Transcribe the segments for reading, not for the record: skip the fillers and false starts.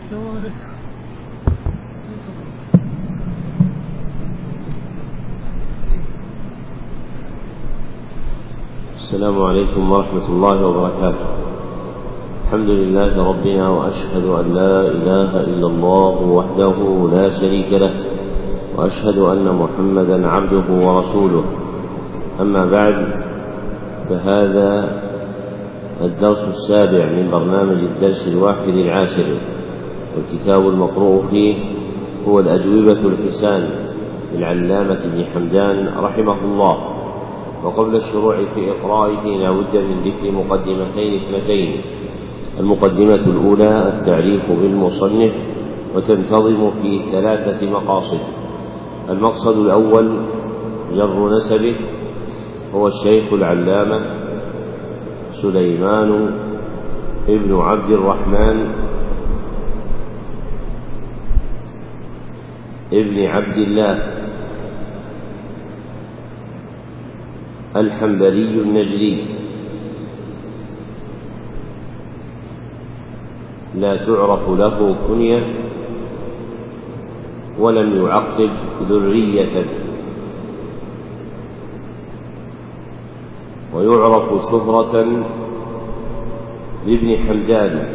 السلام عليكم ورحمة الله وبركاته. الحمد لله ربنا، وأشهد أن لا إله إلا الله وحده لا شريك له، وأشهد أن محمدا عبده ورسوله. أما بعد، فهذا الدرس السابع من برنامج الدرس الواحد العاشر، والكتاب المقروء فيه هو الأجوبة الحسان للعلامة ابن حمدان رحمه الله. وقبل الشروع في إقرائه لا بد من ذكر مقدمتين اثنتين. المقدمة الأولى التعريف بالمصنف، وتنتظم في 3 مقاصد. المقصد الأول جر نسبه، هو الشيخ العلامة سليمان ابن عبد الرحمن ابن عبد الله الحنبلي النجدي، لا تعرف له كنية ولم يعقب ذرية، ويعرف شهرة بابن حمدان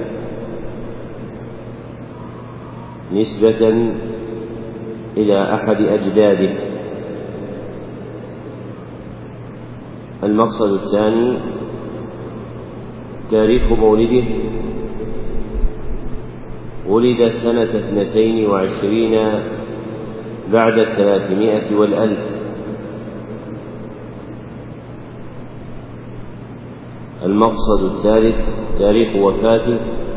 نسبة إلى أحد أجداده. المقصد الثاني تاريخ مولده، ولد سنة 22 بعد 300 والألف. المقصد الثالث تاريخ وفاته،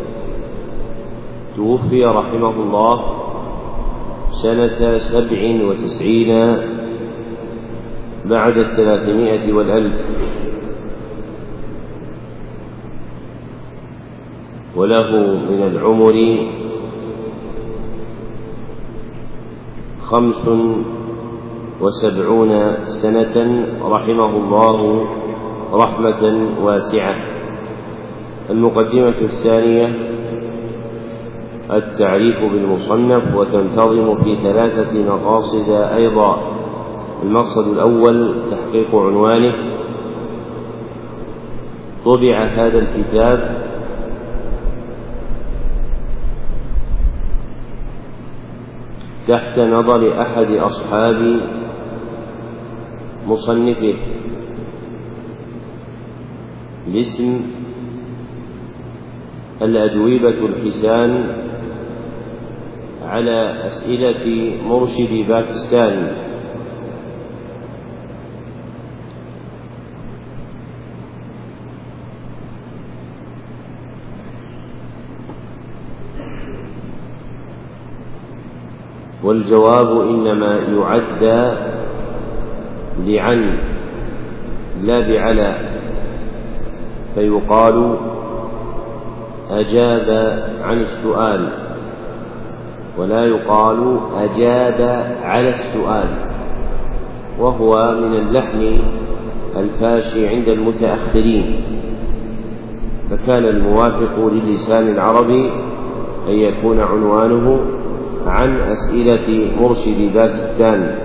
توفي رحمه الله سنة 97 بعد 300 والألف، وله من العمر 75 سنة رحمه الله رحمة واسعة. المقدمة الثانية التعريف بالمصنف، وتنتظم في 3 مقاصد أيضا. المقصد الأول تحقيق عنوانه. طبع هذا الكتاب تحت نظر أحد أصحاب مصنفه باسم الأجوبة الحسان على أسئلة مرشد باكستان. والجواب إنما يعد لعن لا بعلى، فيقال أجاب عن السؤال، ولا يقال أجاب على السؤال، وهو من اللحن الفاشي عند المتأخرين. فكان الموافق للسان العربي أن يكون عنوانه عن أسئلة مرشد باكستان.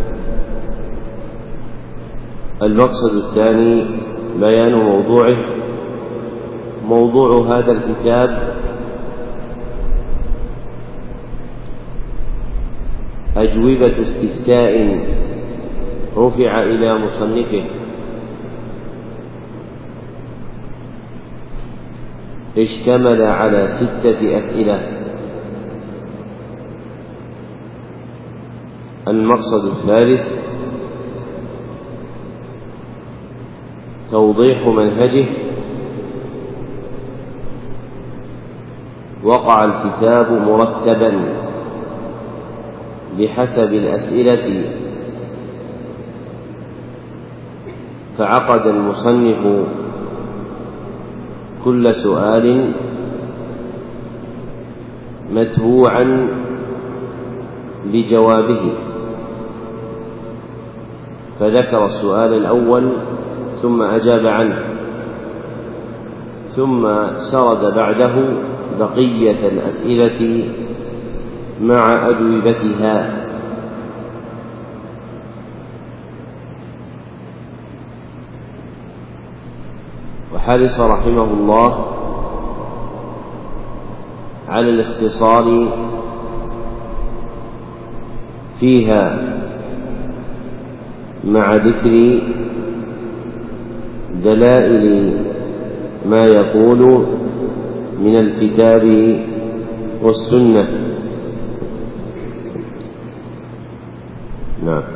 المقصد الثاني بيان موضوعه. موضوع هذا الكتاب أجوبة استفتاء رفع إلى مصنفه، اشتمل على 6 أسئلة. المقصد الثالث توضيح منهجه. وقع الكتاب مرتبا بحسب الأسئلة، فعقد المصنف كل سؤال متبوعا بجوابه، فذكر السؤال الأول ثم أجاب عنه، ثم سرد بعده بقية الأسئلة مع أجوبتها. وحرص رحمه الله على الاختصار فيها مع ذكر دلائل ما يقول من الكتاب والسنة. نعم.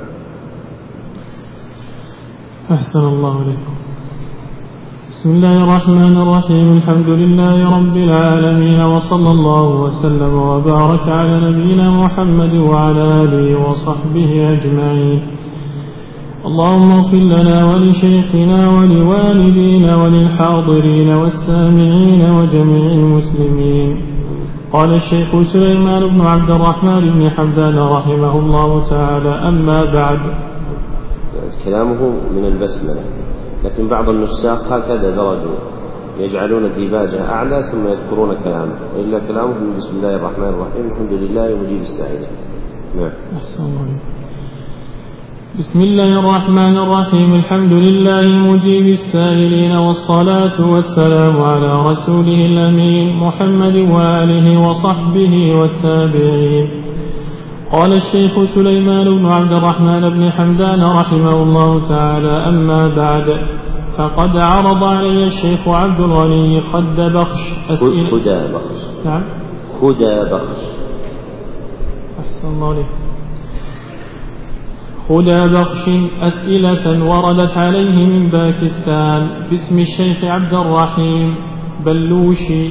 أحسن الله عليكم. بسم الله الرحمن الرحيم. الحمد لله رب العالمين، وصلى الله وسلم وبارك على نبينا محمد وعلى آله وصحبه أجمعين. اللهم اغفر لنا ولشيخنا ولوالدينا وللحاضرين والسامعين وجميع المسلمين. قال الشيخ سليمان بن عبد الرحمن بن حمدان رحمه الله تعالى: أما بعد. كلامه من البسملة، لكن بعض النساخ هكذا درجوا، يجعلون الديباجة أعلى ثم يذكرون كلامه، وإلا كلامه من بسم الله الرحمن الرحيم الحمد لله مجيب السائلين. نعم. أحسن الله. بسم الله الرحمن الرحيم. الحمد لله مجيب السائلين، والصلاة والسلام على رسوله الأمين محمد وآله وصحبه والتابعين. قال الشيخ سليمان بن عبد الرحمن بن حمدان رحمه الله تعالى: أما بعد، فقد عرض علي الشيخ عبد الغني خد بخش خدا بخش. نعم. خدا بخش. أحسن الله عليك. خدا بخش أسئلة وردت عليه من باكستان باسم الشيخ عبد الرحيم بلوشي.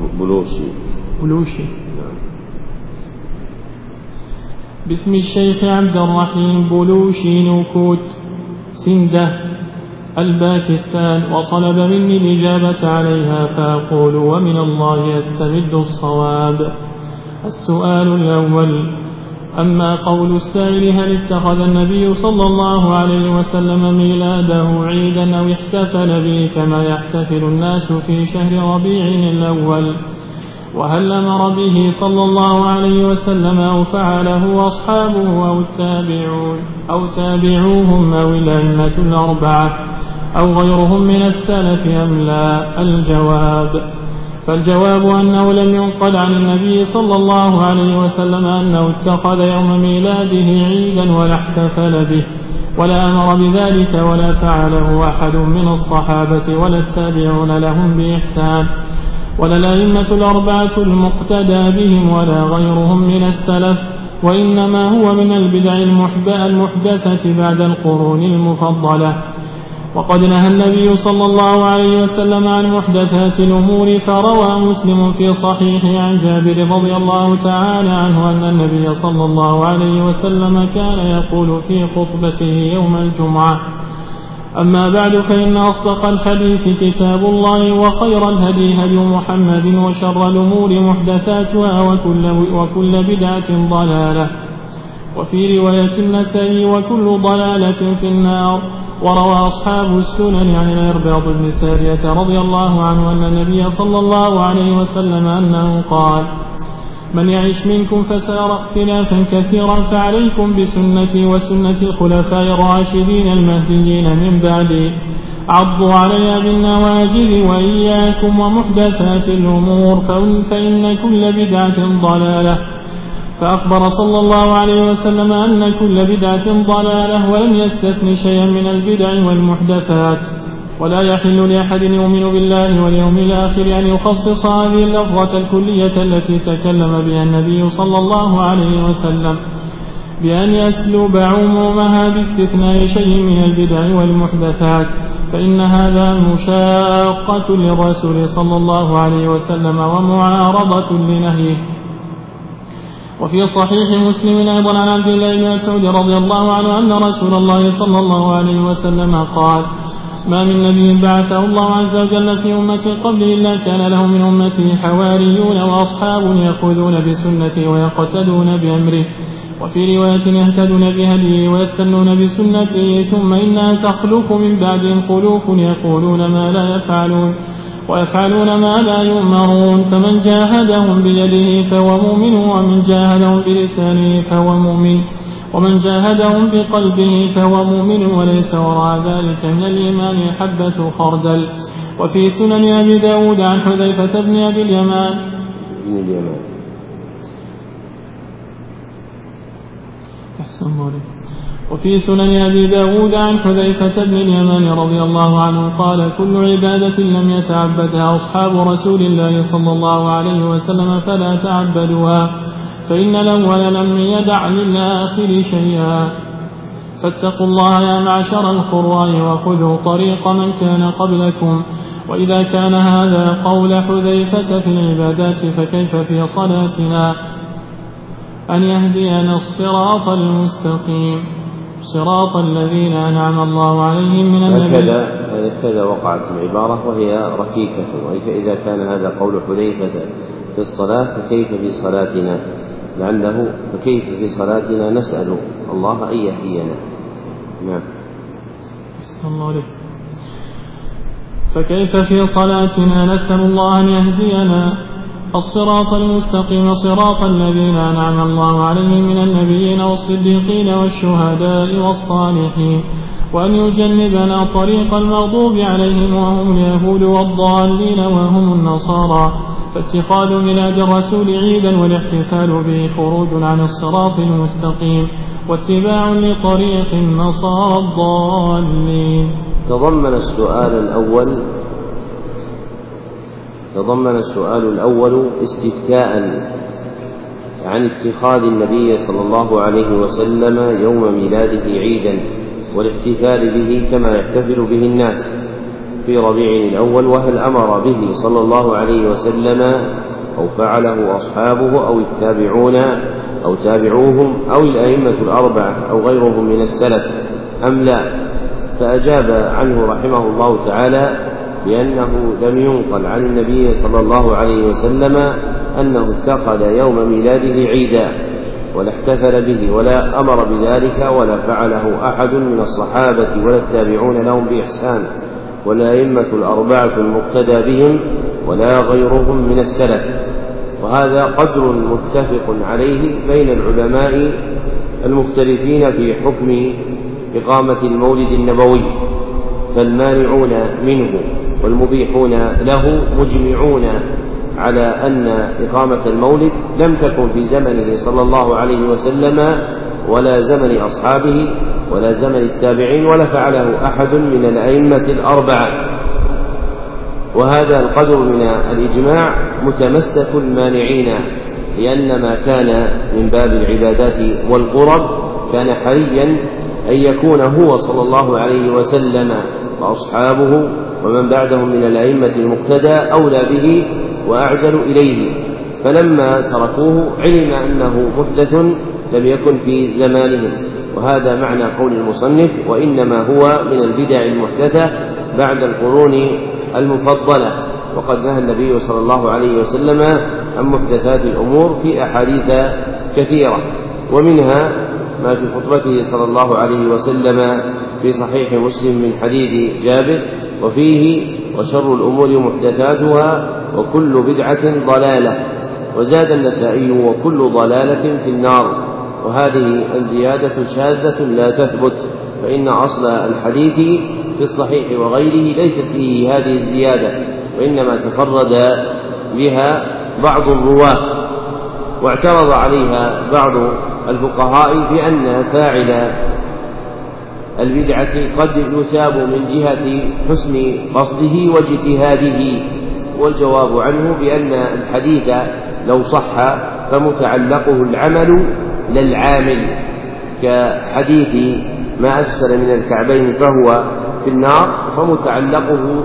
باسم الشيخ عبد الرحيم بلوشي نوكوت سنده الباكستان، وطلب مني الإجابة عليها، فأقول: ومن الله يستمد الصواب. السؤال الأول: أما قول السائل: هل اتخذ النبي صلى الله عليه وسلم ميلاده عيدا أو احتفل به كما يحتفل الناس في شهر ربيع الأول؟ وهل أمر به صلى الله عليه وسلم أو فعله أصحابه أو تابعوهم أو الأئمة الأربعة أو غيرهم من السلف أم لا؟ الجواب: فالجواب أنه لم ينقل عن النبي صلى الله عليه وسلم أنه اتخذ يوم ميلاده عيدا ولا احتفل به ولا أمر بذلك ولا فعله أحد من الصحابة ولا التابعون لهم بإحسان ولا الأئمة الأربعة المقتدى بهم ولا غيرهم من السلف، وإنما هو من البدع المحدثة بعد القرون المفضلة. وقد نهى النبي صلى الله عليه وسلم عن محدثات الأمور، فروى مسلم في صحيحه عن جابر رضي الله تعالى عنه أن النبي صلى الله عليه وسلم كان يقول في خطبته يوم الجمعة: أما بعد، فإن أصدق الحديث كتاب الله، وخير الهدي هدي محمد، وشر الأمور محدثاتها، وكل بدعة ضلالة. وفي رواية النسائي: وكل ضلالة في النار. وروى أصحاب السنن عن الإرباض بن سارية رضي الله عنه أن النبي صلى الله عليه وسلم أنه قال: من يعش منكم فسيرى اختلافا كثيرا، فعليكم بسنتي وسنة الخلفاء الراشدين المهديين من بعدي، عضوا عليها بالنواجذ، وإياكم ومحدثات الأمور، فإن كل بدعة ضلالة. فأخبر صلى الله عليه وسلم أن كل بدعة ضلالة، ولم يستثن شيئا من البدع والمحدثات. ولا يحل لأحد يؤمن بالله واليوم الآخر أن يخصص هذه اللفظة الكلية التي تكلم بها النبي صلى الله عليه وسلم بأن يسلب عمومها باستثناء شيء من البدع والمحدثات، فإن هذا مشاقة للرسول صلى الله عليه وسلم ومعارضة لنهيه. وفي صحيح مسلم أيضا عن عبد الله بن مسعود رضي الله عنه أن رسول الله صلى الله عليه وسلم قال: ما من نبي بعثه الله عز وجل في أمة قبله إلا كان له من أمته حواريون وأصحاب يأخذون بسنته ويقتدون بأمره، وفي رواية يهتدون بهديه ويستنون بسنته، ثم إنها تخلف من بعدهم خلوف يقولون ما لا يفعلون، ويفعلون ما لا يؤمرون، فمن جاهدهم بيده فهو مؤمن، ومن جاهدهم بلسانه فهو مؤمن، ومن جاهدهم بقلبه فهو مؤمن، وليس وراء ذلك من الإيمان حبة خردل. وفي سنن أبي داود عن حذيفة بن أبي اليمان وفي سنن أبي داود عن حذيفة بن اليمان رضي الله عنه قال: كل عبادة لم يتعبدها أصحاب رسول الله صلى الله عليه وسلم فلا تعبدوها، فإن الأول لم يدع للآخر شيئا. فاتقوا الله يا معشر القراء وخذوا طريق من كان قبلكم. وإذا كان هذا قول حذيفة في العبادات فكيف في صلاتنا؟ أن يهدينا الصراط المستقيم صراط الذين أنعم الله عليهم من النبي. هكذا وقعت العبارة وهي ركيكة. وإذا كان هذا قول حذيفة في الصلاة فكيف في صلاتنا؟ لعله فكيف في صلاتنا نسأل الله أن يهدينا. نعم. فكيف في صلاتنا نسأل الله أن يهدينا الصراط المستقيم صراط الذين أنعم الله عليهم من النبيين والصديقين والشهداء والصالحين، وأن يجنبنا طريق المغضوب عليهم وهم اليهود والضالين وهم النصارى. فاتخاذ ميلاد الرسول عيدا والاحتفال به خروج عن الصراط المستقيم واتباع لطريق النصارى الضالين. تضمن السؤال الأول استفتاء عن اتخاذ النبي صلى الله عليه وسلم يوم ميلاده عيدا والاحتفال به كما يحتفل به الناس في ربيع الأول، وهل أمر به صلى الله عليه وسلم أو فعله أصحابه أو التابعون أو تابعوهم أو الأئمة الأربعة أو غيرهم من السلف أم لا؟ فأجاب عنه رحمه الله تعالى بأنه لم ينقل عن النبي صلى الله عليه وسلم أنه اتخذ يوم ميلاده عيدا ولا احتفل به ولا أمر بذلك ولا فعله أحد من الصحابة ولا التابعون لهم بإحسان ولا أئمة الأربعة المقتدى بهم ولا غيرهم من السلف. وهذا قدر متفق عليه بين العلماء المختلفين في حكم إقامة المولد النبوي، فالمانعون منه والمبيحون له مجمعون على أن إقامة المولد لم تكن في زمنه صلى الله عليه وسلم ولا زمن أصحابه ولا زمن التابعين ولا فعله أحد من الأئمة الأربعة. وهذا القدر من الإجماع متمسك المانعين، لأن ما كان من باب العبادات والقرب كان حريا أن يكون هو صلى الله عليه وسلم وأصحابه ومن بعدهم من الأئمة المقتدى أولى به وأعدل إليه، فلما تركوه علم أنه محدث لم يكن في زمانهم. وهذا معنى قول المصنف: وإنما هو من البدع المحدثة بعد القرون المفضلة. وقد نهى النبي صلى الله عليه وسلم عن محدثات الأمور في أحاديث كثيرة، ومنها ما في خطبته صلى الله عليه وسلم في صحيح مسلم من حديث جابر وفيه: وشر الأمور محدثاتها وكل بدعة ضلالة. وزاد النسائي: وكل ضلالة في النار. وهذه الزيادة شاذة لا تثبت، فإن أصل الحديث في الصحيح وغيره ليست فيه هذه الزيادة، وإنما تفرد بها بعض الرواة، واعترض عليها بعض الفقهاء بأن فاعل البدعة قد يثاب من جهة حسن قصده واجتهاده. والجواب عنه بأن الحديث لو صح فمتعلقه العمل لا العامل، كحديث ما أسفل من الكعبين فهو في النار فمتعلقه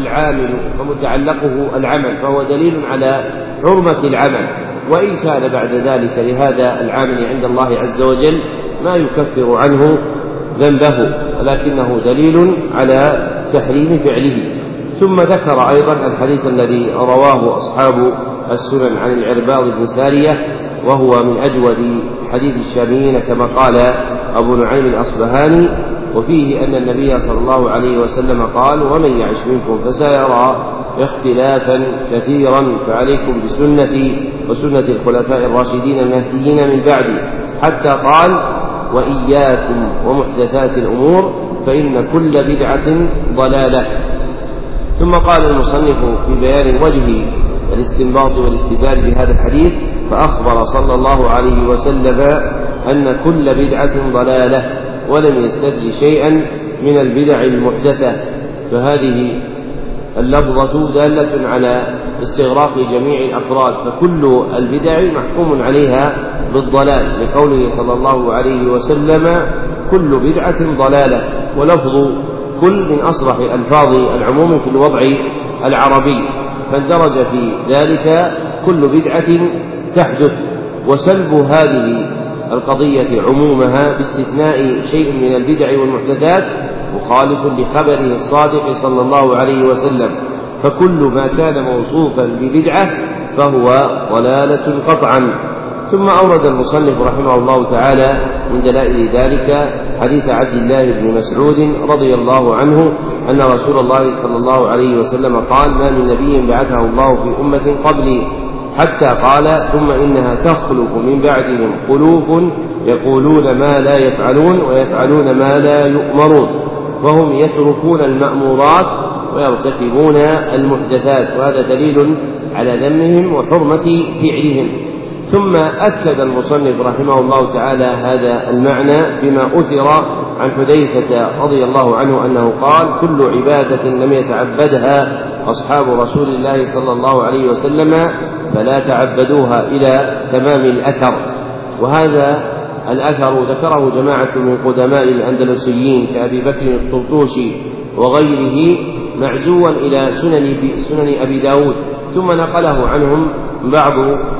العمل، فهو دليل على حرمة العمل، وإن كان بعد ذلك لهذا العامل عند الله عز وجل ما يكفر عنه ذنبه، ولكنه دليل على تحريم فعله. ثم ذكر أيضا الحديث الذي رواه أصحاب السنن عن العرباض بن سارية، وهو من أجود حديث الشاميين كما قال أبو نعيم الأصبهاني، وفيه أن النبي صلى الله عليه وسلم قال: ومن يعش منكم فسيرى اختلافا كثيرا، فعليكم بسنتي وسنة الخلفاء الراشدين المهديين من بعدي، حتى قال وإياكم ومحدثات الأمور فإن كل بدعة ضلالة. ثم قال المصنف في بيان وجه الاستنباط والاستدلال بهذا الحديث: فأخبر صلى الله عليه وسلم أن كل بدعة ضلالة، ولم يستدل شيئا من البدع المحدثة. فهذه اللفظة دالة على استغراق جميع الأفراد، فكل البدع محكوم عليها بالضلال، لقوله صلى الله عليه وسلم كل بدعة ضلالة. ولفظ كل من أصرح ألفاظ العموم في الوضع العربي، فاندرج في ذلك كل بدعة تحدث، وسلب هذه القضية عمومها باستثناء شيء من البدع والمحدثات مخالف لخبره الصادق صلى الله عليه وسلم، فكل ما كان موصوفا ببدعة فهو ضلالة قطعا. ثم أورد المصنف رحمه الله تعالى من دلائل ذلك حديث عبد الله بن مسعود رضي الله عنه أن رسول الله صلى الله عليه وسلم قال: ما من نبي بعثه الله في أمة قبلي، حتى قال: ثم إنها تخلف من بعدهم خلوف يقولون ما لا يفعلون ويفعلون ما لا يؤمرون، وهم يتركون المأمورات ويرتكبون المحدثات، وهذا دليل على ذمهم وحرمة فعلهم. ثم أكد المصنف رحمه الله تعالى هذا المعنى بما أثر عن حذيفة رضي الله عنه أنه قال: كل عبادة لم يتعبدها أصحاب رسول الله صلى الله عليه وسلم فلا تعبدوها، إلى تمام الأثر. وهذا الأثر ذكره جماعة من قدماء الأندلسيين كأبي بكر الطرطوشي وغيره معزوا إلى سنن أبي داود، ثم نقله عنهم بعض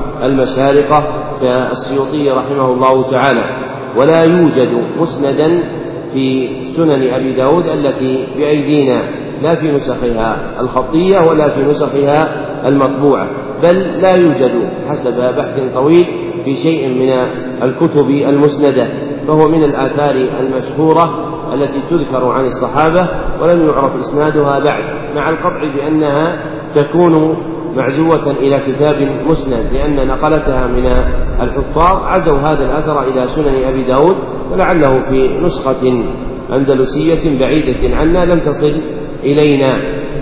المشارقة كالسيوطي رحمه الله تعالى. ولا يوجد مسندا في سنن أبي داود التي بأيدينا، لا في نسخها الخطية ولا في نسخها المطبوعة، بل لا يوجد حسب بحث طويل في شيء من الكتب المسندة، فهو من الآثار المشهورة التي تذكر عن الصحابة ولم يعرف إسنادها بعد، مع القطع بأنها تكون معزوة إلى كتاب مسند، لأن نقلتها من الحفاظ عزوا هذا الأثر إلى سنن أبي داود، ولعله في نسخة أندلسية بعيدة عنا لم تصل إلينا.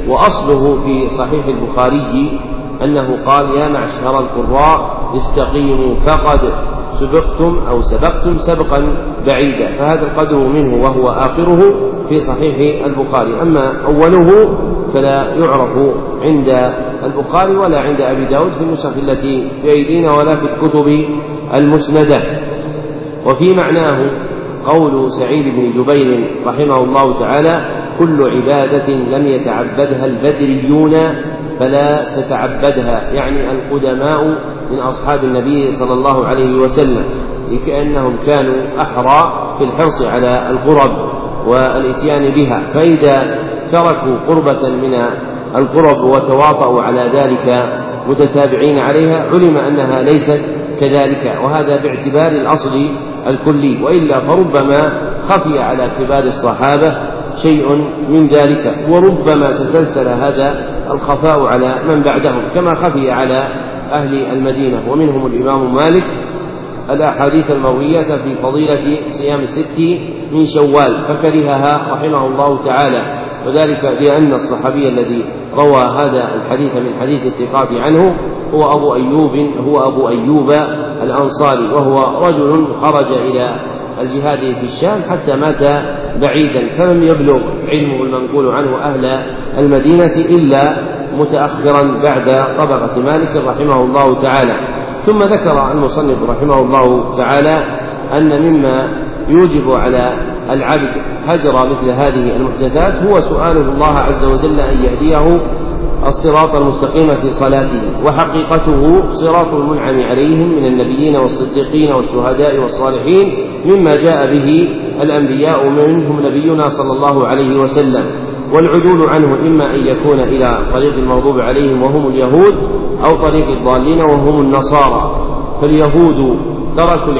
وأصله في صحيح البخاري أنه قال: يا معشر القراء استقيموا فقد سبقتم سبقا بعيدا، فهذا القدر منه وهو آخره في صحيح البخاري، أما أوله فلا يعرف عند البخاري ولا عند أبي داود في النسخ التي بأيدينا ولا في الكتب المسندة. وفي معناه قول سعيد بن جبير رحمه الله تعالى: كل عبادة لم يتعبدها البدريون فلا تتعبدها، يعني القدماء من أصحاب النبي صلى الله عليه وسلم، لكأنهم كانوا أحرى في الحرص على القرب والإتيان بها، فإذا تركوا قربة من القرب وتواطؤوا على ذلك متتابعين عليها علم أنها ليست كذلك، وهذا باعتبار الأصل الكلي، وإلا فربما خفي على كبار الصحابة شيء من ذلك، وربما تسلسل هذا الخفاء على من بعدهم كما خفي على أهل المدينة، ومنهم الإمام مالك الأحاديث المروية في فضيلة صيام الست من شوال فكرهها رحمه الله تعالى، وذلك لأن الصحابي الذي روى هذا الحديث من حديث الثقات عنه هو أبو أيوب الأنصاري، وهو رجل خرج إلى الجهاد في الشام حتى مات بعيدا، فلم يبلغ علمه المنقول عنه أهل المدينة إلا متأخرا بعد طبقة مالك رحمه الله تعالى. ثم ذكر المصنف رحمه الله تعالى أن مما يوجب على العبد هجر مثل هذه المحدثات هو سؤاله الله عز وجل أن يهديه الصراط المستقيم في صلاته، وحقيقته صراط المنعم عليهم من النبيين والصديقين والشهداء والصالحين مما جاء به الأنبياء منهم نبينا صلى الله عليه وسلم، والعدول عنه إما أن يكون إلى طريق المغضوب عليهم وهم اليهود، أو طريق الضالين وهم النصارى. فاليهود تركوا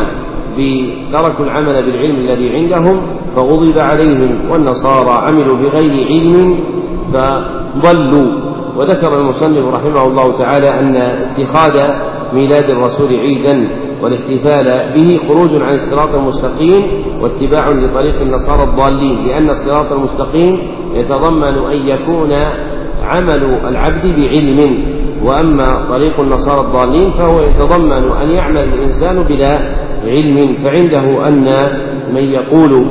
العمل بالعلم الذي عندهم فغضب عليهم، والنصارى عملوا بغير علم فضلوا. وذكر المصنف رحمه الله تعالى أن اتخاذ ميلاد الرسول عيدا والاحتفال به خروج عن الصراط المستقيم واتباع لطريق النصارى الضالين، لأن الصراط المستقيم يتضمن أن يكون عمل العبد بعلم، وأما طريق النصارى الضالين فهو يتضمن أن يعمل الإنسان بلا علم. فعنده أن من يقول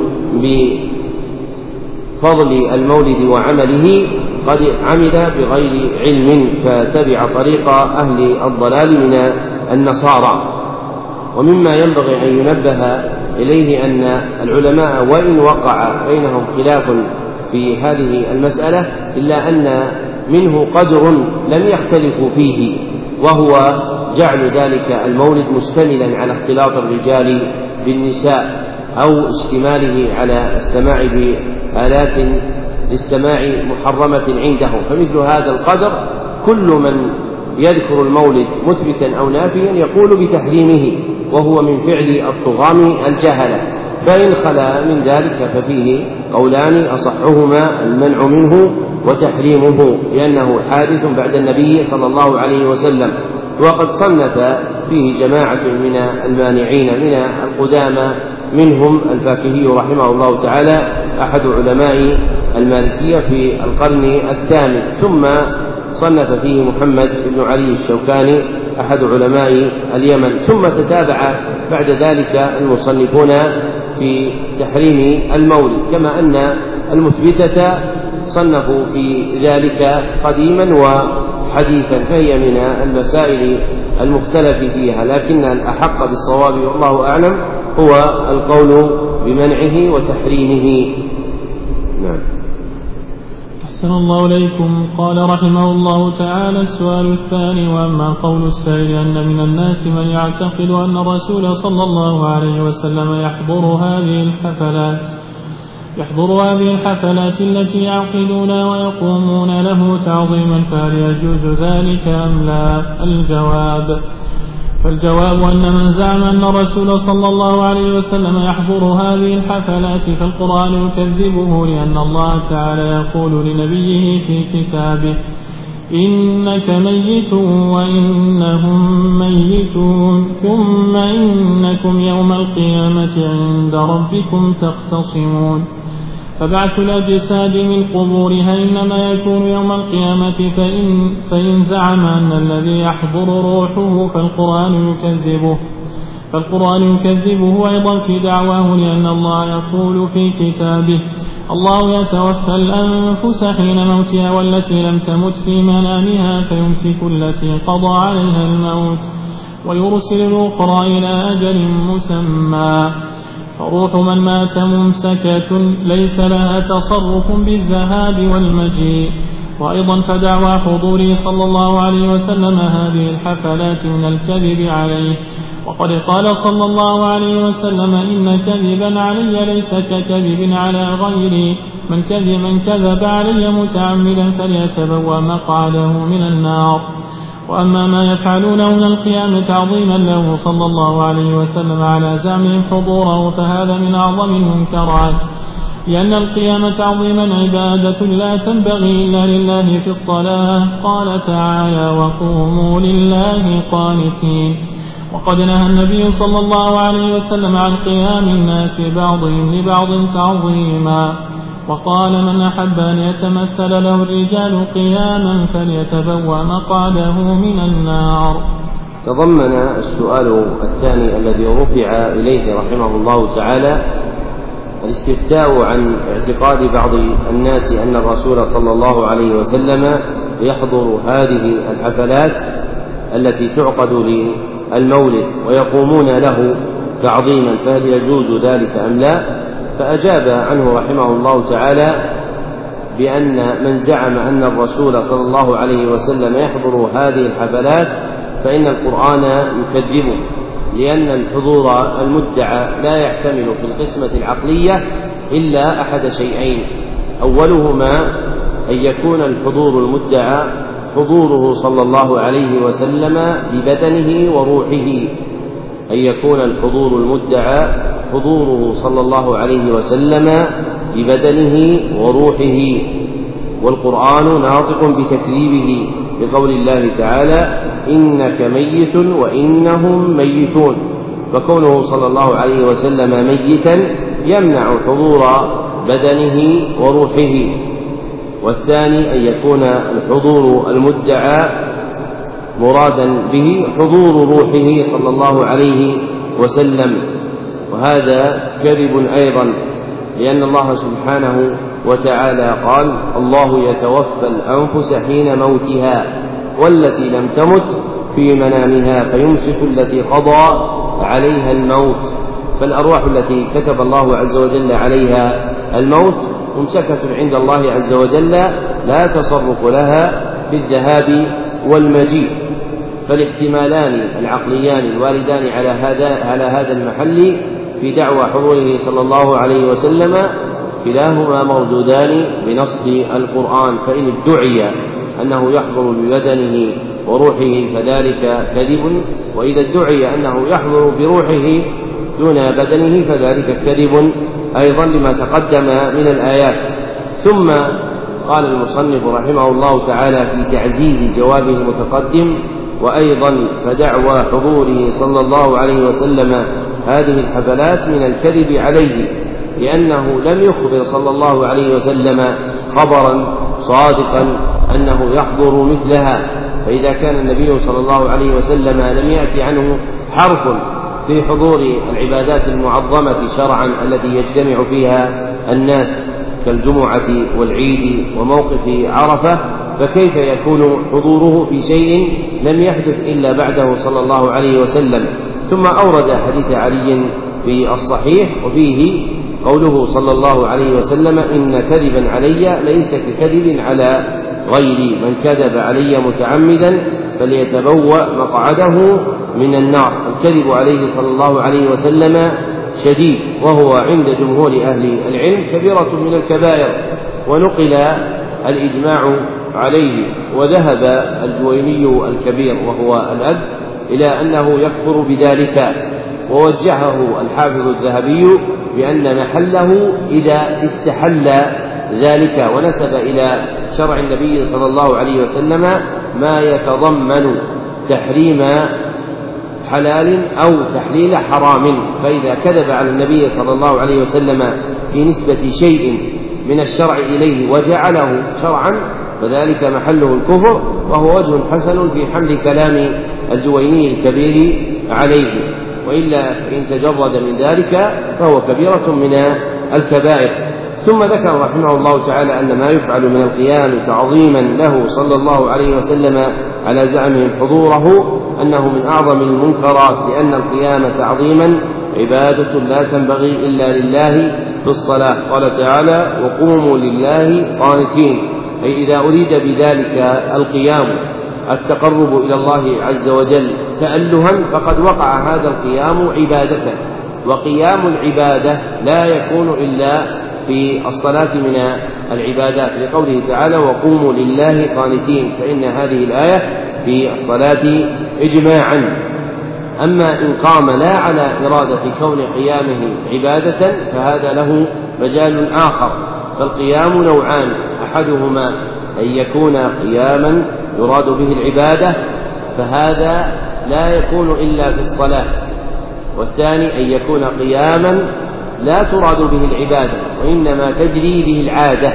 بفضل المولد وعمله قد عمل بغير علم فتبع طريق أهل الضلال من النصارى. ومما ينبغي أن ينبه إليه أن العلماء وإن وقع بينهم خلاف في هذه المسألة إلا أن منه قدر لم يختلفوا فيه، وهو جعل ذلك المولد مشتملا على اختلاط الرجال بالنساء أو اشتماله على السماع بآلات للسماع محرمة عندهم. فمثل هذا القدر كل من يذكر المولد مثبتا أو نافيا يقول بتحريمه، وهو من فعل الطغام الجهلة. فإن خلا من ذلك ففيه قولان أصحهما المنع منه وتحريمه، لأنه حادث بعد النبي صلى الله عليه وسلم. وقد صنف فيه جماعة من المانعين من القدامى، منهم الفاكهي رحمه الله تعالى أحد علماء المالكية في القرن الثامن، ثم صنف فيه محمد بن علي الشوكاني أحد علماء اليمن، ثم تتابع بعد ذلك المصنفون في تحريم المولد، كما أن المثبتة صنفوا في ذلك قديما وحديثا، فهي من المسائل المختلف فيها، لكن الأحق بالصواب والله أعلم هو القول بمنعه وتحريمه. نعم. أحسن الله إليكم. قال رحمه الله تعالى: السؤال الثاني: وأما قول السائل أن من الناس من يعتقد أن الرسول صلى الله عليه وسلم يحضر هذه الحفلات التي يعقدون ويقومون له تعظيما، فهل يجوز ذلك أم لا؟ فالجواب أن من زعم أن الرسول صلى الله عليه وسلم يحضر هذه الحفلات فالقرآن يكذبه، لأن الله تعالى يقول لنبيه في كتابه: إنك ميت وإنهم ميتون ثم إنكم يوم القيامة عند ربكم تختصمون. فبعث الأجساد من قبورها إنما يكون يوم القيامة، فإن زعم أن الذي يحضر روحه فالقرآن يكذبه أيضا في دعواه، لأن الله يقول في كتابه: الله يتوفى الأنفس حين موتها والتي لم تمت في منامها فيمسك التي قضى عليها الموت ويرسل الأخرى إلى أجل مسمى. فروح من مات ممسكة ليس لها تصرف بالذهاب والمجيء. وأيضا فدعوى حضوره صلى الله عليه وسلم هذه الحفلات من الكذب عليه، وقد قال صلى الله عليه وسلم: إن كذبا علي ليس ككذب على غيري، من كذب علي متعمدا فليتبوأ مقعده من النار. وأما ما يفعلونه من القيام تعظيما له صلى الله عليه وسلم على زعمهم حضوره فهذا من أعظم المنكرات، لأن القيام تعظيما عبادة لا تنبغي إلا لله في الصلاة. قال تعالى: وقوموا لله قانتين. وقد نهى النبي صلى الله عليه وسلم عن قيام الناس بعضهم لبعض تعظيما، وقال: من أحب أن يتمثل له الرجال قياما فليتبوأ مقعده من النار. تضمن السؤال الثاني الذي رفع إليه رحمه الله تعالى الاستفتاء عن اعتقاد بعض الناس أن الرسول صلى الله عليه وسلم يحضر هذه الحفلات التي تعقد للمولد ويقومون له تعظيما، فهل يجوز ذلك أم لا؟ فأجاب عنه رحمه الله تعالى بأن من زعم أن الرسول صلى الله عليه وسلم يحضر هذه الحفلات فإن القرآن يكذبه، لأن الحضور المدعى لا يحتمل في القسمة العقلية إلا أحد شيئين: أولهما أن يكون الحضور المدعى حضوره صلى الله عليه وسلم ببدنه وروحه، أن يكون الحضور المدعى حضوره صلى الله عليه وسلم ببدنه وروحه. والقرآن ناطق بتكذيبه بقول الله تعالى إنك ميت وإنهم ميتون، فكونه صلى الله عليه وسلم ميتا يمنع حضور بدنه وروحه. والثاني أن يكون الحضور المدعى مرادا به حضور روحه صلى الله عليه وسلم، وهذا كذب أيضا، لأن الله سبحانه وتعالى قال الله يتوفى الأنفس حين موتها والتي لم تمت في منامها فيمسك التي قضى عليها الموت. فالأرواح التي كتب الله عز وجل عليها الموت ممسكة عند الله عز وجل لا تصرف لها بالذهاب والمجيء. فالاحتمالان العقليان الواردان على هذا المحل في دعوى حضوره صلى الله عليه وسلم كلاهما مردودان بنص القرآن، فإن ادعي أنه يحضر ببدنه وروحه فذلك كذب، وإذا ادعي أنه يحضر بروحه دون بدنه فذلك كذب أيضا لما تقدم من الآيات. ثم قال المصنف رحمه الله تعالى في تعزيز جوابه المتقدم وأيضا فدعوى حضوره صلى الله عليه وسلم هذه الحفلات من الكذب عليه، لأنه لم يخبر صلى الله عليه وسلم خبرا صادقا أنه يحضر مثلها. فإذا كان النبي صلى الله عليه وسلم لم يأتي عنه حرف في حضور العبادات المعظمة شرعا التي يجتمع فيها الناس كالجمعة والعيد وموقف عرفة، فكيف يكون حضوره في شيء لم يحدث إلا بعده صلى الله عليه وسلم؟ ثم أورد حديث علي في الصحيح وفيه قوله صلى الله عليه وسلم إن كذبا علي ليس ككذب على غيري، من كذب علي متعمدا فليتبوأ مقعده من النار. الكذب عليه صلى الله عليه وسلم شديد، وهو عند جمهور أهل العلم كبيرة من الكبائر، ونقل الإجماع عليه. وذهب الجويني الكبير وهو الأب إلى أنه يكفر بذلك، ووجهه الحافظ الذهبي بأن محله إذا استحل ذلك، ونسب إلى شرع النبي صلى الله عليه وسلم ما يتضمن تحريم حلال أو تحليل حرام. فإذا كذب على النبي صلى الله عليه وسلم في نسبة شيء من الشرع إليه وجعله شرعا فذلك محله الكفر، وهو وجه حسن في حمل كلام الجويني الكبير عليه، وإلا فإن تجرد من ذلك فهو كبيرة من الكبائر. ثم ذكر رحمه الله تعالى أن ما يفعل من القيام تعظيما له صلى الله عليه وسلم على زعمهم حضوره أنه من أعظم المنكرات، لأن القيام تعظيما عبادة لا تنبغي إلا لله بالصلاة. قال تعالى وقوموا لله قانتين، أي إذا أريد بذلك القيام التقرب إلى الله عز وجل تألها فقد وقع هذا القيام عبادة، وقيام العبادة لا يكون إلا في الصلاة من العبادات، لقوله تعالى وقوموا لله قانتين، فإن هذه الآية في الصلاة إجماعا. أما إن قام لا على إرادة كون قيامه عبادة فهذا له مجال آخر. فالقيام نوعان، أحدهما أن يكون قياما يراد به العبادة فهذا لا يكون إلا في الصلاة، والثاني أن يكون قياما لا تراد به العبادة وإنما تجري به العادة.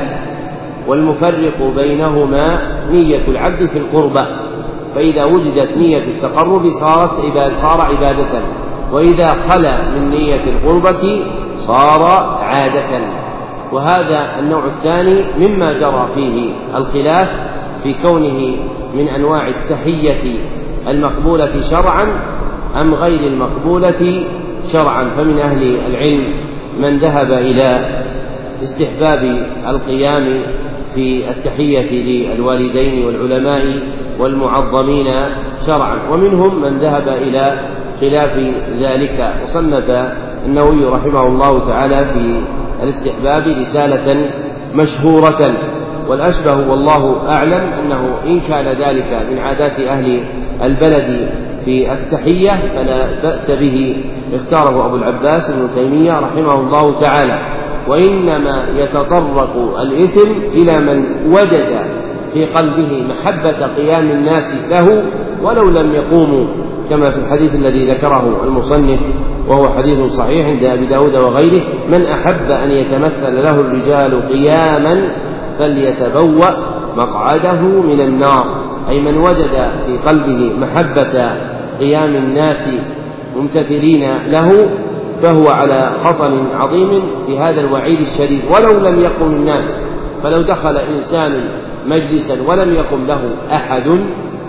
والمفرق بينهما نية العبد في القربة، فإذا وجدت نية التقرب صار عبادة، وإذا خلا من نية القربة صار عادة. وهذا النوع الثاني مما جرى فيه الخلاف في كونه من أنواع التحية المقبولة شرعا أم غير المقبولة شرعا. فمن أهل العلم من ذهب إلى استحباب القيام في التحية للوالدين والعلماء والمعظمين شرعا، ومنهم من ذهب إلى خلاف ذلك. وصنف النووي رحمه الله تعالى في الاستحباب رسالة مشهورة، والأشبه والله أعلم أنه إن كان ذلك من عادات أهل البلد في التحية فلا بأس به، اختاره أبو العباس ابن تيمية رحمه الله تعالى. وإنما يتطرق الإثم إلى من وجد في قلبه محبة قيام الناس له ولو لم يقوموا، كما في الحديث الذي ذكره المصنف وهو حديث صحيح عند أبي داود وغيره: من أحب أن يتمثل له الرجال قياما فليتبوأ مقعده من النار، أي من وجد في قلبه محبة قيام الناس ممتثلين له فهو على خطر عظيم في هذا الوعيد الشديد ولو لم يقم الناس. فلو دخل إنسان مجلسا ولم يقم له أحد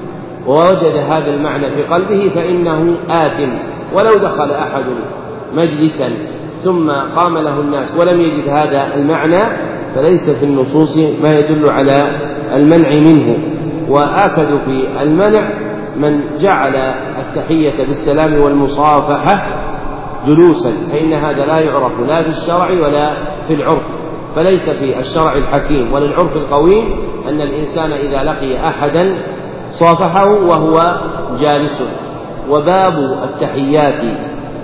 ووجد هذا المعنى في قلبه فإنه آثم، ولو دخل أحد مجلسا ثم قام له الناس ولم يجد هذا المعنى فليس في النصوص ما يدل على المنع منه. وآكد في المنع من جعل التحية بالسلام والمصافحة جلوسا، فإن هذا لا يعرف لا في الشرع ولا في العرف، فليس في الشرع الحكيم ولا العرف القويم أن الإنسان إذا لقي أحدا صافحه وهو جالس. وباب التحيات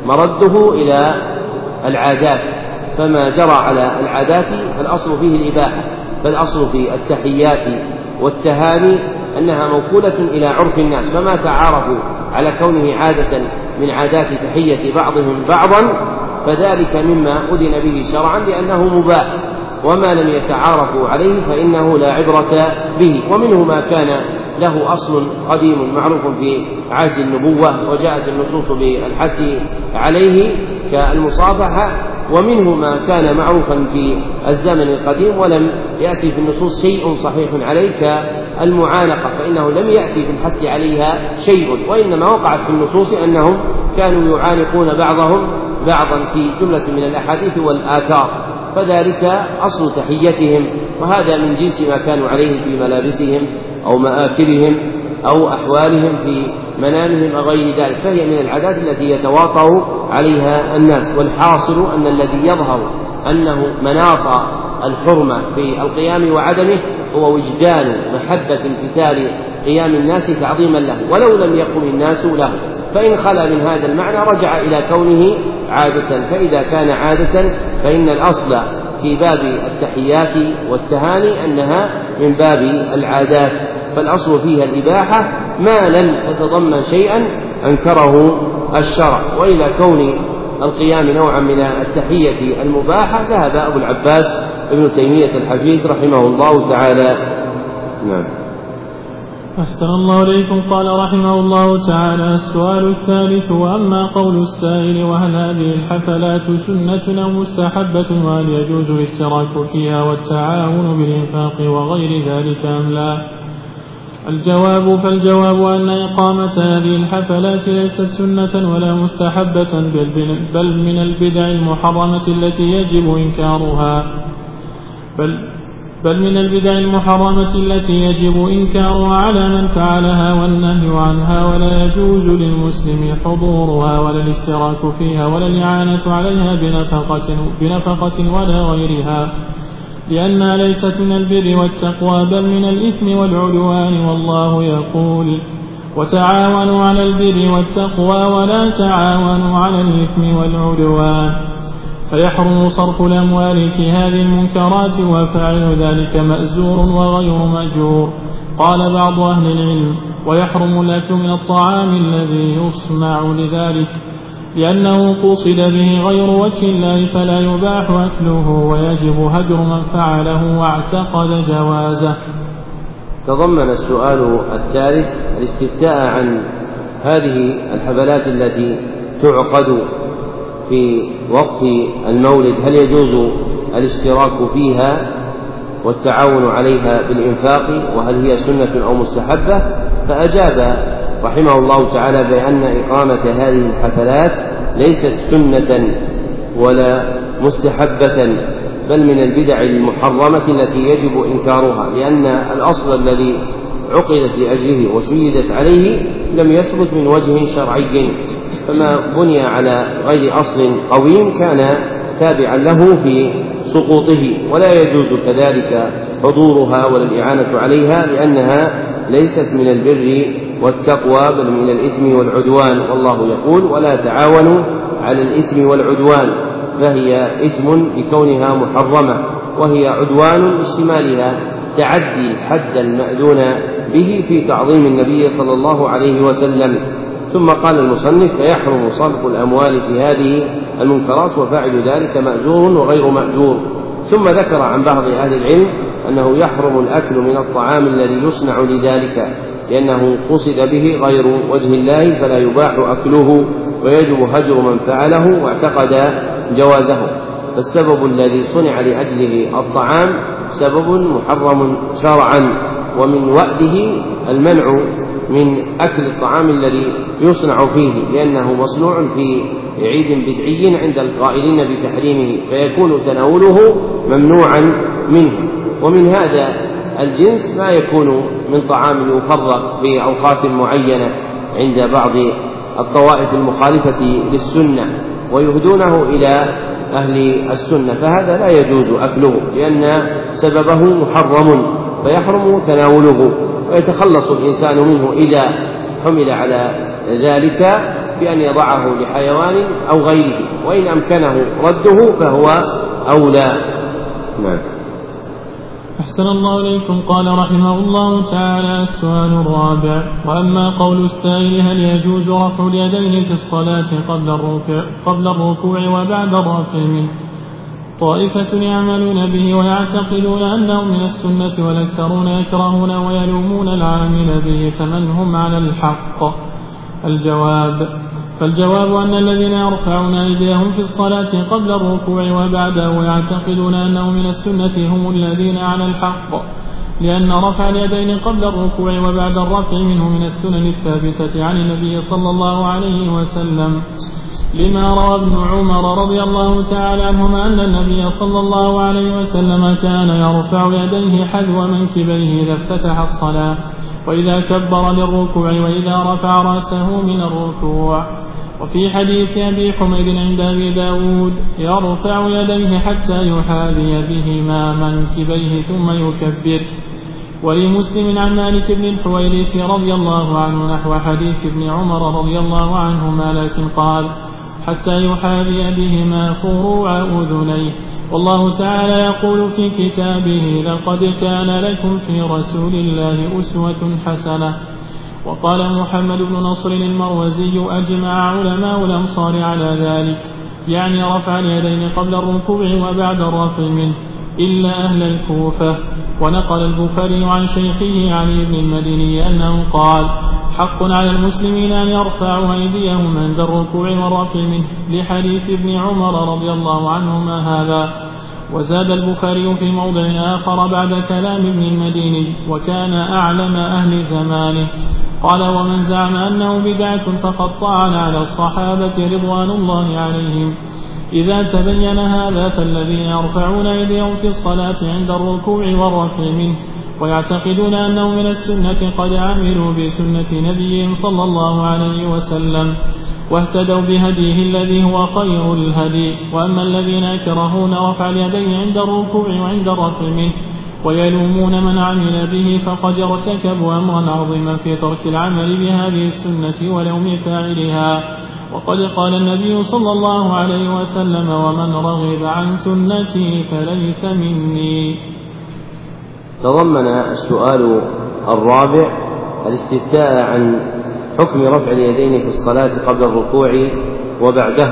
مرده إلى العادات، فما جرى على العادات فالأصل فيه الإباحة، فالأصل في التحيات والتهاني أنها موكولة إلى عرف الناس، فما تعارفوا على كونه عادة من عادات تحية بعضهم بعضا فذلك مما أذن به شرعا لأنه مباح، وما لم يتعارفوا عليه فإنه لا عبرة به. ومنه ما كان له أصل قديم معروف في عهد النبوة وجاءت النصوص بالحث عليه كالمصافحة، ومنه ما كان معروفا في الزمن القديم ولم يأتي في النصوص شيء صحيح عليه كالمعانقة، فإنه لم يأتي في الحث عليها شيء، وإنما وقعت في النصوص أنهم كانوا يعانقون بعضهم بعضا في جملة من الأحاديث والآثار، فذلك أصل تحيتهم، وهذا من جنس ما كانوا عليه في ملابسهم أو مآكلهم أو أحوالهم في منامهم أو غير ذلك، فهي من العادات التي يتواطأ عليها الناس. والحاصل أن الذي يظهر أنه مناط الحرمة في القيام وعدمه هو وجدان محبة امتثال قيام الناس تعظيما له ولو لم يقم الناس له، فإن خلا من هذا المعنى رجع إلى كونه عادة. فإذا كان عادة فإن الأصل في باب التحيات والتهاني أنها من باب العادات، فالأصل فيها الإباحة ما لم تتضمن شيئا أنكره الشرع. وإلى كون القيام نوعا من التحية المباحة ذهب أبو العباس ابن تيمية الحفيد رحمه الله تعالى. نعم. أحسن الله إليكم. قال رحمه الله تعالى: السؤال الثالث: وأما قول السائل وهل هذه الحفلات سنة أو مستحبة وهل يجوز الاشتراك فيها والتعاون بالإنفاق وغير ذلك أم لا؟ فالجواب أن إقامة هذه الحفلات ليست سنة ولا مستحبة بل من البدع المحرمة التي يجب إنكارها بل من البدع المحرمة التي يجب إنكارها على من فعلها والنهي عنها، ولا يجوز للمسلم حضورها ولا الاشتراك فيها ولا الإعانة عليها بنفقة ولا غيرها، لأنها ليست من البر والتقوى بل من الإثم والعدوان. والله يقول: وتعاونوا على البر والتقوى ولا تعاونوا على الإثم والعدوان. فيحرم صرف الأموال في هذه المنكرات وفاعل ذلك مأزور وغير مأجور. قال بعض أهل العلم: ويحرم الأكل من الطعام الذي يصنع لذلك لأنه قصد به غير وجه الله فلا يباح أكله ويجب هجر من فعله واعتقد جوازه. تضمن السؤال الثالث الاستفتاء عن هذه الحفلات التي تعقد في وقت المولد، هل يجوز الاشتراك فيها والتعاون عليها بالإنفاق وهل هي سنة أو مستحبة؟ فأجاب رحمه الله تعالى بأن إقامة هذه الحفلات ليست سنة ولا مستحبة بل من البدع المحرمة التي يجب إنكارها، لأن الأصل الذي عقدت لأجله وشيدت عليه لم يثبت من وجه شرعي، فما بني على غير أصل قويم كان تابعا له في سقوطه، ولا يجوز كذلك حضورها ولا الإعانة عليها لأنها ليست من البر والتقوى بل من الإثم والعدوان. والله يقول: ولا تعاونوا على الإثم والعدوان. فهي إثم لكونها محرمة، وهي عدوان اشتمالها تعدي الحد المأذون به في تعظيم النبي صلى الله عليه وسلم. ثم قال المصنف: فيحرم صرف الأموال في هذه المنكرات، وفاعل ذلك مأجور وغير مأجور. ثم ذكر عن بعض أهل العلم أنه يحرم الأكل من الطعام الذي يصنع لذلك، لأنه قصد به غير وجه الله، فلا يباح أكله ويجب هجر من فعله واعتقد جوازه. فالسبب الذي صنع لأجله الطعام سبب محرم شرعا، ومن وأده المنع من أكل الطعام الذي يصنع فيه، لأنه مصنوع في عيد بدعي عند القائلين بتحريمه، فيكون تناوله ممنوعا منه. ومن هذا الجنس ما يكون من طعام يفرق في أوقات معينة عند بعض الطوائف المخالفة للسنة ويهدونه إلى أهل السنة، فهذا لا يجوز أكله لأن سببه محرم، فيحرم تناوله، ويتخلص الإنسان منه إذا حمل على ذلك بأن يضعه لحيوان أو غيره، وإن أمكنه رده فهو أولى. نعم. أحسن الله إليكم. قال رحمه الله تعالى: السؤال الرابع: وأما قول السائل هل يجوز رفع اليدين في الصلاة قبل الركوع وبعد الرفع منه؟ طائفة يعملون به ويعتقدون أنه من السنة، والأكثرون يكرهون ويلومون العامل به، فمن هم على الحق؟ فالجواب أن الذين يرفعون أيديهم في الصلاة قبل الركوع وبعده ويعتقدون أنه من السنة هم الذين على الحق، لأن رفع اليدين قبل الركوع وبعد الرفع منه من السنن الثابتة عن النبي صلى الله عليه وسلم، لما روى ابن عمر رضي الله تعالى عنهما أن النبي صلى الله عليه وسلم كان يرفع يديه حذو منكبيه إذا افتتح الصلاة، وإذا كبر للركوع، وإذا رفع رأسه من الركوع. وفي حديث أبي حميد عند أبي داود: يرفع يديه حتى يحاذي بهما منكبيه ثم يكبر. ولمسلم عن مالك بن الحويرث رضي الله عنه نحو حديث ابن عمر رضي الله عنهما، لكن قال: حتى يحاذي بهما فروع أذنيه. والله تعالى يقول في كتابه: لقد كان لكم في رسول الله أسوة حسنة. وقال محمد بن نصر المروزي: أجمع علماء الأمصار على ذلك، يعني رفع اليدين قبل الركوع وبعد الرفع منه، إلا أهل الكوفة. ونقل البخاري عن شيخه علي بن المديني أنه قال: حق على المسلمين أن يرفعوا أيديهم عند الركوع والرفع منه، لحديث ابن عمر رضي الله عنهما هذا. وزاد البخاري في موضع آخر بعد كلام ابن المديني: وكان أعلم أهل زمانه. قال: ومن زعم أنه بدعة فقد طعن على الصحابة رضوان الله عليهم. إذا تبين هذا فالذين يرفعون أيديهم في الصلاة عند الركوع والرفع منه ويعتقدون أنه من السنة قد عملوا بسنة نبيهم صلى الله عليه وسلم واهتدوا بهديه الذي هو خير الهدي. وأما الذين يكرهون رفع اليدين عند الركوع وعند الرفع منه ويلومون من عمل به فقد ارتكبوا أمرا عظيما في ترك العمل بهذه السنة ولوم فاعلها. وقد قال النبي صلى الله عليه وسلم: ومن رغب عن سنتي فليس مني. تضمن السؤال الرابع الاستفتاء عن حكم رفع اليدين في الصلاة قبل الركوع وبعده،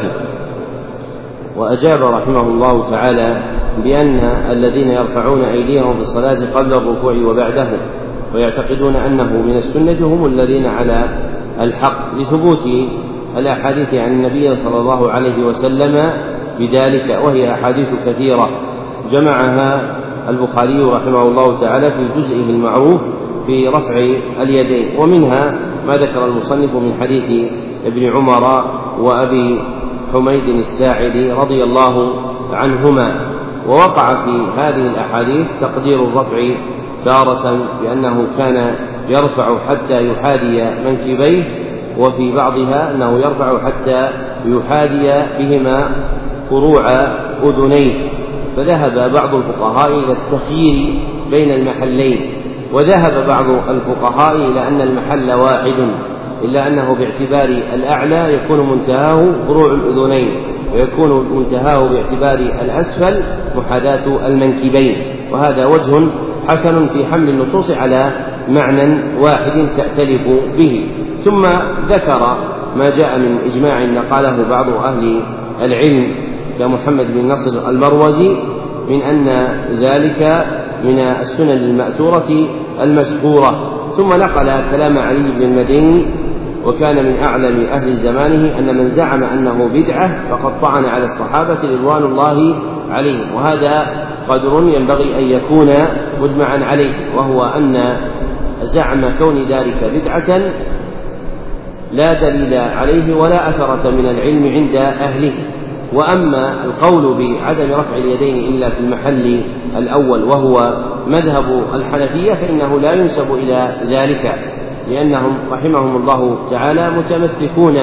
وأجاب رحمه الله تعالى بأن الذين يرفعون أيديهم في الصلاة قبل الركوع وبعده ويعتقدون أنه من السنة هم الذين على الحق، لثبوت الأحاديث عن النبي صلى الله عليه وسلم بذلك، وهي أحاديث كثيرة جمعها البخاري رحمه الله تعالى في جزئه المعروف في رفع اليدين، ومنها ما ذكر المصنف من حديث ابن عمر وأبي حميد الساعدي رضي الله عنهما. ووقع في هذه الأحاديث تقدير الرفع تارة بأنه كان يرفع حتى يحاذي منكبيه، وفي بعضها أنه يرفع حتى يحاذي بهما فروع أذنيه. فذهب بعض الفقهاء إلى التخيير بين المحلين، وذهب بعض الفقهاء إلى أن المحل واحد، إلا أنه باعتبار الأعلى يكون منتهاه فروع الأذنين، ويكون منتهاه باعتبار الأسفل محاذاة المنكبين، وهذا وجه حسن في حمل النصوص على معنى واحد تأتلف به. ثم ذكر ما جاء من إجماع نقله بعض أهل العلم كمحمد بن نصر المروزي من أن ذلك من السنن المأثورة المشهورة. ثم نقل كلام علي بن المديني وكان من أعلم أهل زمانه أن من زعم أنه بدعة فقد طعن على الصحابة رضوان الله عليهم، وهذا قدر ينبغي أن يكون مجمعا عليه، وهو أن زعم كون ذلك بدعة لا دليل عليه ولا أثرة من العلم عند أهله. وأما القول بعدم رفع اليدين إلا في المحل الأول وهو مذهب الحنفية فإنه لا ينسب إلى ذلك، لأنهم رحمهم الله تعالى متمسكون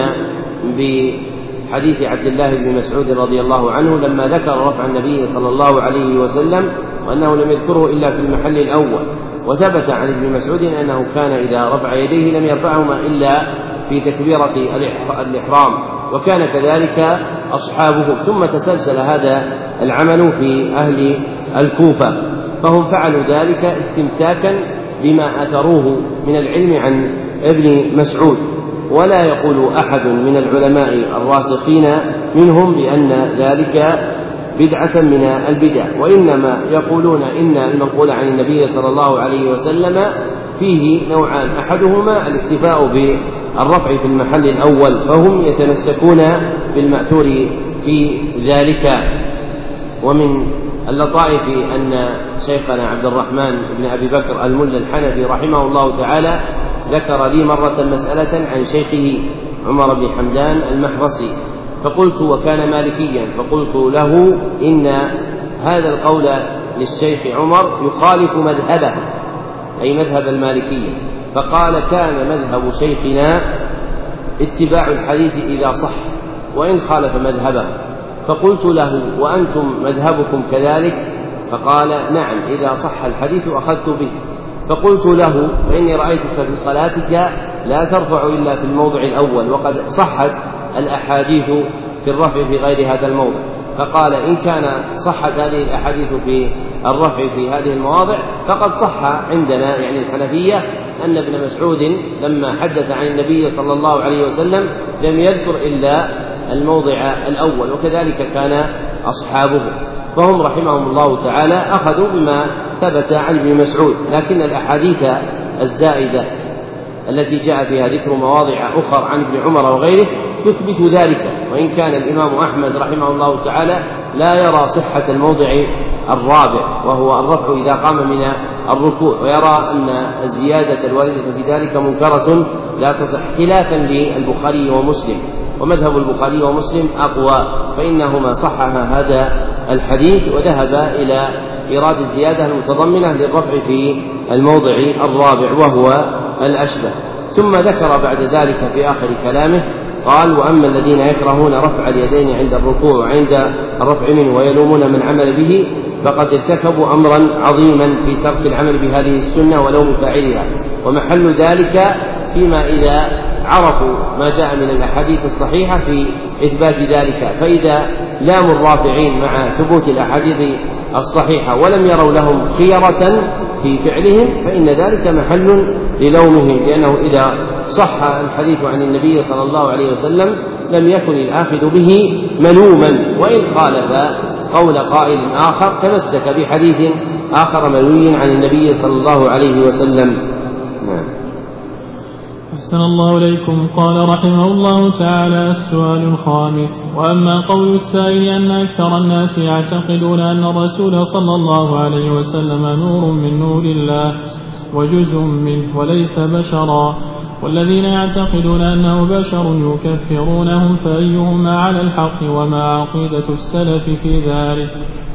بحديث عبد الله بن مسعود رضي الله عنه لما ذكر رفع النبي صلى الله عليه وسلم وأنه لم يذكره إلا في المحل الأول. وثبت عن ابن مسعود أنه كان إذا رفع يديه لم يرفعهما إلا في تكبيرة الإحرام، وكان كذلك أصحابه. ثم تسلسل هذا العمل في أهل الكوفة، فهم فعلوا ذلك استمساكا بما أثروه من العلم عن ابن مسعود. ولا يقول أحد من العلماء الراسخين منهم بأن ذلك بدعة من البدع، وإنما يقولون إن المنقول عن النبي صلى الله عليه وسلم فيه نوعان: أحدهما الاكتفاء بالرفع في المحل الأول، فهم يتمسكون بالمأثور في ذلك. ومن اللطائف أن شيخنا عبد الرحمن بن أبي بكر الملا الحنفي رحمه الله تعالى ذكر لي مرة مسألة عن شيخه عمر بن حمدان المحرصي، فقلت وكان مالكيا، فقلت له إن هذا القول للشيخ عمر يخالف مذهبه، أي مذهب المالكية. فقال: كان مذهب شيخنا اتباع الحديث إذا صح وإن خالف مذهبه. فقلت له: وأنتم مذهبكم كذلك؟ فقال: نعم، إذا صح الحديث أخذت به. فقلت له: فإني رأيتك في صلاتك لا ترفع إلا في الموضع الأول، وقد صحت الأحاديث في الرفع في غير هذا الموضع. فقال: إن كان صحت هذه الأحاديث في الرفع في هذه المواضع فقد صح عندنا، يعني الحنفية، أن ابن مسعود لما حدث عن النبي صلى الله عليه وسلم لم يذكر إلا الموضع الأول، وكذلك كان أصحابه. فهم رحمهم الله تعالى أخذوا بما ثبت عن ابن مسعود، لكن الأحاديث الزائدة التي جاء فيها ذكر مواضع أخرى عن ابن عمر وغيره يثبت ذلك، وإن كان الإمام أحمد رحمه الله تعالى لا يرى صحة الموضع الرابع وهو الرفع إذا قام من الركوع، ويرى أن الزيادة الواردة في ذلك منكرة لا تصح، خلافا للبخاري ومسلم، ومذهب البخاري ومسلم أقوى، فإنهما صحها هذا الحديث وذهب إلى إيراد الزيادة المتضمنة للرفع في الموضع الرابع وهو الأشبه. ثم ذكر بعد ذلك في آخر كلامه قال: وأما الذين يكرهون رفع اليدين عند الركوع وعند الرفع منه ويلومون من عمل به فقد ارتكبوا أمرا عظيما في ترك العمل بهذه السنة ولوم فاعلها، ومحل ذلك فيما إذا عرفوا ما جاء من الأحاديث الصحيحة في إثبات ذلك، فإذا لاموا الرافعين مع ثبوت الأحاديث الصحيحة ولم يروا لهم خيرة في فعلهم فإن ذلك محل للومهم، لأنه إذا صح الحديث عن النبي صلى الله عليه وسلم لم يكن الآخذ به ملوما، وإن خالف قول قائل آخر تمسك بحديث آخر مروي عن النبي صلى الله عليه وسلم. أحسن الله إليكم. قال رحمه الله تعالى: السؤال الخامس: وأما قول السائل أن أكثر الناس يعتقدون أن الرسول صلى الله عليه وسلم نور من نور الله وجزء منه وليس بشرا، والذين يعتقدون أنه بشر يكفرونهم، فأيهما على الحق وما عقيدة السلف في ذلك؟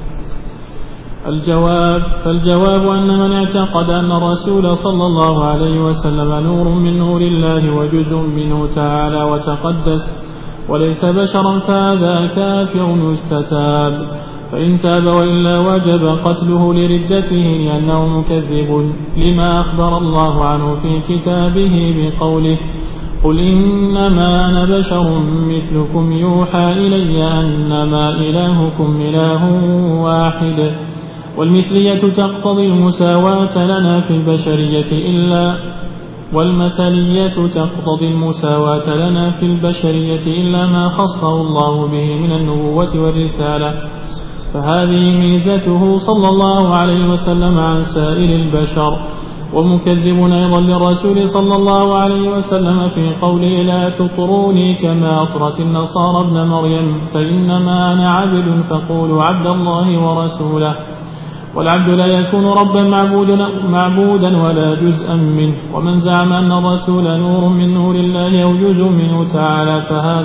فالجواب أن من اعتقد أن الرسول صلى الله عليه وسلم نور من نور الله وجزء منه تعالى وتقدس وليس بشرا فهذا كافر يستتاب، فإن تاب وإلا وجب قتله لردته لأنه مكذب لما أخبر الله عنه في كتابه بقوله: قل إنما أنا بشر مثلكم يوحى إلي أنما إلهكم إله واحد. والمثلية تقتضي المساواة لنا في البشرية إلا ما خصه الله به من النبوة والرسالة، فهذه ميزته صلى الله عليه وسلم عن سائر البشر. ومكذب أيضا للرسول صلى الله عليه وسلم في قوله لا تطروني كما أطرت النصارى ابن مريم فإنما أنا عبد فقولوا عبد الله ورسوله. والعبد لا يكون ربا معبودا ولا جزءا منه. ومن زعم أن الرسول نور من نور الله أو جزء منه تعالى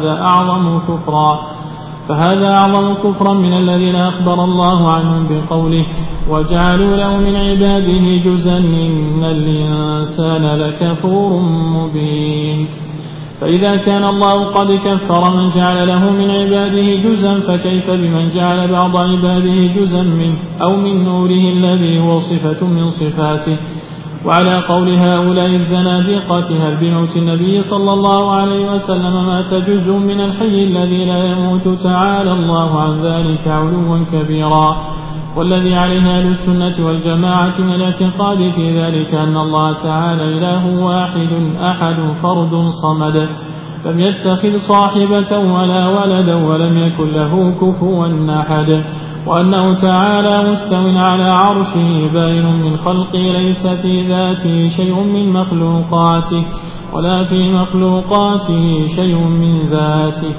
فهذا أعظم كفرا من الذين أخبر الله عنهم بقوله وجعلوا له من عباده جزءا إن الإنسان لكفور مبين. فإذا كان الله قد كفر من جعل له من عباده جزءا فكيف بمن جعل بعض عباده جزءا منه أو من نوره الذي هو صفة من صفاته. وعلى قول هؤلاء الزنادقة هل بموت النبي صلى الله عليه وسلم مات جزء من الحي الذي لا يموت تعالى الله عن ذلك علوا كبيرا. والذي عليه أهل السنة والجماعة من الاعتقاد في ذلك أن الله تعالى إله واحد أحد فرد صمد لم يتخذ صاحبة ولا ولدا ولم يكن له كفوا أحد، وأنه تعالى مستو على عرشه باين من خلقه ليس في ذاته شيء من مخلوقاته ولا في مخلوقاته شيء من ذاته.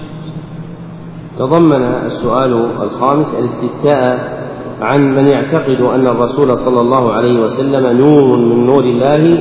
تضمن السؤال الخامس الاستفتاء عن من يعتقد أن الرسول صلى الله عليه وسلم نور من نور الله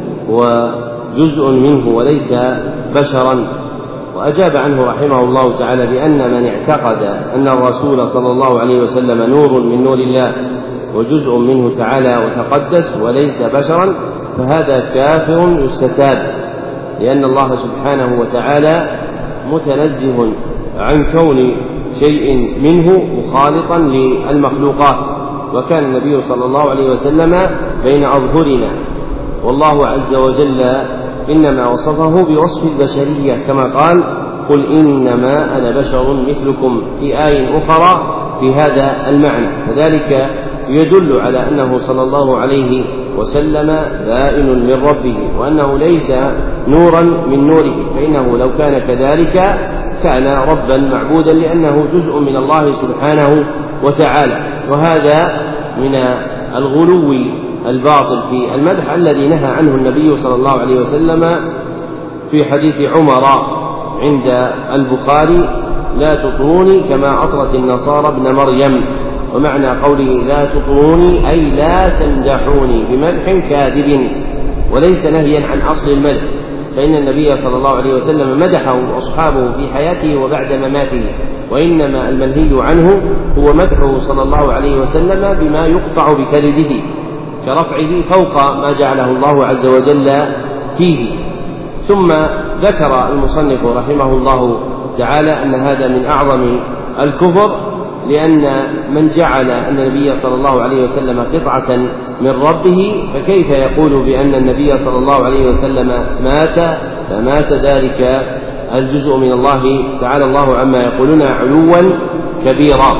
وجزء منه وليس بشرا، وأجاب عنه رحمه الله تعالى بأن من اعتقد أن الرسول صلى الله عليه وسلم نور من نور الله وجزء منه تعالى وتقدس وليس بشرا فهذا كافر يستتاب، لأن الله سبحانه وتعالى متنزه عن كون شيء منه مخالطا للمخلوقات، وكان النبي صلى الله عليه وسلم بين أظهرنا، والله عز وجل إنما وصفه بوصف البشرية كما قال قل إنما أنا بشر مثلكم في آية أخرى في هذا المعنى. فذلك يدل على أنه صلى الله عليه وسلم بائن من ربه وأنه ليس نورا من نوره، فإنه لو كان كذلك كان ربا معبودا لأنه جزء من الله سبحانه وتعالى. وهذا من الغلو الباطل في المدح الذي نهى عنه النبي صلى الله عليه وسلم في حديث عمر عند البخاري لا تطروني كما أطرت النصارى ابن مريم. ومعنى قوله لا تطروني أي لا تمدحوني بمدح كاذب وليس نهيا عن أصل المدح، فإن النبي صلى الله عليه وسلم مدحه أصحابه في حياته وبعد مماته، وإنما المنهي عنه هو مدحه صلى الله عليه وسلم بما يقطع بكذبه كرفعه فوق ما جعله الله عز وجل فيه. ثم ذكر المصنف رحمه الله تعالى أن هذا من أعظم الكفر، لأن من جعل أن النبي صلى الله عليه وسلم قطعة من ربه فكيف يقول بأن النبي صلى الله عليه وسلم مات فمات ذلك الجزء من الله تعالى الله عما يقولون علوا كبيرا.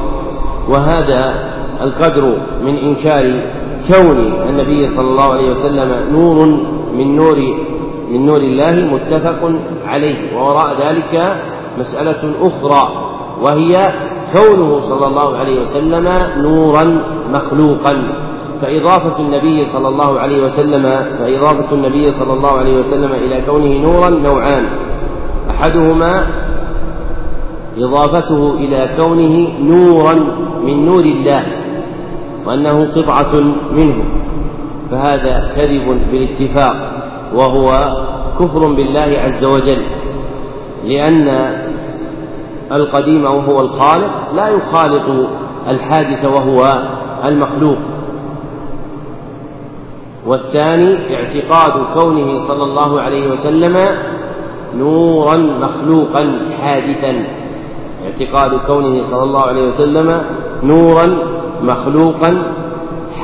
وهذا القدر من إنكار كون النبي صلى الله عليه وسلم نور من نور الله متفق عليه. ووراء ذلك مسألة أخرى وهي كونه صلى الله عليه وسلم نورا مخلوقا، فإضافة النبي صلى الله عليه وسلم إلى كونه نورا نوعان، أحدهما إضافته إلى كونه نورا من نور الله وأنه قطعة منه، فهذا كذب بالاتفاق وهو كفر بالله عز وجل، لأن القديم وهو الخالق لا يخالط الحادث وهو المخلوق. والثاني اعتقاد كونه صلى الله عليه وسلم نورا مخلوقا حادثا، اعتقاد كونه صلى الله عليه وسلم نورا مخلوقا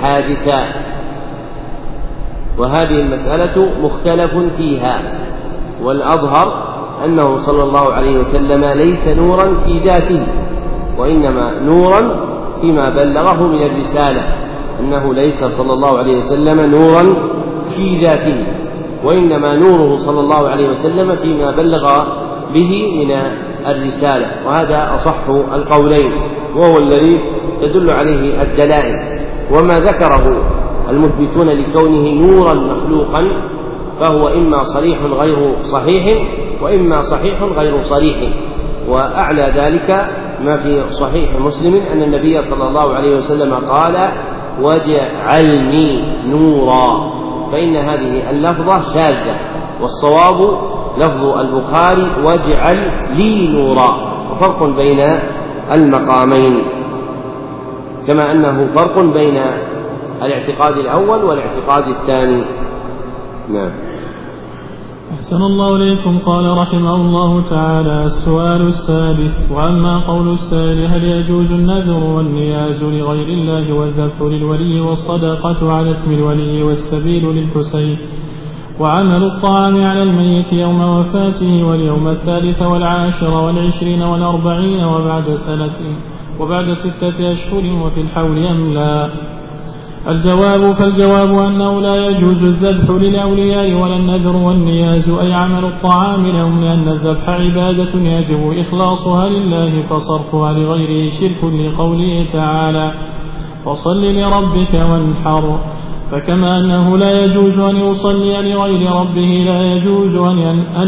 حادثا. وهذه المسألة مختلف فيها، والأظهر أنه صلى الله عليه وسلم ليس نورا في ذاته، وإنما نورا فيما بلغه من الرسالة، أنه ليس صلى الله عليه وسلم نورا في ذاته، وإنما نوره صلى الله عليه وسلم فيما بلغ به من الرسالة، وهذا أصح القولين وهو الذي تدل عليه الدلائل. وما ذكره المثبتون لكونه نورا مخلوقا فهو إما صريح غير صحيح وإما صحيح غير صريح، وأعلى ذلك ما في صحيح مسلم أن النبي صلى الله عليه وسلم قال واجعلني نورا، فإن هذه اللفظة شاذة، والصواب لفظ البخاري واجعل لي نورا، وفرق بين المقامين، كما أنه فرق بين الاعتقاد الأول والاعتقاد الثاني. نعم. أحسن الله إليكم. قال رحمه الله تعالى: السؤال السادس: وأما قول السائل هل يجوز النذر والنياز لغير الله والذبح للولي والصدقة على اسم الولي والسبيل للحسين وعمل الطعام على الميت يوم وفاته واليوم 13 والعشرين 40 وبعد 6 أشهر وفي الحول أم لا؟ فالجواب أنه لا يجوز الذبح للأولياء ولا النذر والنياز أي عمل الطعام لهم، لأن الذبح عبادة يجب إخلاصها لله، فصرفها لغيره شرك، لقوله تعالى: فصل لربك وانحر. فكما أنه لا يجوز أن يصلي لغير ربه لا يجوز أن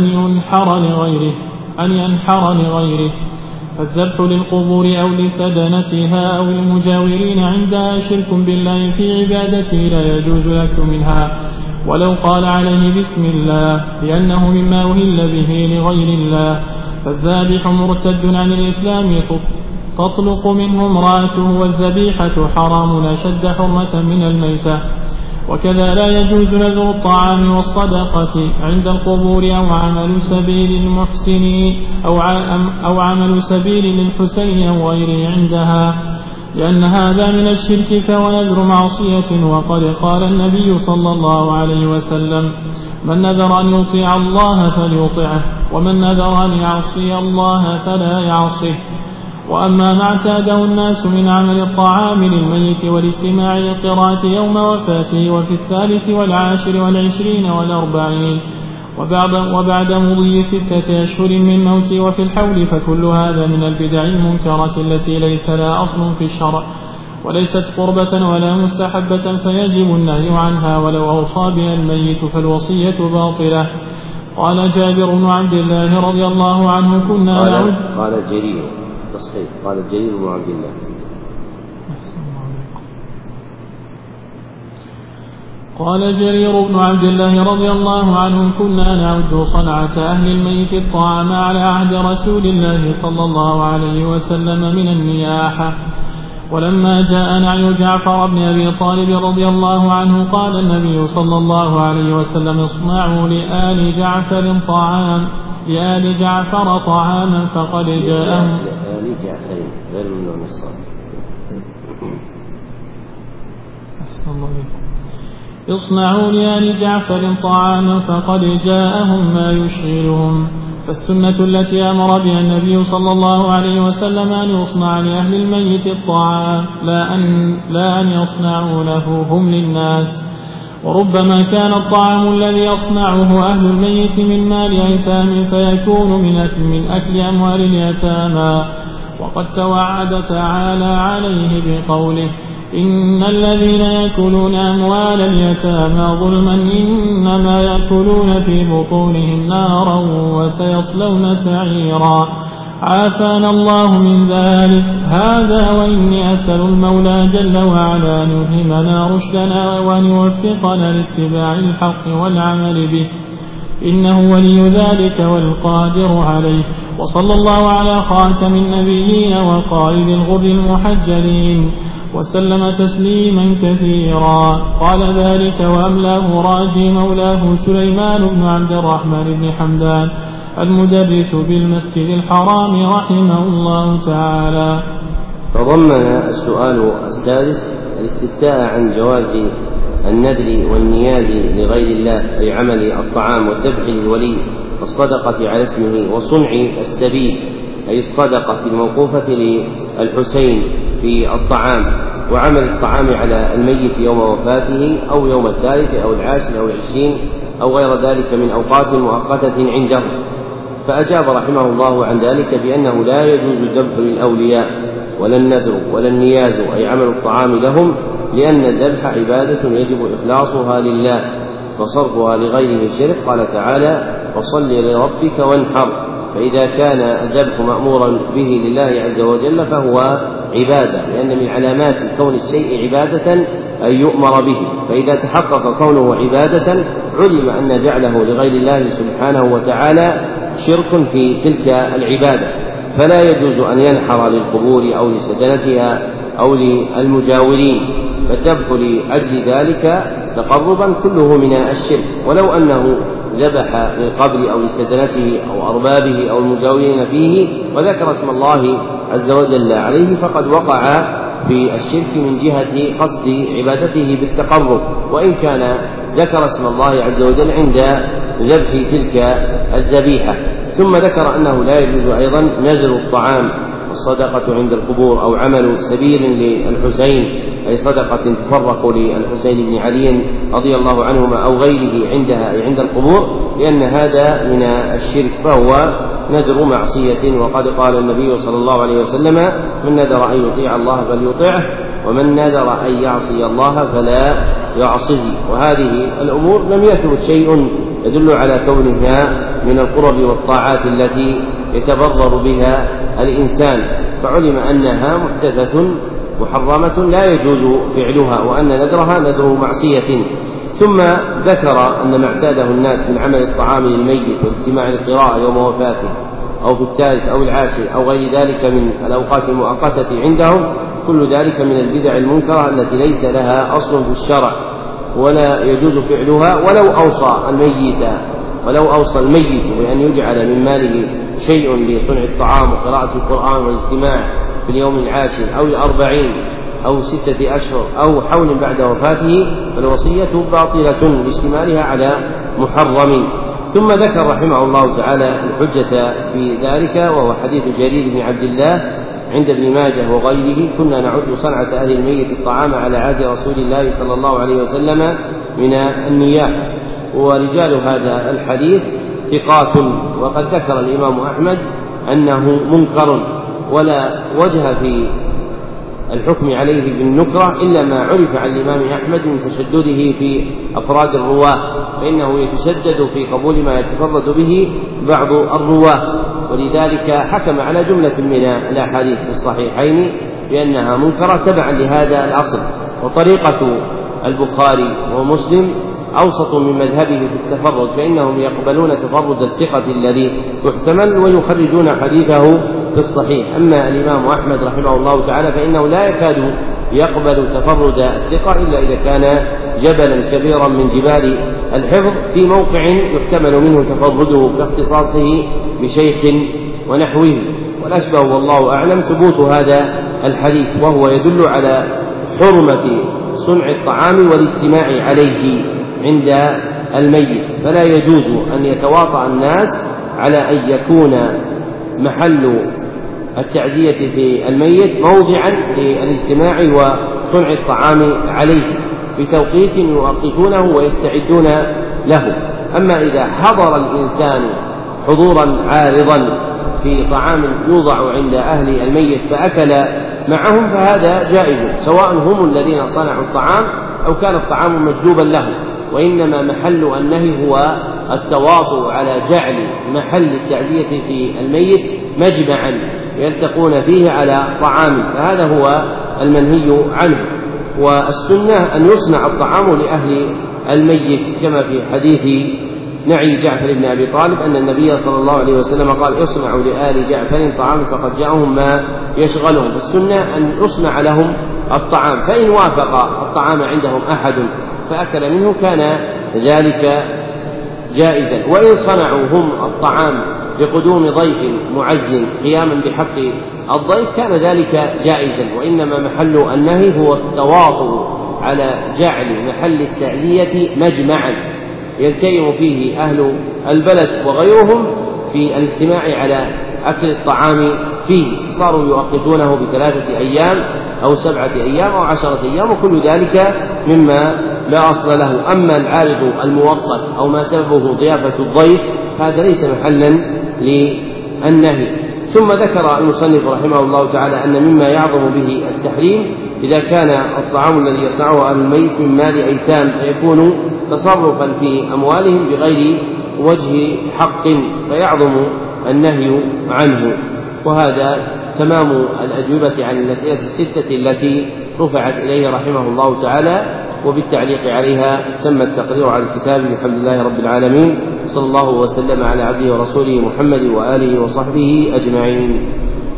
ينحر لغيره، فالذبح للقبور أو لسدنتها أو المجاورين عندها شرك بالله في عبادته لا يجوز الأكل منها ولو قال عليه بسم الله، لأنه مما أهل به لغير الله، فالذابح مرتد عن الإسلام تطلق منه امرأته، والذبيحة حرام أشد حرمة من الميتة. وكذا لا يجوز نذر الطعام والصدقة عند القبور أو عمل سبيل المحسنين أو عمل سبيل للحسين أو غيره عندها، لأن هذا من الشرك فهو نذر معصية. وقد قال النبي صلى الله عليه وسلم: من نذر أن يطيع الله فليطعه، ومن نذر أن يعصي الله فلا يعصه. وأما ما اعتاده الناس من عمل الطعام للميت والاجتماع للقراءة يوم وفاته وفي 13 والعشرين 40 وبعد مضي 6 أشهر من موته وفي الحول، فكل هذا من البدع المنكرة التي ليس لها أصل في الشرع وليست قربة ولا مستحبة، فيجب النهي عنها ولو أوصى بها الميت، فالوصية باطلة. قال جابر بن عبد الله رضي الله عنه: كنا نعود. قال جرير تصحيح، قال جرير بن عبد الله. قال جرير بن عبد الله رضي الله عنه: كنا نعد صنعة أهل الميت الطعام على عهد رسول الله صلى الله عليه وسلم من النياحة. ولما جاء نعي جعفر بن أبي طالب رضي الله عنه قال النبي صلى الله عليه وسلم: اصنعوا لآل جعفر طعاما فقد جاءهم. لآل جعفر غير من الصالح. اصنعوا لآل جعفر طعاما فقد جاءهم ما يشغلهم. فالسنة التي أمر بها النبي صلى الله عليه وسلم أن يصنع لأهل الميت الطعام لا أن يصنعوا له هم للناس. وربما كان الطعام الذي يصنعه أهل الميت من مال أيتام فيكون من أكل أموال اليتامى، وقد توعد تعالى عليه بقوله: إن الذين يأكلون أموال اليتامى ظلما إنما يأكلون في بطونهم نارا وسيصلون سعيرا. عافانا الله من ذلك. هذا وإني أسأل المولى جل وعلا أن يلهمنا رشدنا وأن يوفقنا لاتباع الحق والعمل به، إنه ولي ذلك والقادر عليه. وصلى الله على خاتم النبيين وقائد الغر المحجلين وسلم تسليما كثيرا. قال ذلك وأملاه راجي مولاه سليمان بن عبد الرحمن بن حمدان المدرس بالمسجد الحرام رحمه الله تعالى. تضمن السؤال السادس الاستفتاء عن جواز النذر والنياز لغير الله، أي عمل الطعام والذبح للولي الصدقة على اسمه وصنع السبيل، أي الصدقة الموقوفة للحسين في الطعام وعمل الطعام على الميت يوم وفاته أو يوم الثالث أو العاشر أو العشرين أو غير ذلك من أوقات مؤقتة عنده. فأجاب رحمه الله عن ذلك بأنه لا يجوز الذبح للأولياء ولا النذر ولا النياز أي عمل الطعام لهم، لأن الذبح عبادة يجب إخلاصها لله وصرفها لغيره شرك. قال تعالى: فصل لربك وانحر. فإذا كان الذبح مأمورا به لله عز وجل فهو عبادة، لأن من علامات كون الشيء عبادة أن يؤمر به، فإذا تحقق كونه عبادة علم أن جعله لغير الله سبحانه وتعالى شرك في تلك العبادة، فلا يجوز أن ينحر للقبور أو لسدنتها أو للمجاورين، فالذبح لأجل ذلك تقربا كله من الشرك. ولو أنه ذبح للقبر أو لسدنته أو أربابه أو المجاورين فيه وذكر اسم الله عز وجل عليه فقد وقع في الشرك من جهة قصد عبادته بالتقرب، وإن كان ذكر اسم الله عز وجل عند ذبح تلك الذبيحة. ثم ذكر أنه لا يجوز أيضا نذر الطعام والصدقة عند القبور أو عمل سبيل للحسين، أي صدقة تفرق للحسين بن علي رضي الله عنهما أو غيره عندها أي عند القبور، لأن هذا من الشرك فهو نذر معصية. وقد قال النبي صلى الله عليه وسلم: من نذر أن يطيع الله فليطيعه، ومن نذر أن يعصي الله فلا يعصيه. وهذه الأمور لم يثبت شيء يدل على كونها من القرب والطاعات التي يتبرر بها الإنسان، فعلم أنها محدثة محرمة لا يجوز فعلها، وأن نذرها نذر معصية. ثم ذكر أن ما اعتاده الناس من عمل الطعام للميت والاجتماع للقراءة يوم وفاته أو في الثالث أو العاشر أو غير ذلك من الأوقات المؤقتة عندهم، كل ذلك من البدع المنكرة التي ليس لها أصل في الشرع ولا يجوز فعلها. ولو أوصى الميت بأن يجعل من ماله شيء لصنع الطعام وقراءة القرآن والاجتماع في اليوم العاشر أو 40 أو 6 أشهر أو حول بعد وفاته، فالوصية باطلة لاشتمالها على محرم. ثم ذكر رحمه الله تعالى الحجة في ذلك، وهو حديث جرير بن عبد الله عند ابن ماجه وغيره: كنا نعد صنعة أهل الميت الطعام على عهد رسول الله صلى الله عليه وسلم من النياحة. ورجال هذا الحديث ثقات، وقد ذكر الإمام أحمد أنه منكر، ولا وجه في الحكم عليه بالنكرة إلا ما عرف عن الإمام أحمد من تشدده في أفراد الرواه، فإنه يتشدد في قبول ما يتفرد به بعض الرواه، ولذلك حكم على جملة من الأحاديث في الصحيحين بأنها منكرة تبعا لهذا الأصل. وطريقة البخاري ومسلم أوسط من مذهبه في التفرد، فإنهم يقبلون تفرد الثقة الذي يحتمل ويخرجون حديثه في الصحيح. أما الإمام أحمد رحمه الله تعالى فإنه لا يكاد يقبل تفرد الثقة إلا إذا كان جبلا كبيرا من جبال الحفظ في موقع يحتمل منه تفرده كاختصاصه بشيخ ونحوه. والأشبه والله أعلم ثبوت هذا الحديث، وهو يدل على حرمة صنع الطعام والاجتماع عليه عند الميت، فلا يجوز أن يتواطأ الناس على أن يكون محل التعزية في الميت موضعا للاجتماع وصنع الطعام عليه بتوقيت يؤقتونه ويستعدون له. أما إذا حضر الإنسان حضورا عارضا في طعام يوضع عند أهل الميت فأكل معهم فهذا جائز، سواء هم الذين صنعوا الطعام أو كان الطعام مجلوبا لهم، وإنما محل النهي هو التواطؤ على جعل محل التعزية في الميت مجمعا يلتقون فيه على طعام، فهذا هو المنهي عنه. والسنة أن يصنع الطعام لأهل الميت، كما في حديث نعي جعفر بن أبي طالب أن النبي صلى الله عليه وسلم قال: اصنعوا لآل جعفر طعام فقد جاءهم ما يشغلهم. فالسنة أن يصنع لهم الطعام، فإن وافق الطعام عندهم أحد فأكل منه كان ذلك جائزا، وإن صنعوا هم الطعام بقدوم ضيف معز قياما بحق الضيف كان ذلك جائزا. وإنما محل النهي هو التواطؤ على جعل محل التعزية مجمعا يلتئم فيه أهل البلد وغيرهم في الاجتماع على أكل الطعام فيه، صاروا يؤقتونه ب3 أيام أو 7 أيام أو 10 أيام، وكل ذلك مما لا أصل له. أما العارض المؤقت أو ما سببه ضيافة الضيف هذا ليس محلا للنهي. ثم ذكر المصنف رحمه الله تعالى أن مما يعظم به التحريم إذا كان الطعام الذي يصنعه أهل الميت من مال أيتام فيكون تصرفا في أموالهم بغير وجه حق فيعظم النهي عنه. وهذا تمام الأجوبة عن الأسئلة 6 التي رفعت إليه رحمه الله تعالى، وبالتعليق عليها تم التقرير على الكتاب. الحمد لله رب العالمين، صلى الله وسلم على عبده ورسوله محمد وآله وصحبه أجمعين.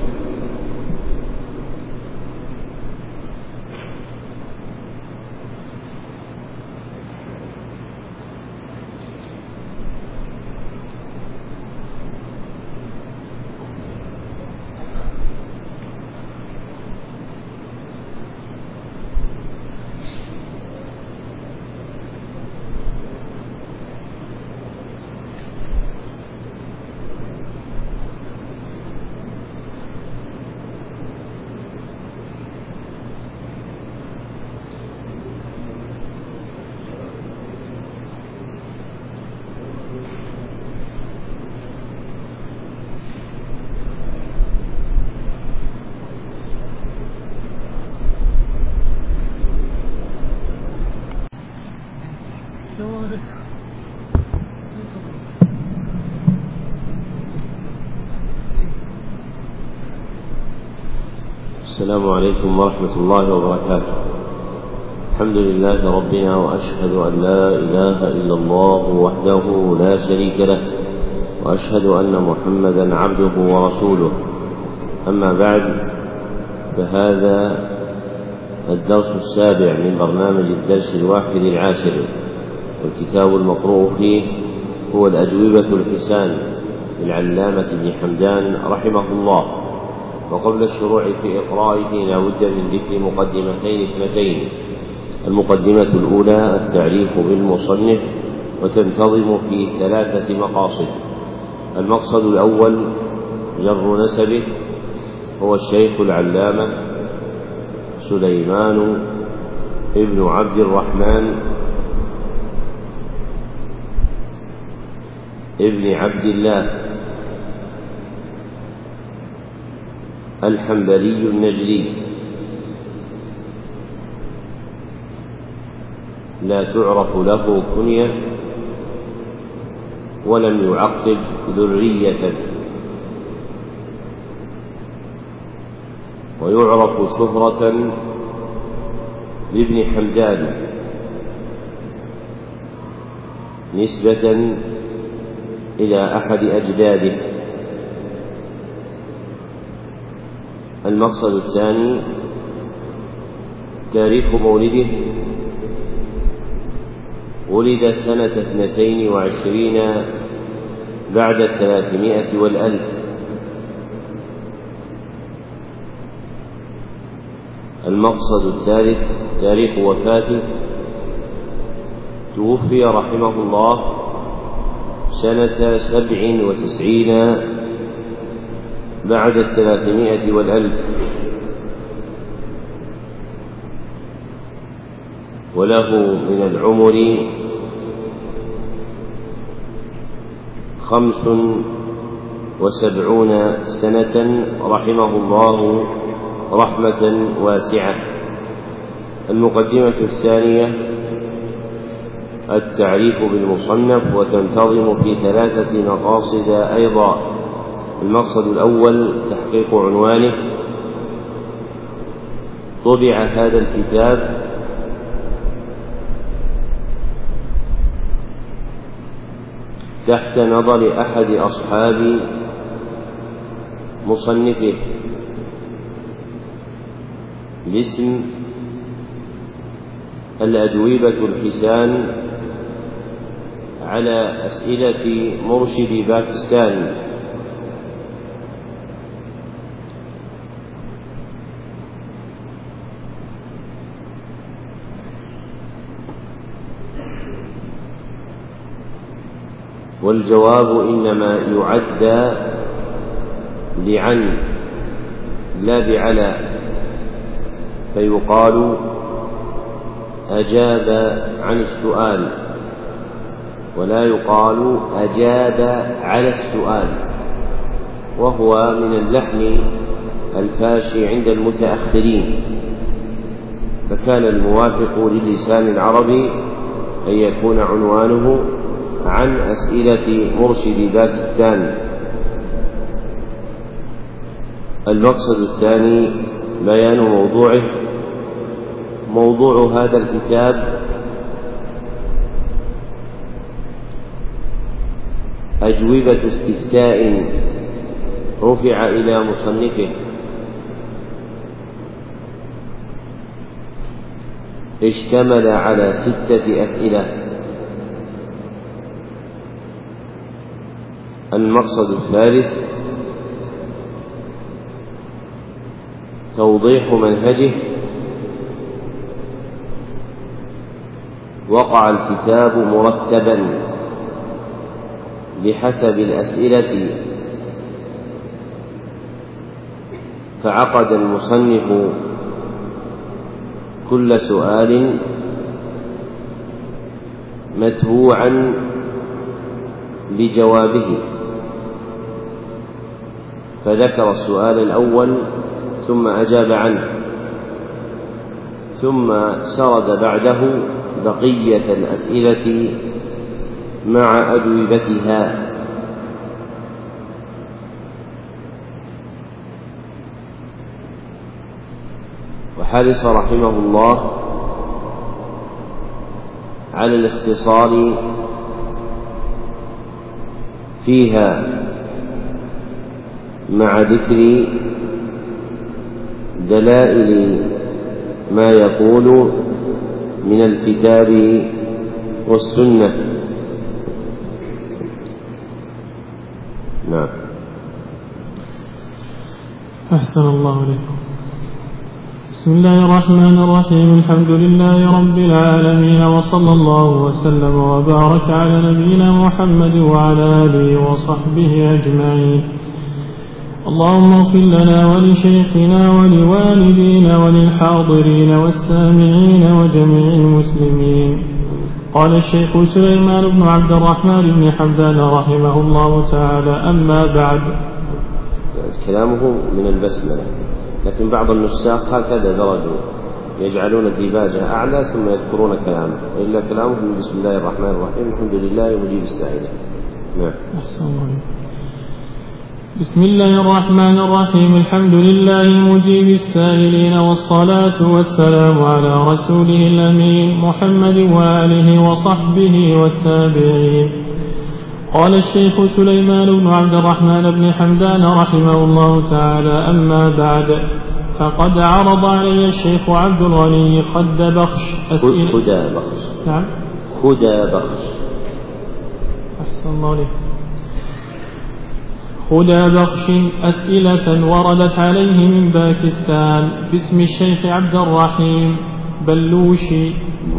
السلام عليكم ورحمة الله وبركاته. الحمد لله ربنا، وأشهد أن لا إله إلا الله وحده لا شريك له، وأشهد أن محمدا عبده ورسوله. أما بعد، فهذا الدرس السابع من برنامج الدرس 11، والكتاب المقروء فيه هو الأجوبة الحسان للعلامة ابن حمدان رحمه الله. وقبل الشروع في إقرائه لا بد من ذكر مقدمتين 2. المقدمة الأولى التعريف بالمصنف، وتنتظم في 3 مقاصد. المقصد الأول جر نسبه، هو الشيخ العلامة سليمان ابن عبد الرحمن ابن عبد الله الحنبلي النجدي، لا تعرف له كنية ولم يعقب ذرية، ويعرف شهرة بابن حمدان نسبة إلى أحد أجداده. المقصد الثاني تاريخ مولده، ولد سنة 22 بعد 300 والألف. المقصد الثالث تاريخ وفاته، توفي رحمه الله سنة 97 بعد 300 والألف، وله من العمر 75 سنة رحمه الله رحمة واسعة. المقدمة الثانية التعريف بالمصنف، وتنتظم في 3 مقاصد أيضا. المقصد الأول تحقيق عنوانه. طبع هذا الكتاب تحت نظر أحد أصحاب مصنفه باسم الأجوبة الحسان على أسئلة مرشد باكستان. والجواب إنما يعدى لعن لا بعلى، فيقال أجاب عن السؤال ولا يقال أجاب على السؤال، وهو من اللحن الفاشي عند المتأخرين، فكان الموافق للسان العربي أن يكون عنوانه عن أسئلة مرشد باكستان. المقصد الثاني بيان موضوعه. موضوع هذا الكتاب أجوبة استفتاء رفع إلى مصنفه اشتمل على 6 أسئلة. المقصد الثالث توضيح منهجه. وقع الكتاب مرتبا بحسب الأسئلة، فعقد المصنف كل سؤال متبوعا بجوابه، فذكر السؤال الأول ثم أجاب عنه، ثم سرد بعده بقية الأسئلة مع أجوبتها. وحرص رحمه الله على الاختصار فيها مع ذكر دلائل ما يقول من الكتاب والسنة. نعم. أحسن الله عليكم. بسم الله الرحمن الرحيم. الحمد لله رب العالمين، وصلى الله وسلم وبارك على نبينا محمد وعلى آله وصحبه أجمعين. اللهم اغفر لنا ولشيخنا ولوالدينا وللحاضرين والسامعين وجميع المسلمين. قال الشيخ سليمان بن عبد الرحمن بن حمدان رحمه الله تعالى: أما بعد. كلامه من البسملة، لكن بعض النساخ هكذا درجوا، يجعلون الديباجة أعلى ثم يذكرون كلامه، وإلا كلامه من بسم الله الرحمن الرحيم الحمد لله مجيب السائلين. نعم. أحسن الله. بسم الله الرحمن الرحيم. الحمد لله مجيب السائلين، والصلاة والسلام على رسوله الأمين محمد وآله وصحبه والتابعين. قال الشيخ سليمان بن عبد الرحمن بن حمدان رحمه الله تعالى: أما بعد، فقد عرض علي الشيخ عبد الغني خد بخش أسئلة. خدا بخش. نعم. خدا بخش. أحسن الله عليك. خدا بخش أسئلة وردت عليه من باكستان باسم الشيخ عبد الرحيم بلوشي.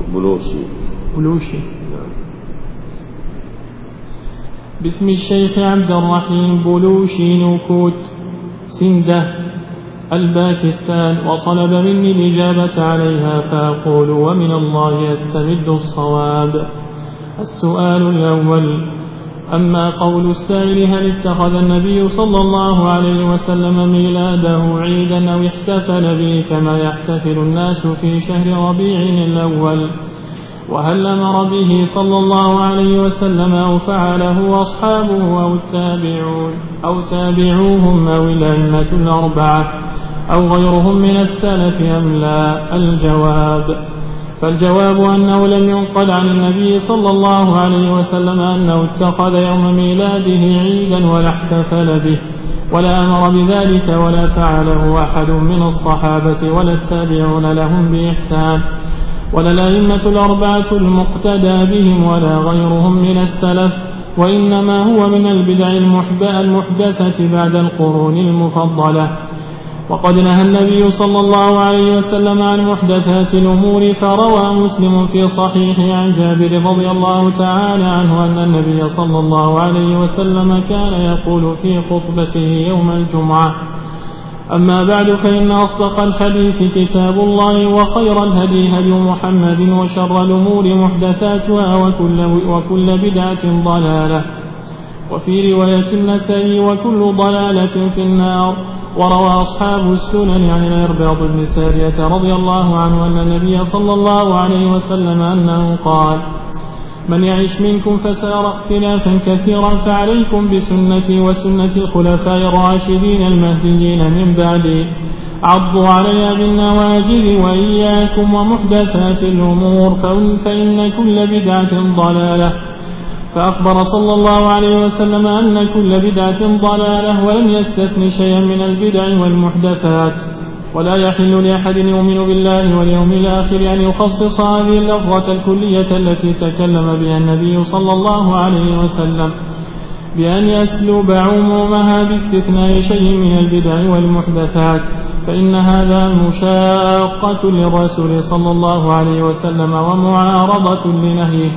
باسم الشيخ عبد الرحيم بلوشي نوكوت سنده الباكستان، وطلب مني الإجابة عليها، فأقول: ومن الله أستمد الصواب. السؤال الأول: أما قول السائل: هل اتخذ النبي صلى الله عليه وسلم ميلاده عيدا أو احتفل به كما يحتفل الناس في شهر ربيع الأول؟ وهل أمر به صلى الله عليه وسلم أو فعله أصحابه أو تابعوهم أو الأئمة الأربعة أو غيرهم من السلف أم لا؟ الجواب: فالجواب أنه لم ينقل عن النبي صلى الله عليه وسلم أنه اتخذ يوم ميلاده عيدا ولا احتفل به ولا أمر بذلك ولا فعله أحد من الصحابة ولا التابعون لهم بإحسان ولا الأئمة الأربعة المقتدى بهم ولا غيرهم من السلف، وإنما هو من البدع المحدثة بعد القرون المفضلة. وقد نهى النبي صلى الله عليه وسلم عن محدثات الأمور. فروى مسلم في صحيحه عن جابر رضي الله تعالى عنه أن النبي صلى الله عليه وسلم كان يقول في خطبته يوم الجمعة: أما بعد، فإن أصدق الحديث كتاب الله، وخير الهدي هدي محمد، وشر الأمور محدثاتها، وكل بدعة ضلالة. وفي رواية النسائي: وكل ضلالة في النار. وروى أصحاب السنن عن الإرباض بن سارية رضي الله عنه أن النبي صلى الله عليه وسلم أنه قال: من يعش منكم فسيرى اختلافا كثيرا، فعليكم بسنتي وسنة الخلفاء الراشدين المهديين من بعدي، عضوا عليها بالنواجذ، وإياكم ومحدثات الأمور، فإن كل بدعة ضلالة. فأخبر صلى الله عليه وسلم أن كل بدعة ضلالة، ولم يستثن شيئا من البدع والمحدثات. ولا يحل لأحد يؤمن بالله واليوم الآخر أن يخصص هذه اللفظة الكلية التي تكلم بها النبي صلى الله عليه وسلم بأن يسلب عمومها باستثناء شيء من البدع والمحدثات، فإن هذا مشاقة للرسول صلى الله عليه وسلم ومعارضة لنهيه.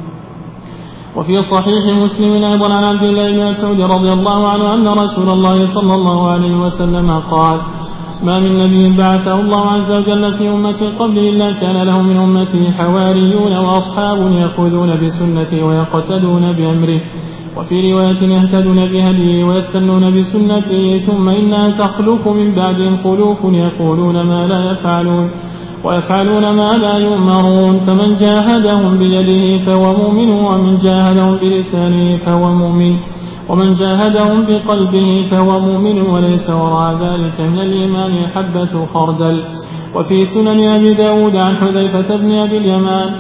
وفي صحيح مسلم أيضا عن عبد الله بن مسعود رضي الله عنه أن رسول الله صلى الله عليه وسلم قال: ما من نبي بعثه الله عز وجل في أمتي قبله إلا كان له من أمته حواريون وأصحاب يأخذون بسنته ويقتدون بأمره، وفي رواية يهتدون بهديه ويستنون بسنته، ثم إنها تخلف من بعدهم خلوف يقولون ما لا يفعلون ويفعلون ما لا يؤمرون، فمن جاهدهم بيده فهو مؤمن، ومن جاهدهم بلسانه فهو مؤمن، ومن جاهدهم بقلبه فهو مؤمن، وليس وراء ذلك من الإيمان حبة خردل. وفي سنن أبي داود عن حذيفة بن أبي اليمان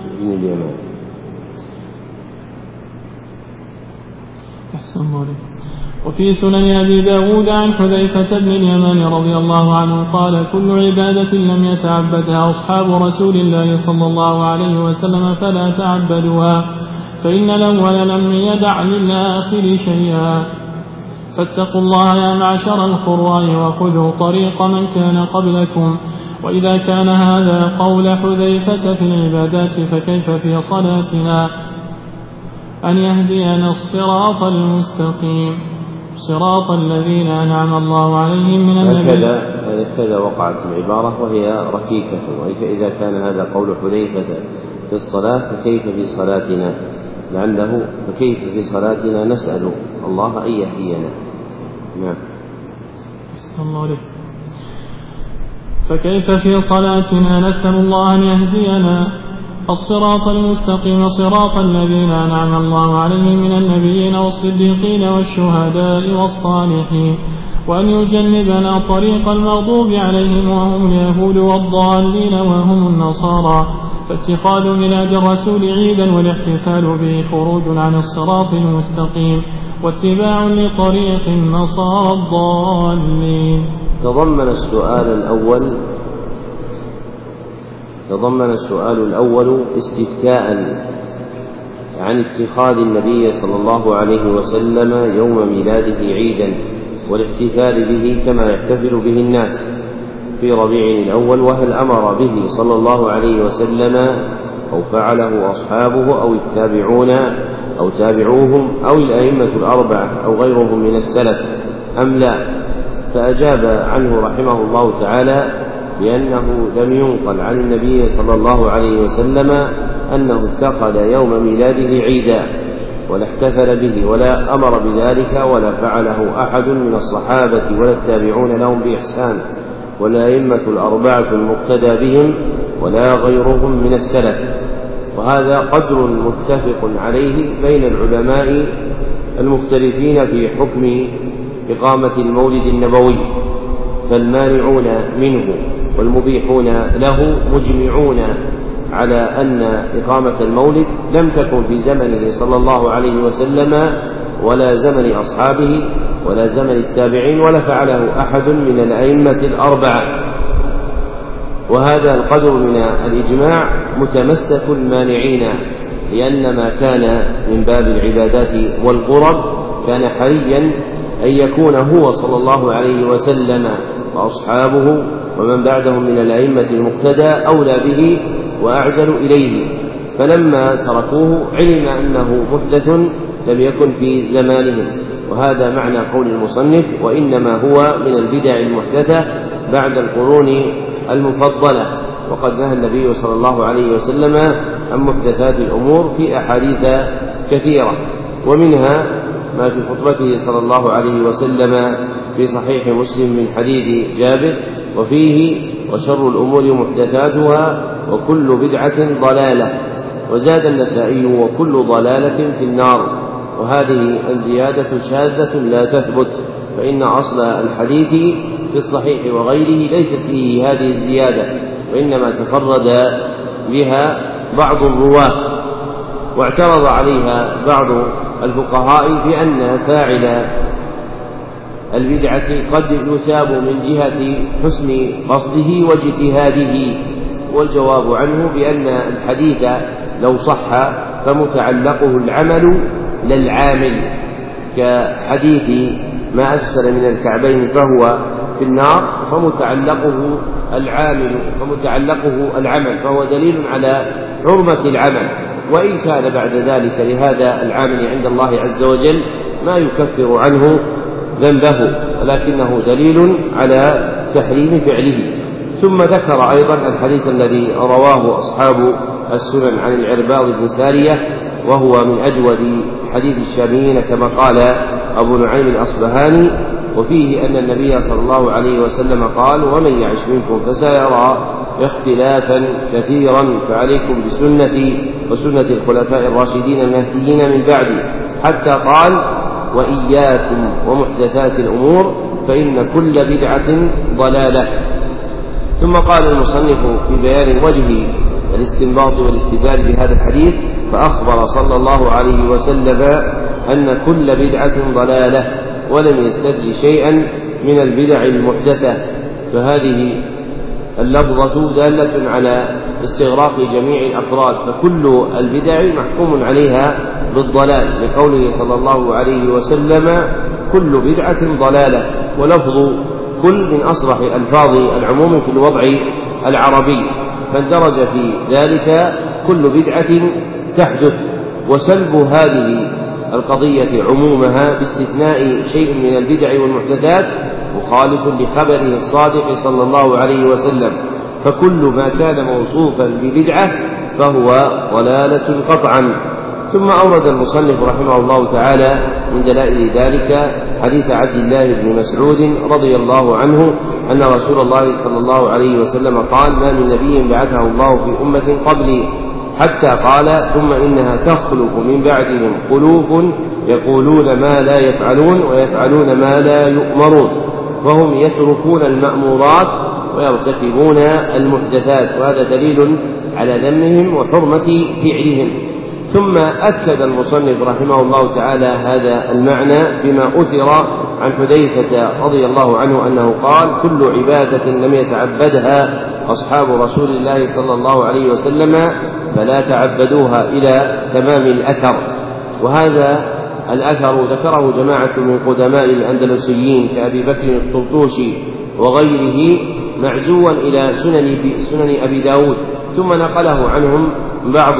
وفي سنن أبي داود عن حذيفة بن اليمان رضي الله عنه قال: كل عبادة لم يتعبدها أصحاب رسول الله صلى الله عليه وسلم فلا تعبدوها، فإن الأول لم يدع للآخر شيئا. فاتقوا الله يا معشر القراء، وخذوا طريق من كان قبلكم. وإذا كان هذا قول حذيفة في العبادات، فكيف في صلاتنا؟ أن يهدينا الصراط المستقيم، صراط الذين أنعم الله عليهم من النبي. هكذا وقعت العبارة وهي ركيكة. وإذا كان هذا قول حذيفة في الصلاة فكيف في صلاتنا؟ لعله فكيف في صلاتنا نسأل الله أن يهدينا. نعم. فكيف في صلاتنا نسأل الله أن يهدينا الصراط المستقيم، صراط الذين أنعم الله عليهم من النبيين والصديقين والشهداء والصالحين، وأن يجنبنا طريق المغضوب عليهم وهم اليهود والضالين وهم النصارى. فاتخاذ ميلاد الرسول عيدا والاحتفال به خروج عن الصراط المستقيم واتباع لطريق النصارى الضالين. تضمن السؤال الأول استفتاء عن اتخاذ النبي صلى الله عليه وسلم يوم ميلاده عيدا والاحتفال به كما يحتفل به الناس في ربيع الأول، وهل أمر به صلى الله عليه وسلم أو فعله أصحابه أو التابعون أو تابعوهم أو الأئمة الأربعة أو غيرهم من السلف أم لا؟ فأجاب عنه رحمه الله تعالى بأنه لم ينقل عن النبي صلى الله عليه وسلم أنه اتخذ يوم ميلاده عيدا ولا احتفل به ولا أمر بذلك ولا فعله أحد من الصحابة ولا التابعون لهم بإحسان ولا أئمة الأربعة المقتدى بهم ولا غيرهم من السلف. وهذا قدر متفق عليه بين العلماء المختلفين في حكم إقامة المولد النبوي، فالمانعون منه والمبيحون له مجمعون على أن إقامة المولد لم تكن في زمنه صلى الله عليه وسلم ولا زمن أصحابه ولا زمن التابعين ولا فعله أحد من الأئمة الأربعة. وهذا القدر من الإجماع متمسك المانعين، لأن ما كان من باب العبادات والقرب كان حريا أن يكون هو صلى الله عليه وسلم وأصحابه ومن بعدهم من الأئمة المقتدى أولى به وأعدل إليه، فلما تركوه علم أنه محدث لم يكن في زمانهم. وهذا معنى قول المصنف: وإنما هو من البدع المحدثة بعد القرون المفضلة. وقد نهى النبي صلى الله عليه وسلم عن محدثات الأمور في أحاديث كثيرة، ومنها ما في خطبته صلى الله عليه وسلم في صحيح مسلم من حديث جابر وفيه: وشر الأمور محدثاتها وكل بدعة ضلالة. وزاد النسائي: وكل ضلالة في النار. وهذه الزيادة شاذة لا تثبت، فإن أصل الحديث في الصحيح وغيره ليست فيه هذه الزيادة، وإنما تفرد بها بعض الرواة، واعترض عليها بعض الفقهاء بأن فاعل البدعة قد يثاب من جهة حسن قصده واجتهاده، والجواب عنه بأن الحديث لو صح فمتعلقه العمل لا العامل، كحديث ما أسفل من الكعبين فهو في النار، فمتعلقه العمل، فهو دليل على حرمة العمل، وإن كان بعد ذلك لهذا العامل عند الله عز وجل ما يكفر عنه ذنبه، ولكنه دليل على تحريم فعله. ثم ذكر أيضا الحديث الذي رواه أصحاب السنن عن العرباض بن سارية، وهو من أجود حديث الشاميين كما قال أبو نعيم الأصبهاني، وفيه أن النبي صلى الله عليه وسلم قال: ومن يعش منكم فسيرى اختلافا كثيرا، فعليكم بسنتي وسنة الخلفاء الراشدين المهديين من بعدي، حتى قال: وإياكم ومحدثات الأمور فإن كل بدعة ضلالة. ثم قال المصنف في بيان وجه الاستنباط والاستدلال بهذا الحديث: فأخبر صلى الله عليه وسلم أن كل بدعة ضلالة، ولم يستدل شيئا من البدع المحدثة. فهذه اللفظة دالة على استغراق جميع الأفراد، فكل البدع محكوم عليها بالضلال، لقوله صلى الله عليه وسلم: كل بدعة ضلالة. ولفظ كل من أصرح ألفاظ العموم في الوضع العربي، فاندرج في ذلك كل بدعة تحدث، وسلب هذه القضية عمومها باستثناء شيء من البدع والمحدثات مخالف لخبره الصادق صلى الله عليه وسلم، فكل ما كان موصوفا ببدعة فهو ضلالة قطعا. ثم أورد المصنف رحمه الله تعالى من دلائل ذلك حديث عبد الله بن مسعود رضي الله عنه أن رسول الله صلى الله عليه وسلم قال: ما من نبي بعثه الله في أمة قبلي، حتى قال: ثم إنها تخلف من بعدهم خلوف يقولون ما لا يفعلون ويفعلون ما لا يؤمرون، وهم يتركون المأمورات ويرتكبون المحدثات، وهذا دليل على ذمهم وحرمة فعلهم. ثم أكد المصنف رحمه الله تعالى هذا المعنى بما أثر عن حذيفة رضي الله عنه أنه قال: كل عبادة لم يتعبدها أصحاب رسول الله صلى الله عليه وسلم فلا تعبدوها إلى تمام الأثر. وهذا الأثر ذكره جماعة من قدماء الأندلسيين كأبي بكر الطرطوشي وغيره معزوا إلى سنن أبي داود، ثم نقله عنهم بعض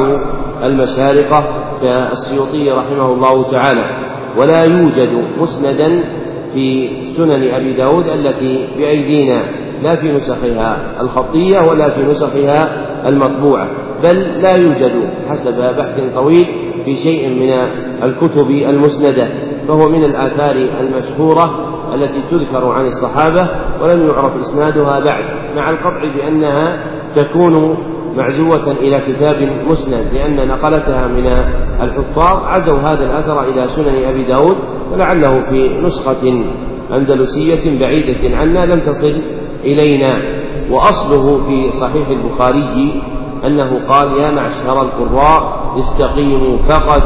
المشارقة كالسيوطي رحمه الله تعالى. ولا يوجد مسندا في سنن أبي داود التي بأيدينا، لا في نسخها الخطية ولا في نسخها المطبوعة، بل لا يوجد حسب بحث طويل في شيء من الكتب المسندة، فهو من الآثار المشهورة التي تذكر عن الصحابة ولم يعرف إسنادها بعد، مع القطع بأنها تكون معزوة إلى كتاب مسند، لأن نقلتها من الحفاظ عزوا هذا الأثر إلى سنن أبي داود، ولعله في نسخة أندلسية بعيدة عنا لم تصل إلينا. وأصله في صحيح البخاري أنه قال: يا معشر القراء استقيموا فقد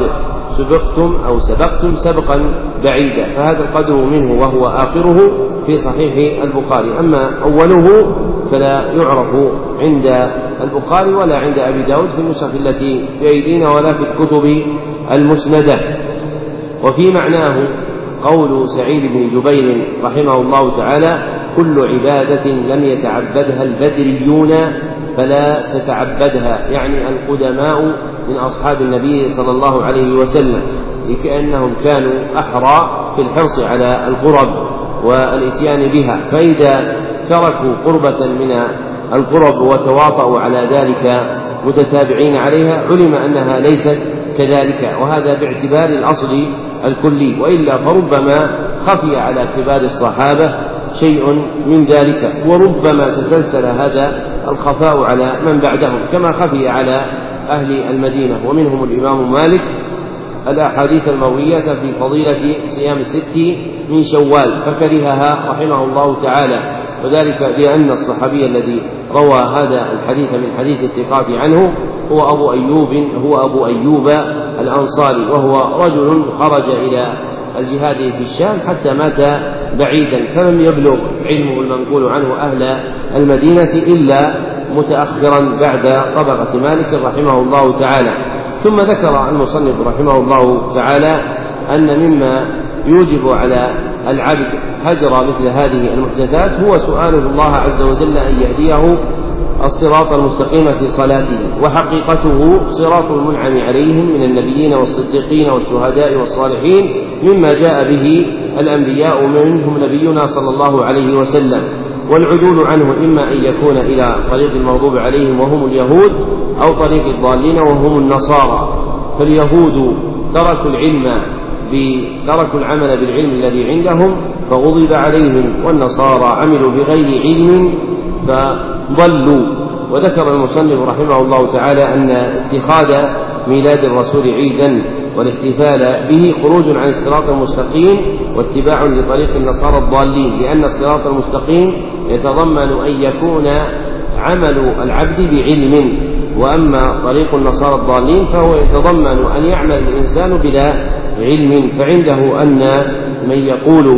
سبقتم سبقا بعيدا، فهذا القدر منه وهو آخره في صحيح البخاري، أما أوله فلا يعرف عند البخاري ولا عند أبي داود في النسخ التي بأيدينا ولا في الكتب المسندة. وفي معناه قول سعيد بن جبير رحمه الله تعالى: كل عبادة لم يتعبدها البدريون فلا تتعبدها، يعني القدماء من أصحاب النبي صلى الله عليه وسلم، لكأنهم كانوا أحرى في الحرص على القرب والإتيان بها، فإذا تركوا قربة من القرب وتواطؤوا على ذلك متتابعين عليها علم أنها ليست كذلك، وهذا باعتبار الأصل الكلي، وإلا فربما خفي على كبار الصحابة شيء من ذلك، وربما تسلسل هذا الخفاء على من بعدهم كما خفي على أهل المدينة، ومنهم الإمام مالك الأحاديث المروية في فضيلة صيام 6 من شوال فكرهها رحمه الله تعالى، وذلك لأن الصحابي الذي روى هذا الحديث من حديث الثقات عنه هو أبو أيوب الأنصاري، وهو رجل خرج إلى الجهاد في الشام حتى مات بعيدا، فلم يبلغ علمه المنقول عنه أهل المدينة إلا متأخرا بعد طبقة مالك رحمه الله تعالى. ثم ذكر المصنف رحمه الله تعالى أن مما يوجب على العبد هجر مثل هذه المحدثات هو سؤاله الله عز وجل أن يهديه الصراط المستقيم في صلاته، وحقيقته صراط المنعم عليهم من النبيين والصديقين والشهداء والصالحين مما جاء به الأنبياء منهم نبينا صلى الله عليه وسلم، والعدول عنه إما أن يكون إلى طريق المغضوب عليهم وهم اليهود أو طريق الضالين وهم النصارى. فاليهود تركوا العمل بالعلم الذي عندهم فغضب عليهم، والنصارى عملوا بغير علم فضلوا. وذكر المصنف رحمه الله تعالى أن اتخاذ ميلاد الرسول عيدا والاحتفال به خروج عن الصراط المستقيم واتباع لطريق النصارى الضالين، لأن الصراط المستقيم يتضمن أن يكون عمل العبد بعلم، وأما طريق النصارى الضالين فهو يتضمن أن يعمل الإنسان بلا علم، فعنده أن من يقول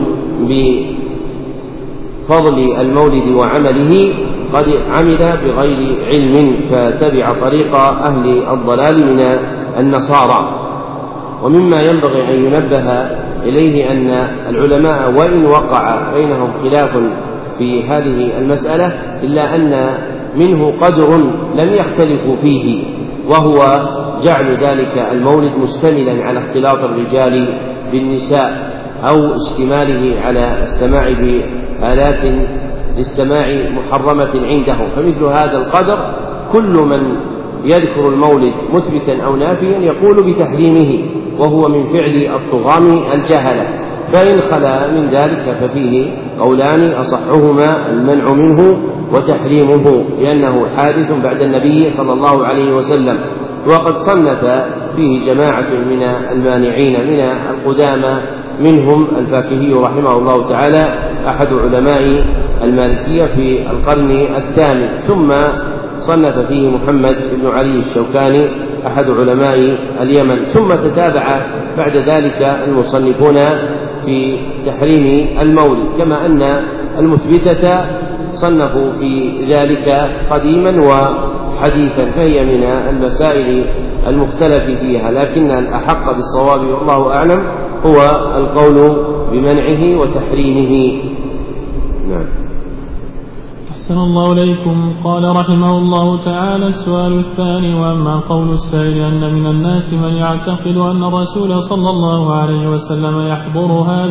بفضل المولد وعمله قد عمل بغير علم فتبع طريق أهل الضلال من النصارى. ومما ينبغي أن ينبه إليه أن العلماء وإن وقع بينهم خلاف في هذه المسألة إلا أن منه قدر لم يختلفوا فيه، وهو جعل ذلك المولد مشتملا على اختلاط الرجال بالنساء أو اشتماله على السماع بآلات للسماع محرمة عندهم، فمثل هذا القدر كل من يذكر المولد مثبتا أو نافيا يقول بتحريمه، وهو من فعل الطغام الجهلة، فإن خلا من ذلك ففيه قولان أصحهما المنع منه وتحريمه، لأنه حادث بعد النبي صلى الله عليه وسلم. وقد صنف فيه جماعة من المانعين من القدامى، منهم الفاكهي رحمه الله تعالى أحد علماء المالكية في القرن الثامن، ثم صنف فيه محمد بن علي الشوكاني أحد علماء اليمن، ثم تتابع بعد ذلك المصنفون في تحريم المولد، كما أن المثبتة صنفوا في ذلك قديما وحديثا، فهي من المسائل المختلف فيها، لكن الأحق بالصواب والله أعلم هو القول بمنعه وتحريمه. نعم. أحسن الله إليكم. قال رحمه الله تعالى: السؤال الثاني: وأما قول السائل أن من الناس من يعتقد أن الرسول صلى الله عليه وسلم يحضر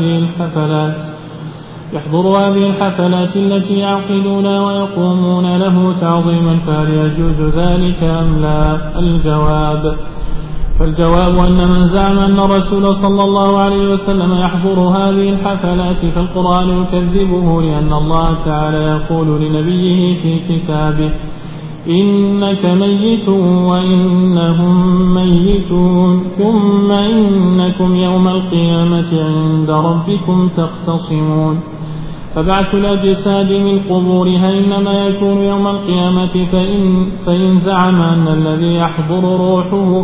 هذه الحفلات التي يعقدون ويقومون له تعظيما، فهل يجوز ذلك أم لا؟ فالجواب أن من زعم أن الرسول صلى الله عليه وسلم يحضر هذه الحفلات فالقرآن يكذبه، لأن الله تعالى يقول لنبيه في كتابه: إنك ميت وإنهم ميتون ثم إنكم يوم القيامة عند ربكم تختصمون. فبعث الأجساد من قبورها إنما يكون يوم القيامة، فإن زعم أن الذي يحضر روحه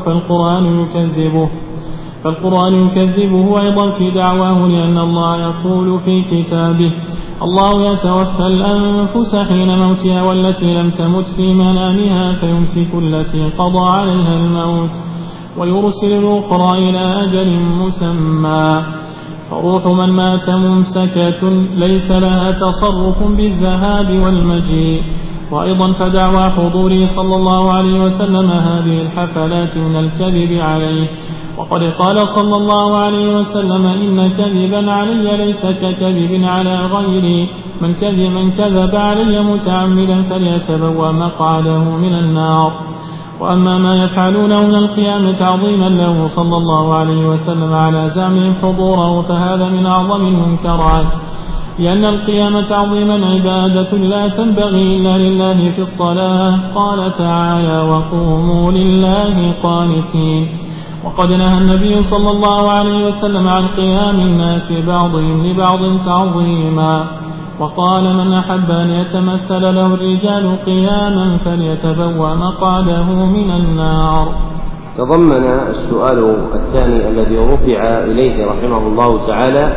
فالقرآن يكذبه أيضا في دعواه، لأن الله يقول في كتابه: الله يتوفى الأنفس حين موتها والتي لم تمت في منامها فيمسك التي قضى عليها الموت ويرسل الأخرى إلى أجل مسمى. فروح من مات ممسكة ليس لها تصرف بالذهاب والمجيء. وأيضا فدعوى حضوره صلى الله عليه وسلم هذه الحفلات من الكذب عليه، وقد قال صلى الله عليه وسلم إن كذبا علي ليس ككذب على غيري، من كذب علي متعمدا فليتبوأ مقعده من النار. وأما ما يفعلونه من القيام تعظيما له صلى الله عليه وسلم على زعمهم حضوره فهذا من أعظم المنكرات، لأن القيام تعظيما عبادة لا تنبغي إلا لله في الصلاة. قال تعالى وقوموا لله قانتين. وقد نهى النبي صلى الله عليه وسلم عن قيام الناس بعضهم لبعض تعظيما، وقال من أحب أن يتمثل له الرجال قياما فليتبوأ مقعده من النار. تضمن السؤال الثاني الذي رفع إليه رحمه الله تعالى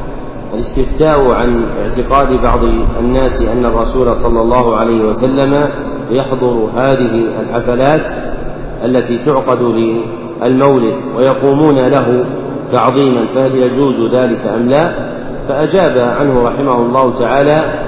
الاستفتاء عن اعتقاد بعض الناس أن الرسول صلى الله عليه وسلم يحضر هذه الحفلات التي تعقد للمولد ويقومون له تعظيما، فهل يجوز ذلك أم لا؟ فأجاب عنه رحمه الله تعالى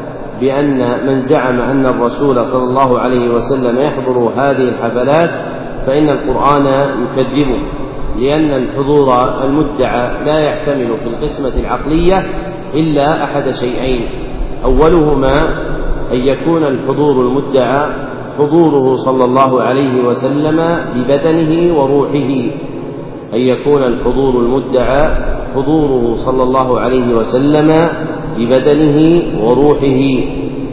بأن من زعم أن الرسول صلى الله عليه وسلم يحضر هذه الحفلات فإن القرآن يكذبه، لأن الحضور المدعى لا يحتمل في القسمة العقلية إلا أحد شيئين، أولهما أن يكون الحضور المدعى حضوره صلى الله عليه وسلم ببدنه وروحه، أن يكون الحضور المدعى حضوره صلى الله عليه وسلم ببدنه وروحه،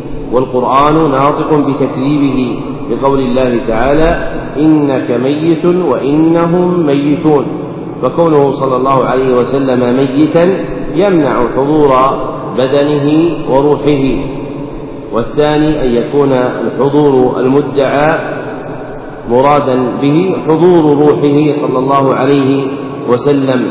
والقرآن ناطق بتكذيبه بقول الله تعالى إنك ميت وإنهم ميتون، فكونه صلى الله عليه وسلم ميتا يمنع حضور بدنه وروحه. والثاني أن يكون الحضور المدعى مرادا به حضور روحه صلى الله عليه وسلم،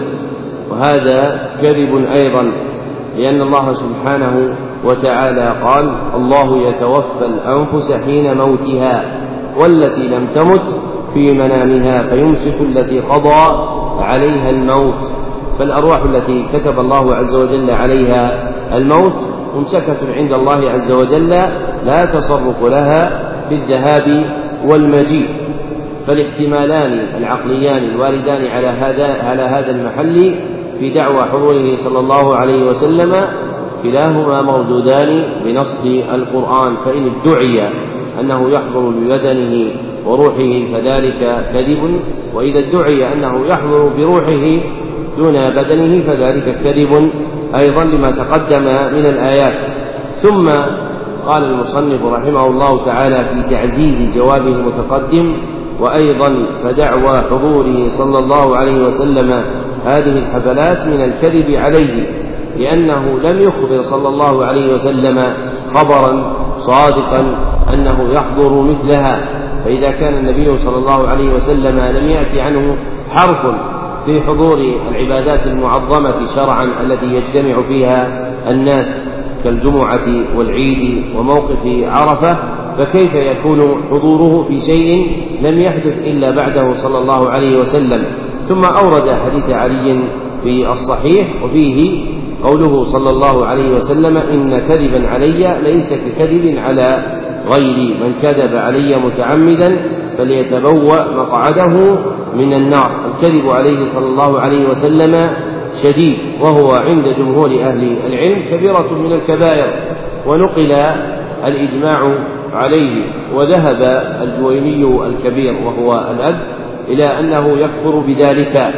وهذا كذب أيضا، لأن الله سبحانه وتعالى قال الله يتوفى الأنفس حين موتها والتي لم تمت في منامها فيمسك التي قضى عليها الموت، فالأرواح التي كتب الله عز وجل عليها الموت ممسكة عند الله عز وجل لا تصرف لها بالذهاب والمجيء. فالاحتمالان العقليان الواردان على هذا المحل في دعوى حضوره صلى الله عليه وسلم كلاهما مردودان بنص القرآن، فإن ادعي أنه يحضر ببدنه وروحه فذلك كذب، وإذا ادعي أنه يحضر بروحه دون بدنه فذلك كذب أيضا لما تقدم من الآيات. ثم قال المصنف رحمه الله تعالى في تعزيز جوابه المتقدم وأيضا فدعوى حضوره صلى الله عليه وسلم هذه الحفلات من الكذب عليه، لأنه لم يخبر صلى الله عليه وسلم خبرا صادقا أنه يحضر مثلها، فإذا كان النبي صلى الله عليه وسلم لم يأتي عنه حرف في حضور العبادات المعظمة شرعا التي يجتمع فيها الناس كالجمعة والعيد وموقف عرفة، فكيف يكون حضوره في شيء لم يحدث إلا بعده صلى الله عليه وسلم؟ ثم أورد حديث علي في الصحيح وفيه قوله صلى الله عليه وسلم إن كذبا علي ليس ككذب على غيري، من كذب علي متعمدا فليتبوأ مقعده من النار. الكذب عليه صلى الله عليه وسلم شديد، وهو عند جمهور أهل العلم كبيرة من الكبائر، ونقل الإجماع عليه، وذهب الجويني الكبير وهو الأب إلى أنه يكفر بذلك،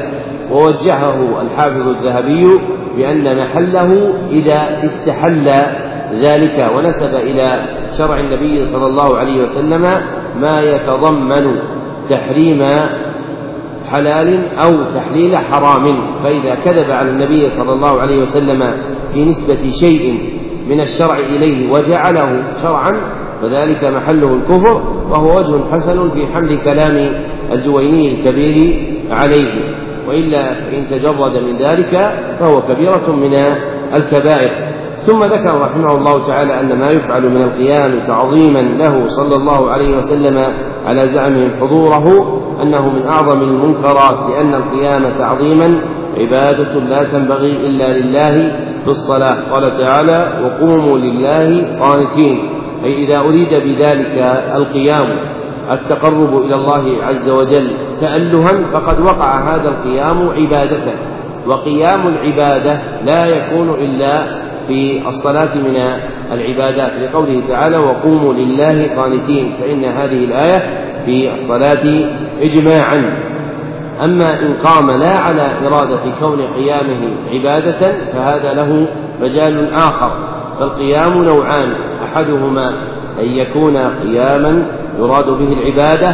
ووجهه الحافظ الذهبي بأن محله إذا استحل ذلك، ونسب إلى شرع النبي صلى الله عليه وسلم ما يتضمن تحريم حلال أو تحليل حرام، فإذا كذب على النبي صلى الله عليه وسلم في نسبة شيء من الشرع إليه وجعله شرعا فذلك محله الكفر، وهو وجه حسن في حمل كلام الجويني الكبير عليه، وإلا فإن تجرد من ذلك فهو كبيرة من الكبائر. ثم ذكر رحمه الله تعالى أن ما يفعل من القيام تعظيما له صلى الله عليه وسلم على زعمهم حضوره أنه من أعظم المنكرات، لأن القيام تعظيما عبادة لا تنبغي إلا لله في الصلاة. قال تعالى: وقوموا لله قانتين، أي إذا أريد بذلك القيام التقرب إلى الله عز وجل تألها فقد وقع هذا القيام عبادة. وقيام العبادة لا يكون إلا في الصلاة من العبادات، لقوله تعالى: وقوموا لله قانتين، فإن هذه الآية في الصلاة إجماعا. أما إن قام لا على إرادة كون قيامه عبادة فهذا له مجال آخر. فالقيام نوعان: أحدهما أن يكون قياما يراد به العبادة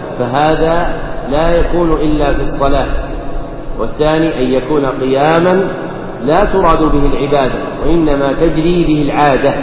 فهذا لا يكون إلا في الصلاة، والثاني أن يكون قياما لا تراد به العبادة وإنما تجري به العادة.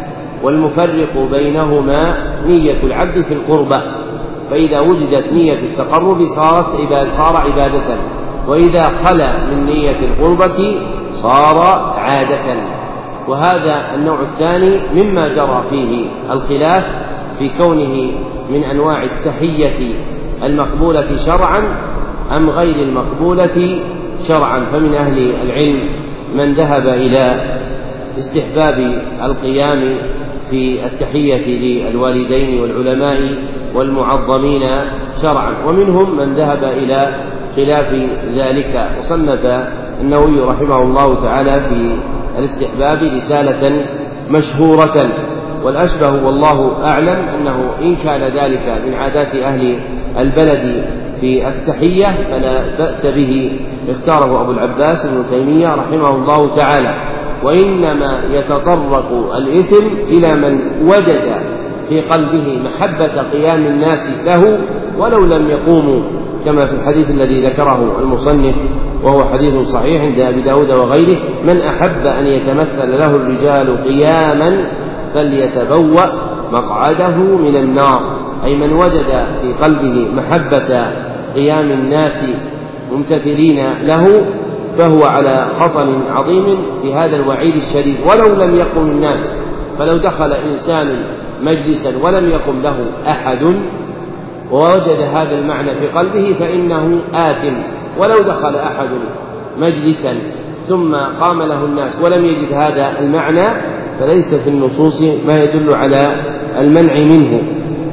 والمفرق بينهما نية العبد في القربة، فإذا وجدت نية التقرب صار عبادة، وإذا خلا من نية القربة صار عادة. وهذا النوع الثاني مما جرى فيه الخلاف في كونه من أنواع التحية المقبولة شرعا أم غير المقبولة شرعا. فمن أهل العلم من ذهب إلى استحباب القيام في التحية للوالدين والعلماء والمعظمين شرعا، ومنهم من ذهب إلى خلاف ذلك. وصنف النووي رحمه الله تعالى في الاستحباب رسالة مشهورة، والأشبه والله أعلم أنه إن كان ذلك من عادات أهل البلد في التحية فلا بأس به، اختاره أبو العباس ابن تيمية رحمه الله تعالى. وإنما يتطرق الإثم إلى من وجد في قلبه محبة قيام الناس له ولو لم يقوموا، كما في الحديث الذي ذكره المصنف وهو حديث صحيح عند أبي داود وغيره: من أحب أن يتمثل له الرجال قياما فليتبوأ مقعده من النار، أي من وجد في قلبه محبة قيام الناس ممتثلين له فهو على خطر عظيم في هذا الوعيد الشديد. ولو لم يقم الناس، فلو دخل إنسان مجلسا ولم يقم له أحد ووجد هذا المعنى في قلبه فإنه آثم. ولو دخل أحد مجلسا ثم قام له الناس ولم يجد هذا المعنى فليس في النصوص ما يدل على المنع منه.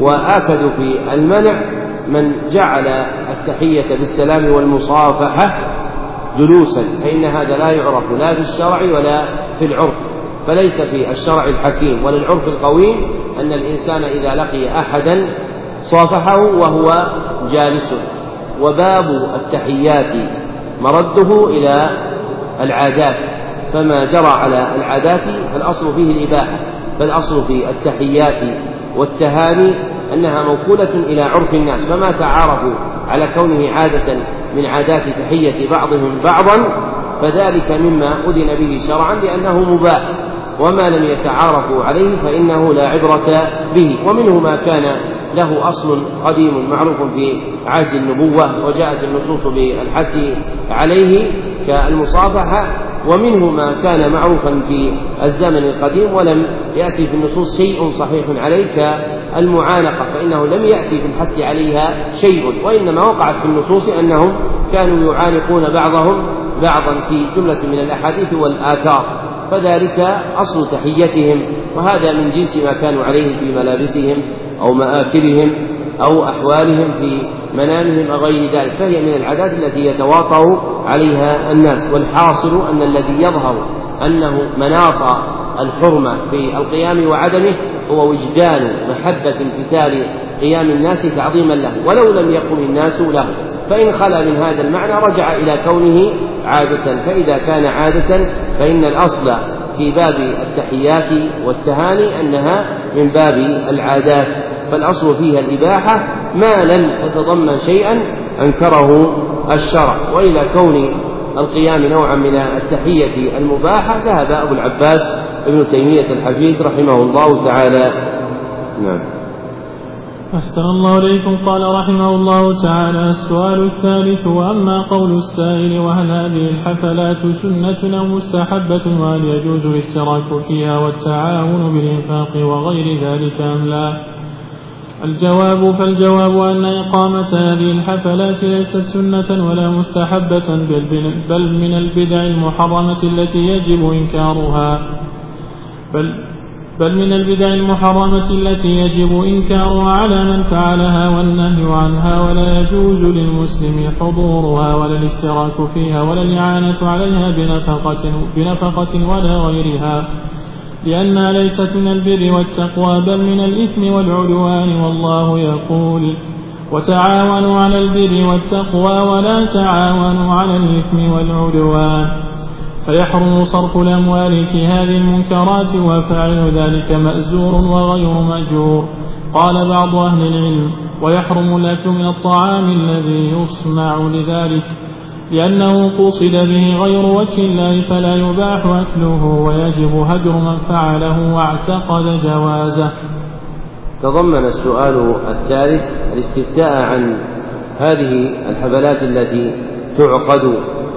وآكد في المنع من جعل التحية بالسلام والمصافحة جلوسا، فإن هذا لا يعرف لا في الشرع ولا في العرف، فليس في الشرع الحكيم ولا العرف القويم أن الإنسان إذا لقي أحدا صافحه وهو جالس. وباب التحيات مرده إلى العادات، فما جرى على العادات فالأصل فيه الإباحة. فالأصل في التحيات والتهاني أنها موكولة إلى عرف الناس، فما تعارفوا على كونه عادة من عادات تحية بعضهم بعضا فذلك مما أذن به شرعا لأنه مباح، وما لم يتعارفوا عليه فإنه لا عبرة به. ومنه ما كان له أصل قديم معروف في عهد النبوة وجاءت النصوص بالحث عليه كالمصافحة، ومنه ما كان معروفا في الزمن القديم ولم يأتي في النصوص شيء صحيح عليه كالمعانقة، فإنه لم يأتي في الحث عليها شيء، وإنما وقعت في النصوص أنهم كانوا يعانقون بعضهم بعضا في جملة من الأحاديث والآثار، فذلك أصل تحيتهم. وهذا من جنس ما كانوا عليه في ملابسهم أو مآكلهم أو أحوالهم في منامهم أو غير ذلك، فهي من العادات التي يتواطأ عليها الناس. والحاصل أن الذي يظهر أنه مناط الحرمة في القيام وعدمه هو وجدان محبة امتثال قيام الناس تعظيما له ولو لم يقم الناس له، فإن خلا من هذا المعنى رجع إلى كونه عادة. فإذا كان عادة فإن الأصل في باب التحيات والتهاني أنها من باب العادات، فالأصل فيها الإباحة ما لم تتضمن شيئا أنكره الشرع. وإلى كون القيام نوعا من التحية المباحة ذهب أبو العباس ابن تيمية الحفيد رحمه الله تعالى. نعم. أحسن الله إليكم. قال رحمه الله تعالى: السؤال الثالث: وأما قول السائل وهل هذه الحفلات سنة أو مستحبة، وهل يجوز الاشتراك فيها والتعاون بالإنفاق وغير ذلك أم لا؟ فالجواب أن إقامة هذه الحفلات ليست سنة ولا مستحبة بل من البدع المحرمة التي يجب إنكارها على من فعلها والنهي عنها، ولا يجوز للمسلم حضورها ولا الاشتراك فيها ولا الإعانة عليها بنفقة ولا غيرها، لأنها ليست من البر والتقوى بل من الإثم والعدوان. والله يقول: وتعاونوا على البر والتقوى ولا تعاونوا على الإثم والعدوان. فيحرم صرف الأموال في هذه المنكرات، وفاعل ذلك مأزور وغير مأجور. قال بعض أهل العلم: ويحرم الأكل من الطعام الذي يصنع لذلك، لأنه قصد به غير وجه الله فلا يباح أكله، ويجب هجر من فعله واعتقد جوازه. تضمن السؤال الثالث الاستفتاء عن هذه الحفلات التي تعقد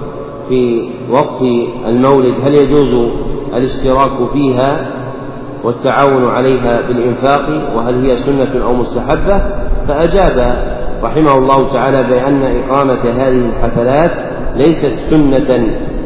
في وقت المولد، هل يجوز الاشتراك فيها والتعاون عليها بالإنفاق، وهل هي سنة أو مستحبة؟ فأجاب رحمه الله تعالى بأن إقامة هذه الحفلات ليست سنة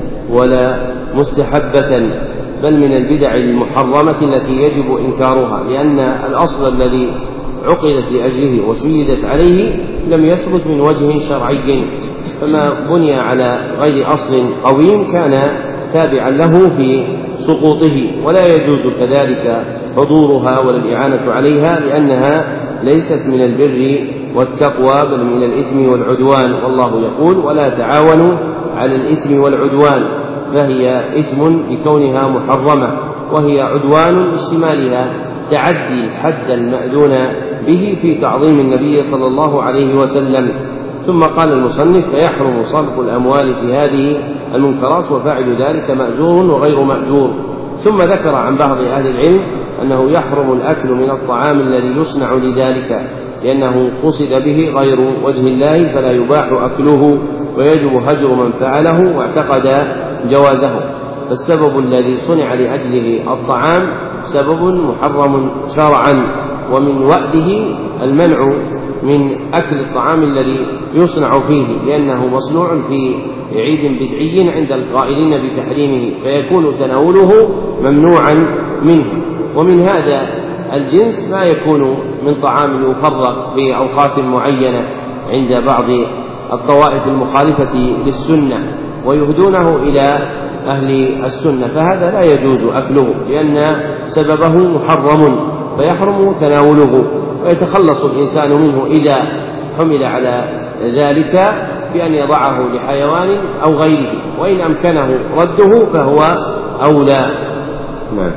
ولا مستحبة بل من البدع المحرمة التي يجب إنكارها، لأن الأصل الذي عقدت لأجله وشيدت عليه لم يثبت من وجه شرعي، فما بني على غير أصل قويم كان تابعا له في سقوطه، ولا يجوز كذلك حضورها ولا الإعانة عليها، لأنها ليست من البر والتقوى بل من الإثم والعدوان. والله يقول: ولا تعاونوا على الإثم والعدوان، فهي إثم لكونها محرمة، وهي عدوان لاشتمالها تعدي الحد المأذون به في تعظيم النبي صلى الله عليه وسلم. ثم قال المصنف: فيحرم صرف الأموال في هذه المنكرات، وفاعل ذلك مأزور وغير مأجور. ثم ذكر عن بعض أهل العلم أنه يحرم الأكل من الطعام الذي يصنع لذلك، لأنه قصد به غير وجه الله فلا يباح أكله، ويجب هجر من فعله واعتقد جوازه. فالسبب الذي صنع لأجله الطعام سبب محرم شرعا، ومن وأده المنع من أكل الطعام الذي يصنع فيه، لأنه مصنوع في عيد بدعي عند القائلين بتحريمه، فيكون تناوله ممنوعا منه. ومن هذا الجنس ما يكون من طعام يفرق في أوقات معينة عند بعض الطوائف المخالفة للسنة ويهدونه إلى أهل السنة، فهذا لا يجوز أكله لأن سببه محرم، فيحرم تناوله، ويتخلص الإنسان منه إذا حمل على ذلك بأن يضعه لحيوان أو غيره، وإن أمكنه رده فهو أولى. نعم.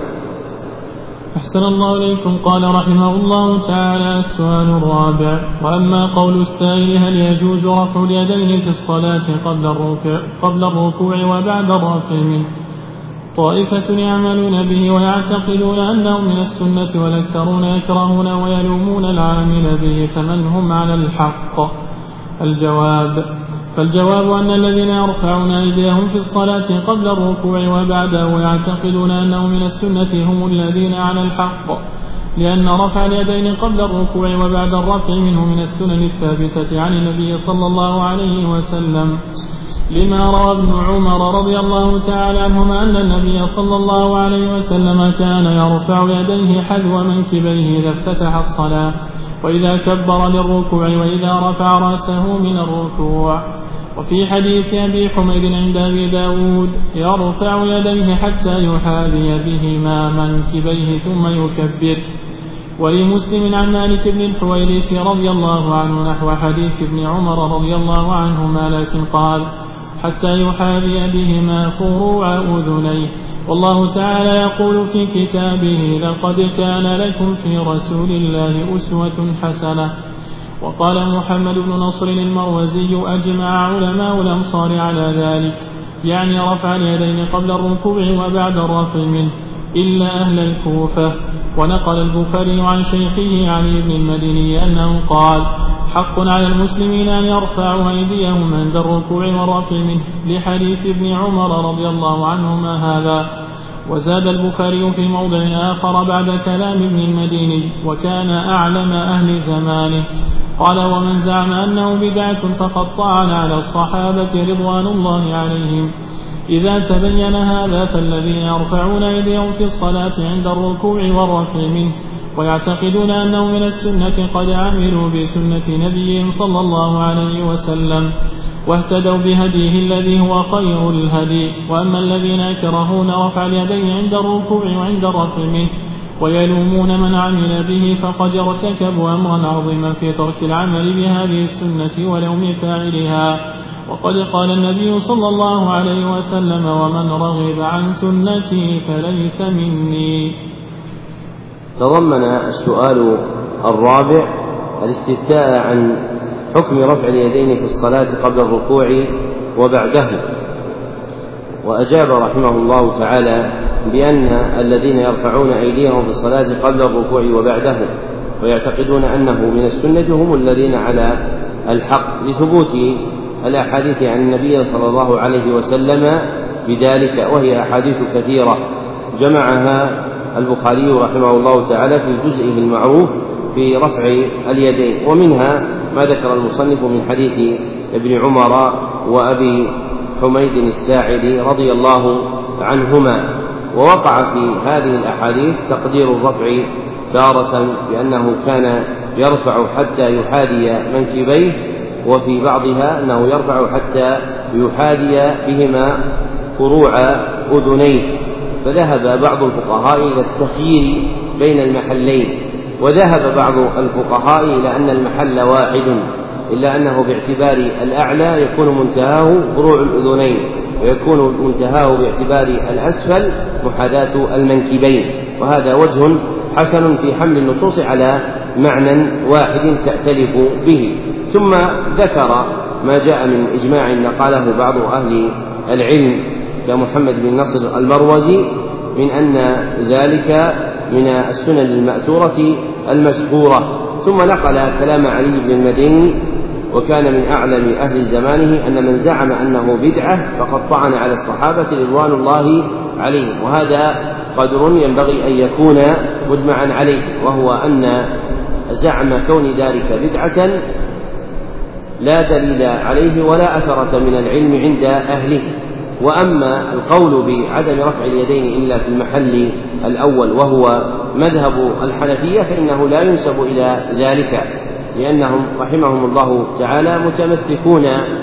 أحسن الله إليكم. قال رحمه الله تعالى: السؤال الرابع: وأما قول السائل هل يجوز رفع اليدين في الصلاة قبل الركوع وبعد الرفع منه؟ طائفة يعملون به ويعتقدون أنه من السنة، والأكثرون يكرهون ويلومون العامل به، فمن هم على الحق؟ فالجواب أن الذين يرفعون أيديهم في الصلاة قبل الركوع وبعده ويعتقدون أنه من السنة هم الذين على الحق، لأن رفع اليدين قبل الركوع وبعد الرفع منه من السنن الثابتة عن النبي صلى الله عليه وسلم، لما روى ابن عمر رضي الله تعالى عنهما أن النبي صلى الله عليه وسلم كان يرفع يديه حذو منكبيه إذا افتتح الصلاة، وإذا كبر للركوع، وإذا رفع رأسه من الركوع. وفي حديث أبي حميد عند أبي داود: يرفع يديه حتى يحاذي بهما منكبيه ثم يكبر. ولمسلم عن مالك بن الحويرث رضي الله عنه نحو حديث ابن عمر رضي الله عنهما، لكن قال: حتى يحاذي بهما فروع أذنيه. والله تعالى يقول في كتابه: لقد كان لكم في رسول الله أسوة حسنة. وقال محمد بن نصر المروزي: أجمع علماء الأمصار على ذلك، يعني رفع اليدين قبل الركوع وبعد الرفع منه، إلا أهل الكوفة. ونقل البخاري عن شيخه علي بن المديني أنه قال: حق على المسلمين أن يرفعوا أيديهم عند الركوع والرفع منه، لحديث ابن عمر رضي الله عنهما هذا. وزاد البخاري في موضع آخر بعد كلام ابن المديني وكان أعلم أهل زمانه قال: ومن زعم أنه بدعة فقد طعن على الصحابة رضوان الله عليهم. إذا تبين هذا فالذين يرفعون أيديهم في الصلاة عند الركوع والرفع منه ويعتقدون أنه من السنة قد عملوا بسنة نبيهم صلى الله عليه وسلم واهتدوا بهديه الذي هو خير الهدي. وأما الذين يكرهون رفع اليدين عند الركوع وعند الرفع منه ويلومون من عمل به فقد ارتكبوا أمرا عظيما في ترك العمل بهذه السنة ولوم فاعلها. وقد قال النبي صلى الله عليه وسلم: ومن رغب عن سنتي فليس مني. تضمن السؤال الرابع الاستفتاء عن حكم رفع اليدين في الصلاة قبل الركوع وبعده، وأجاب رحمه الله تعالى بأن الذين يرفعون أيديهم في الصلاة قبل الركوع وبعده ويعتقدون أنه من السنة هم الذين على الحق لثبوت الأحاديث عن النبي صلى الله عليه وسلم بذلك، وهي أحاديث كثيرة جمعها البخاري رحمه الله تعالى في جزئه المعروف في رفع اليدين، ومنها ما ذكر المصنف من حديث ابن عمر وأبي حميد الساعدي رضي الله عنهما. ووقع في هذه الأحاديث تقدير الرفع تارة بأنه كان يرفع حتى يحاذي منكبيه، وفي بعضها أنه يرفع حتى يحاذي بهما فروع أذنيه. فذهب بعض الفقهاء إلى التخيير بين المحلين، وذهب بعض الفقهاء إلى أن المحل واحد، إلا أنه باعتبار الأعلى يكون منتهاه فروع الأذنين، ويكون منتهاه باعتبار الأسفل محاذاة المنكبين، وهذا وجه حسن في حمل النصوص على معنى واحد تأتلف به. ثم ذكر ما جاء من إجماع نقله بعض أهل العلم كمحمد بن نصر المروزي من أن ذلك من السنن المأثورة المشهورة. ثم نقل كلام علي بن المديني وكان من أعلم أهل زمانه أن من زعم أنه بدعة فقد طعن على الصحابة رضوان الله عليهم، وهذا قدر ينبغي أن يكون مجمعا عليه، وهو أن زعم كون ذلك بدعة لا دليل عليه ولا أثرة من العلم عند أهله. وأما القول بعدم رفع اليدين إلا في المحل الأول وهو مذهب الحنفية فإنه لا ينسب إلى ذلك، لأنهم رحمهم الله تعالى متمسكون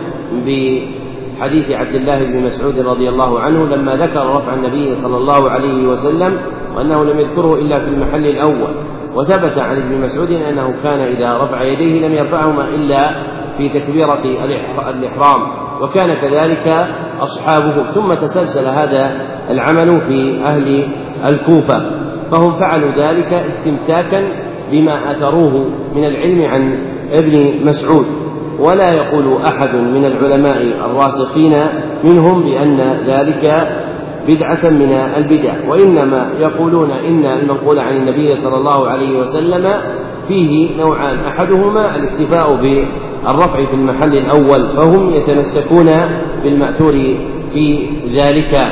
بحديث عبد الله بن مسعود رضي الله عنه لما ذكر رفع النبي صلى الله عليه وسلم وأنه لم يذكره إلا في المحل الأول. وثبت عن ابن مسعود أنه كان إذا رفع يديه لم يرفعهما إلا في تكبيرة الإحرام، وكان كذلك أصحابه. ثم تسلسل هذا العمل في أهل الكوفة، فهم فعلوا ذلك استمساكا بما أثروه من العلم عن ابن مسعود. ولا يقول أحد من العلماء الراسخين منهم بأن ذلك بدعة من البدع، وإنما يقولون إن المنقول عن النبي صلى الله عليه وسلم فيه نوعان: أحدهما الاكتفاء بالرفع في المحل الأول، فهم يتمسكون بالمأثور في ذلك.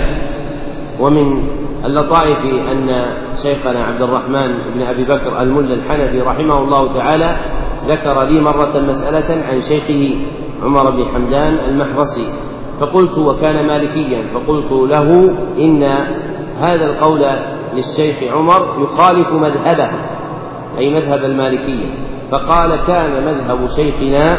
ومن اللطائف أن شيخنا عبد الرحمن بن أبي بكر الملا الحنفي رحمه الله تعالى ذكر لي مرة مسألة عن شيخه عمر بن حمدان المحرصي، فقلت وكان مالكيا، فقلت له إن هذا القول للشيخ عمر يخالف مذهبه، أي مذهب المالكية. فقال: كان مذهب شيخنا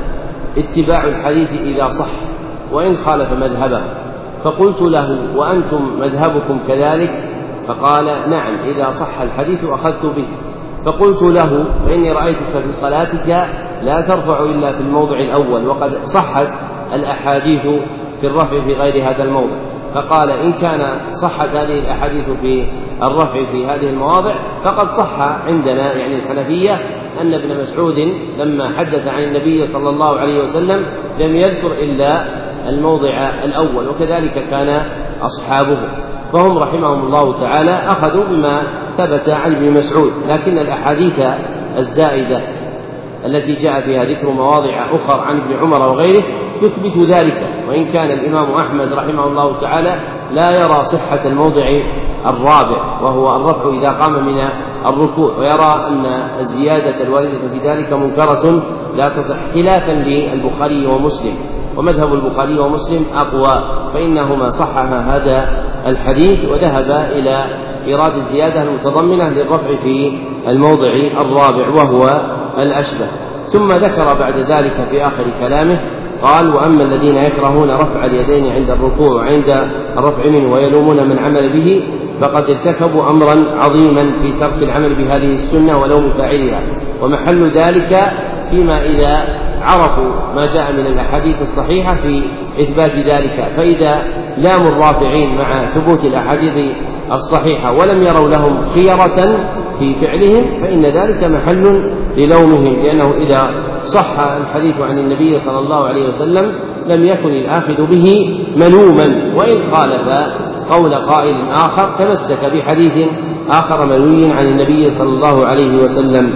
اتباع الحديث إذا صح وإن خالف مذهبه. فقلت له: وأنتم مذهبكم كذلك؟ فقال: نعم، إذا صح الحديث أخذت به. فقلت له: فإني رأيتك في صلاتك لا ترفع إلا في الموضع الأول، وقد صحت الأحاديث في الرفع في غير هذا الموضع. فقال: إن كان صحت هذه الأحاديث في الرفع في هذه المواضع فقد صح عندنا، يعني الحنفية، أن ابن مسعود لما حدث عن النبي صلى الله عليه وسلم لم يذكر إلا الموضع الأول، وكذلك كان أصحابه. فهم رحمهم الله تعالى أخذوا بما ثبت عن ابن مسعود، لكن الأحاديث الزائدة التي جاء فيها ذكر مواضع أخرى عن ابن عمر وغيره يثبت ذلك. وإن كان الإمام أحمد رحمه الله تعالى لا يرى صحة الموضع الرابع وهو الرفع إذا قام من الركوع، ويرى أن الزيادة الواردة في ذلك منكرة لا تصح، خلافا للبخاري ومسلم، ومذهب البخاري ومسلم أقوى، فإنهما صححا هذا الحديث وذهب إلى إيراد الزيادة المتضمنة للرفع في الموضع الرابع وهو الأشبه. ثم ذكر بعد ذلك في آخر كلامه قال: وأما الذين يكرهون رفع اليدين عند الركوع وعند الرفع منه ويلومون من عمل به فقد ارتكبوا أمرا عظيما في ترك العمل بهذه السنة ولوم فاعلها، ومحل ذلك فيما إذا عرفوا ما جاء من الأحاديث الصحيحة في إثبات ذلك، فإذا لاموا الرافعين مع ثبوت الأحاديث الصحيحة ولم يروا لهم خيرة في فعلهم فإن ذلك محل للومهم، لأنه إذا صح الحديث عن النبي صلى الله عليه وسلم لم يكن الآخذ به ملوما، وإن خالف قول قائل آخر تمسك بحديث آخر مروي عن النبي صلى الله عليه وسلم.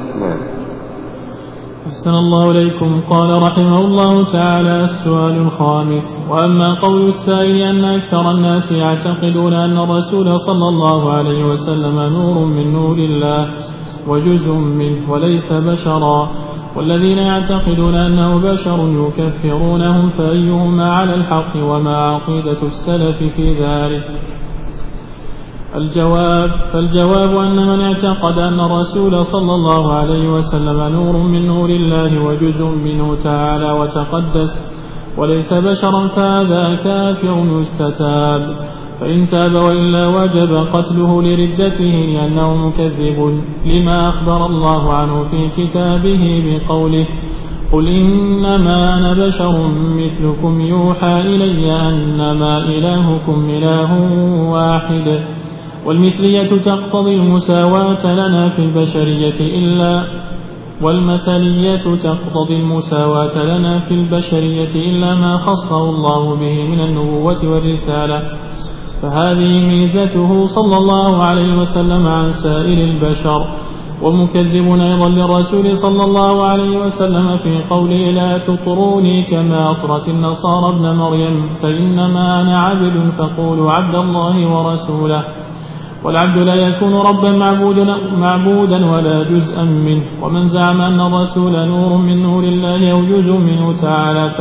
أحسن الله إليكم. قال رحمه الله تعالى: السؤال الخامس: وأما قول السائل أن أكثر الناس يعتقدون أن الرسول صلى الله عليه وسلم نور من نور الله وجزء منه وليس بشرا، والذين يعتقدون أنه بشر يكفرونهم، فأيهما على الحق وما عقيدة السلف في ذلك؟ فالجواب أن من اعتقد أن الرسول صلى الله عليه وسلم نور من نور الله وجزء منه تعالى وتقدس وليس بشرا فهذا كافر يستتاب، فإن تاب وإلا وجب قتله لردته لأنه مكذب لما أخبر الله عنه في كتابه بقوله: قل إنما أنا بشر مثلكم يوحى إلي أنما إلهكم إله واحد. والمثلية تقتضي المساواة لنا في البشرية إلا ما خصه الله به من النبوة والرسالة، فهذه ميزته صلى الله عليه وسلم عن سائر البشر. ومكذب أيضا للرسول صلى الله عليه وسلم في قوله: لا تطروني كما أطرت النصارى ابن مريم فإنما أنا عبد فقولوا عبد الله ورسوله. والعبد لا يكون ربا معبودا ولا جزءا منه. ومن زعم أن الرسول نور من نور الله أو جزء منه تعالى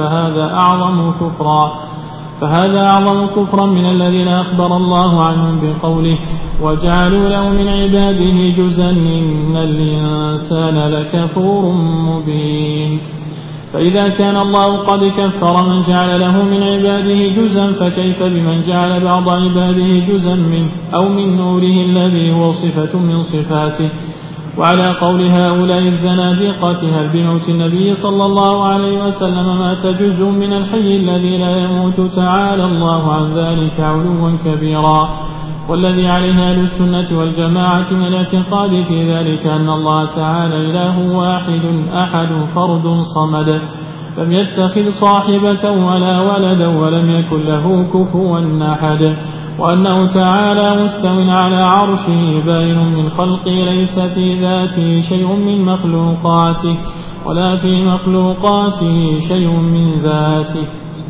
فهذا أعظم كفرا من الذين أخبر الله عنهم بقوله: وجعلوا له من عباده جزءا إن الإنسان لكفور مبين. فإذا كان الله قد كفر من جعل له من عباده جزءا فكيف بمن جعل بعض عباده جزءا منه أو من نوره الذي هو صفة من صفاته؟ وعلى قول هؤلاء الزنادقة هل بموت النبي صلى الله عليه وسلم مات جزء من الحي الذي لا يموت تعالى الله عن ذلك علوا كبيرا. والذي عليه أهل السنة والجماعة من الاعتقاد في ذلك أن الله تعالى إله واحد أحد فرد صمد لم يتخذ صاحبة ولا ولدا ولم يكن له كفوا أحد، وأنه تعالى مستو على عرشه باين من خلقه ليس في ذاته شيء من مخلوقاته ولا في مخلوقاته شيء من ذاته.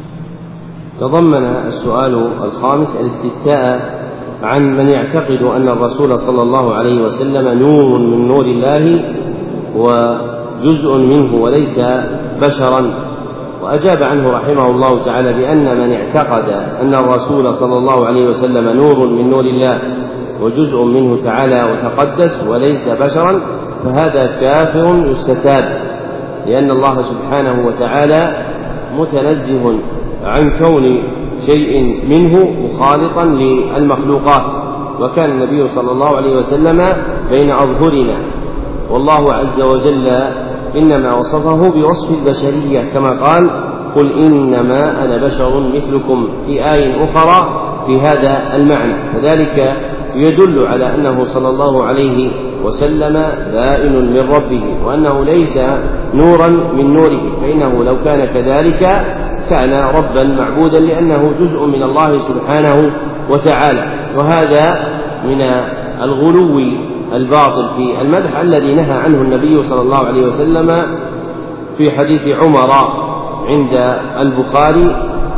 تضمن السؤال الخامس الاستفتاء عن من يعتقد أن الرسول صلى الله عليه وسلم نور من نور الله وجزء منه وليس بشرا، وأجاب عنه رحمه الله تعالى بأن من اعتقد أن الرسول صلى الله عليه وسلم نور من نور الله وجزء منه تعالى وتقدس وليس بشرا فهذا كافر يستتاب، لأن الله سبحانه وتعالى متنزه عن كون شيء منه مخالطا للمخلوقات، وكان النبي صلى الله عليه وسلم بين أظهرنا، والله عز وجل إنما وصفه بوصف البشرية كما قال: قل إنما أنا بشر مثلكم في آية أخرى في هذا المعنى، فذلك يدل على أنه صلى الله عليه وسلم بائن من ربه وأنه ليس نورا من نوره، فإنه لو كان كذلك كان ربا معبودا لأنه جزء من الله سبحانه وتعالى. وهذا من الغلو الباطل في المدح الذي نهى عنه النبي صلى الله عليه وسلم في حديث عمر عند البخاري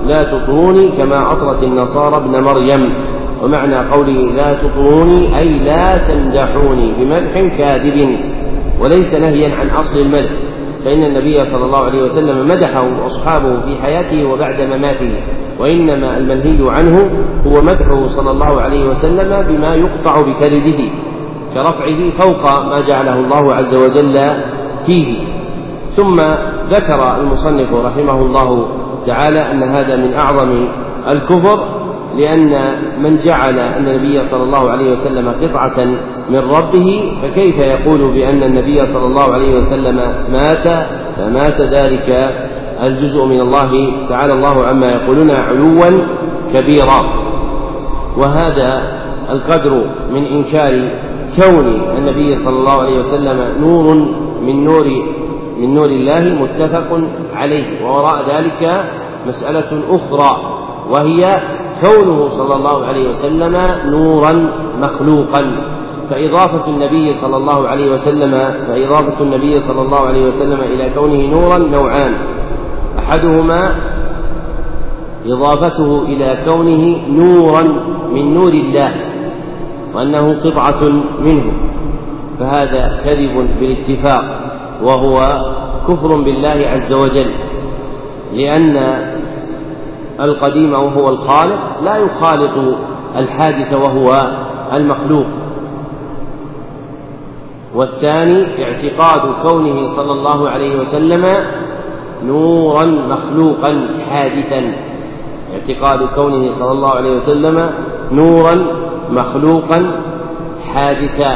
لا تطروني كما أطرت النصارى ابن مريم. ومعنى قوله لا تطروني أي لا تمدحوني بمدح كاذب، وليس نهيا عن أصل المدح، فإن النبي صلى الله عليه وسلم مدحه أصحابه في حياته وبعد مماته، وإنما المنهي عنه هو مدحه صلى الله عليه وسلم بما يقطع بكذبه كرفعه فوق ما جعله الله عز وجل فيه. ثم ذكر المصنف رحمه الله تعالى أن هذا من أعظم الكفر، لأن من جعل أن النبي صلى الله عليه وسلم قطعة من ربه فكيف يقول بأن النبي صلى الله عليه وسلم مات، فمات ذلك الجزء من الله تعالى الله عما يقولون علوا كبيرا. وهذا القدر من إنكار كون النبي صلى الله عليه وسلم نور من نور الله متفق عليه. ووراء ذلك مسألة أخرى، وهي كونه صلى الله عليه وسلم نورا مخلوقا. فإضافة النبي صلى الله عليه وسلم إلى كونه نورا نوعان: أحدهما إضافته إلى كونه نورا من نور الله وأنه قطعة منه، فهذا كذب بالاتفاق، وهو كفر بالله عز وجل، لأن القديم وهو الخالق لا يخالط الحادث وهو المخلوق. والثاني اعتقاد كونه صلى الله عليه وسلم نورا مخلوقا حادثا، اعتقاد كونه صلى الله عليه وسلم نورا مخلوقا حادثا.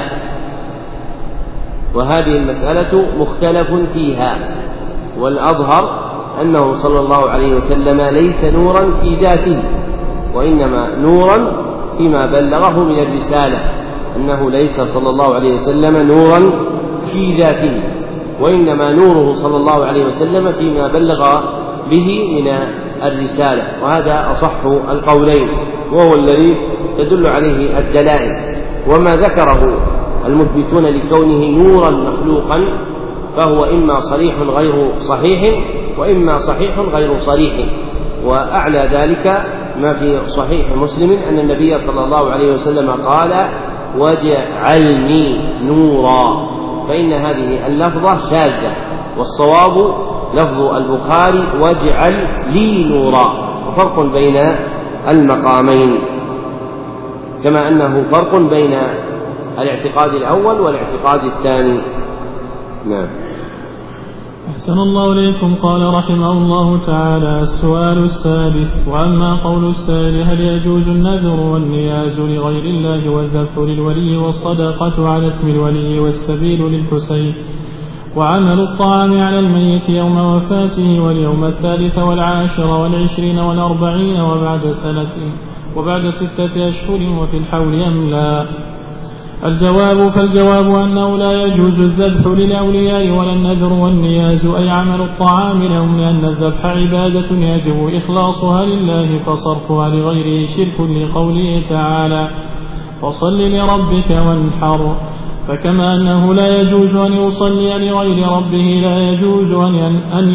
وهذه المسألة مختلف فيها، والأظهر أنه صلى الله عليه وسلم ليس نورا في ذاته، وإنما نورا فيما بلغه من الرسالة، أنه ليس صلى الله عليه وسلم نورا في ذاته، وإنما نوره صلى الله عليه وسلم فيما بلغ به من الرسالة. وهذا أصح القولين، وهو الذي تدل عليه الدلائل. وما ذكره المثبتون لكونه نورا مخلوقا فهو إما صريح غير صحيح، وإما صحيح غير صريح. وأعلى ذلك ما في صحيح مسلم أن النبي صلى الله عليه وسلم قال: واجعلني نورا، فإن هذه اللفظة شاذة، والصواب لفظ البخاري: واجعل لي نورا. وفرق بين المقامين، كما أنه فرق بين الاعتقاد الأول والاعتقاد الثاني. نعم. أحسن الله إليكم. قال رحمه الله تعالى: السؤال السادس: وأما قول السائل هل يجوز النذر والنياز لغير الله والذبح للولي والصدقة على اسم الولي والسبيل للحسين وعمل الطعام على الميت يوم وفاته واليوم 13 والعشرين 40 وبعد سنة وبعد 6 أشهر وفي الحول أم لا؟ فالجواب أنه لا يجوز الذبح للأولياء ولا النذر والنياز أي عمل الطعام لهم، لأن الذبح عبادة يجب إخلاصها لله، فصرفها لغيره شرك، لقوله تعالى: فصل لربك وانحر. فكما أنه لا يجوز أن يصلي لغير ربه لا يجوز أن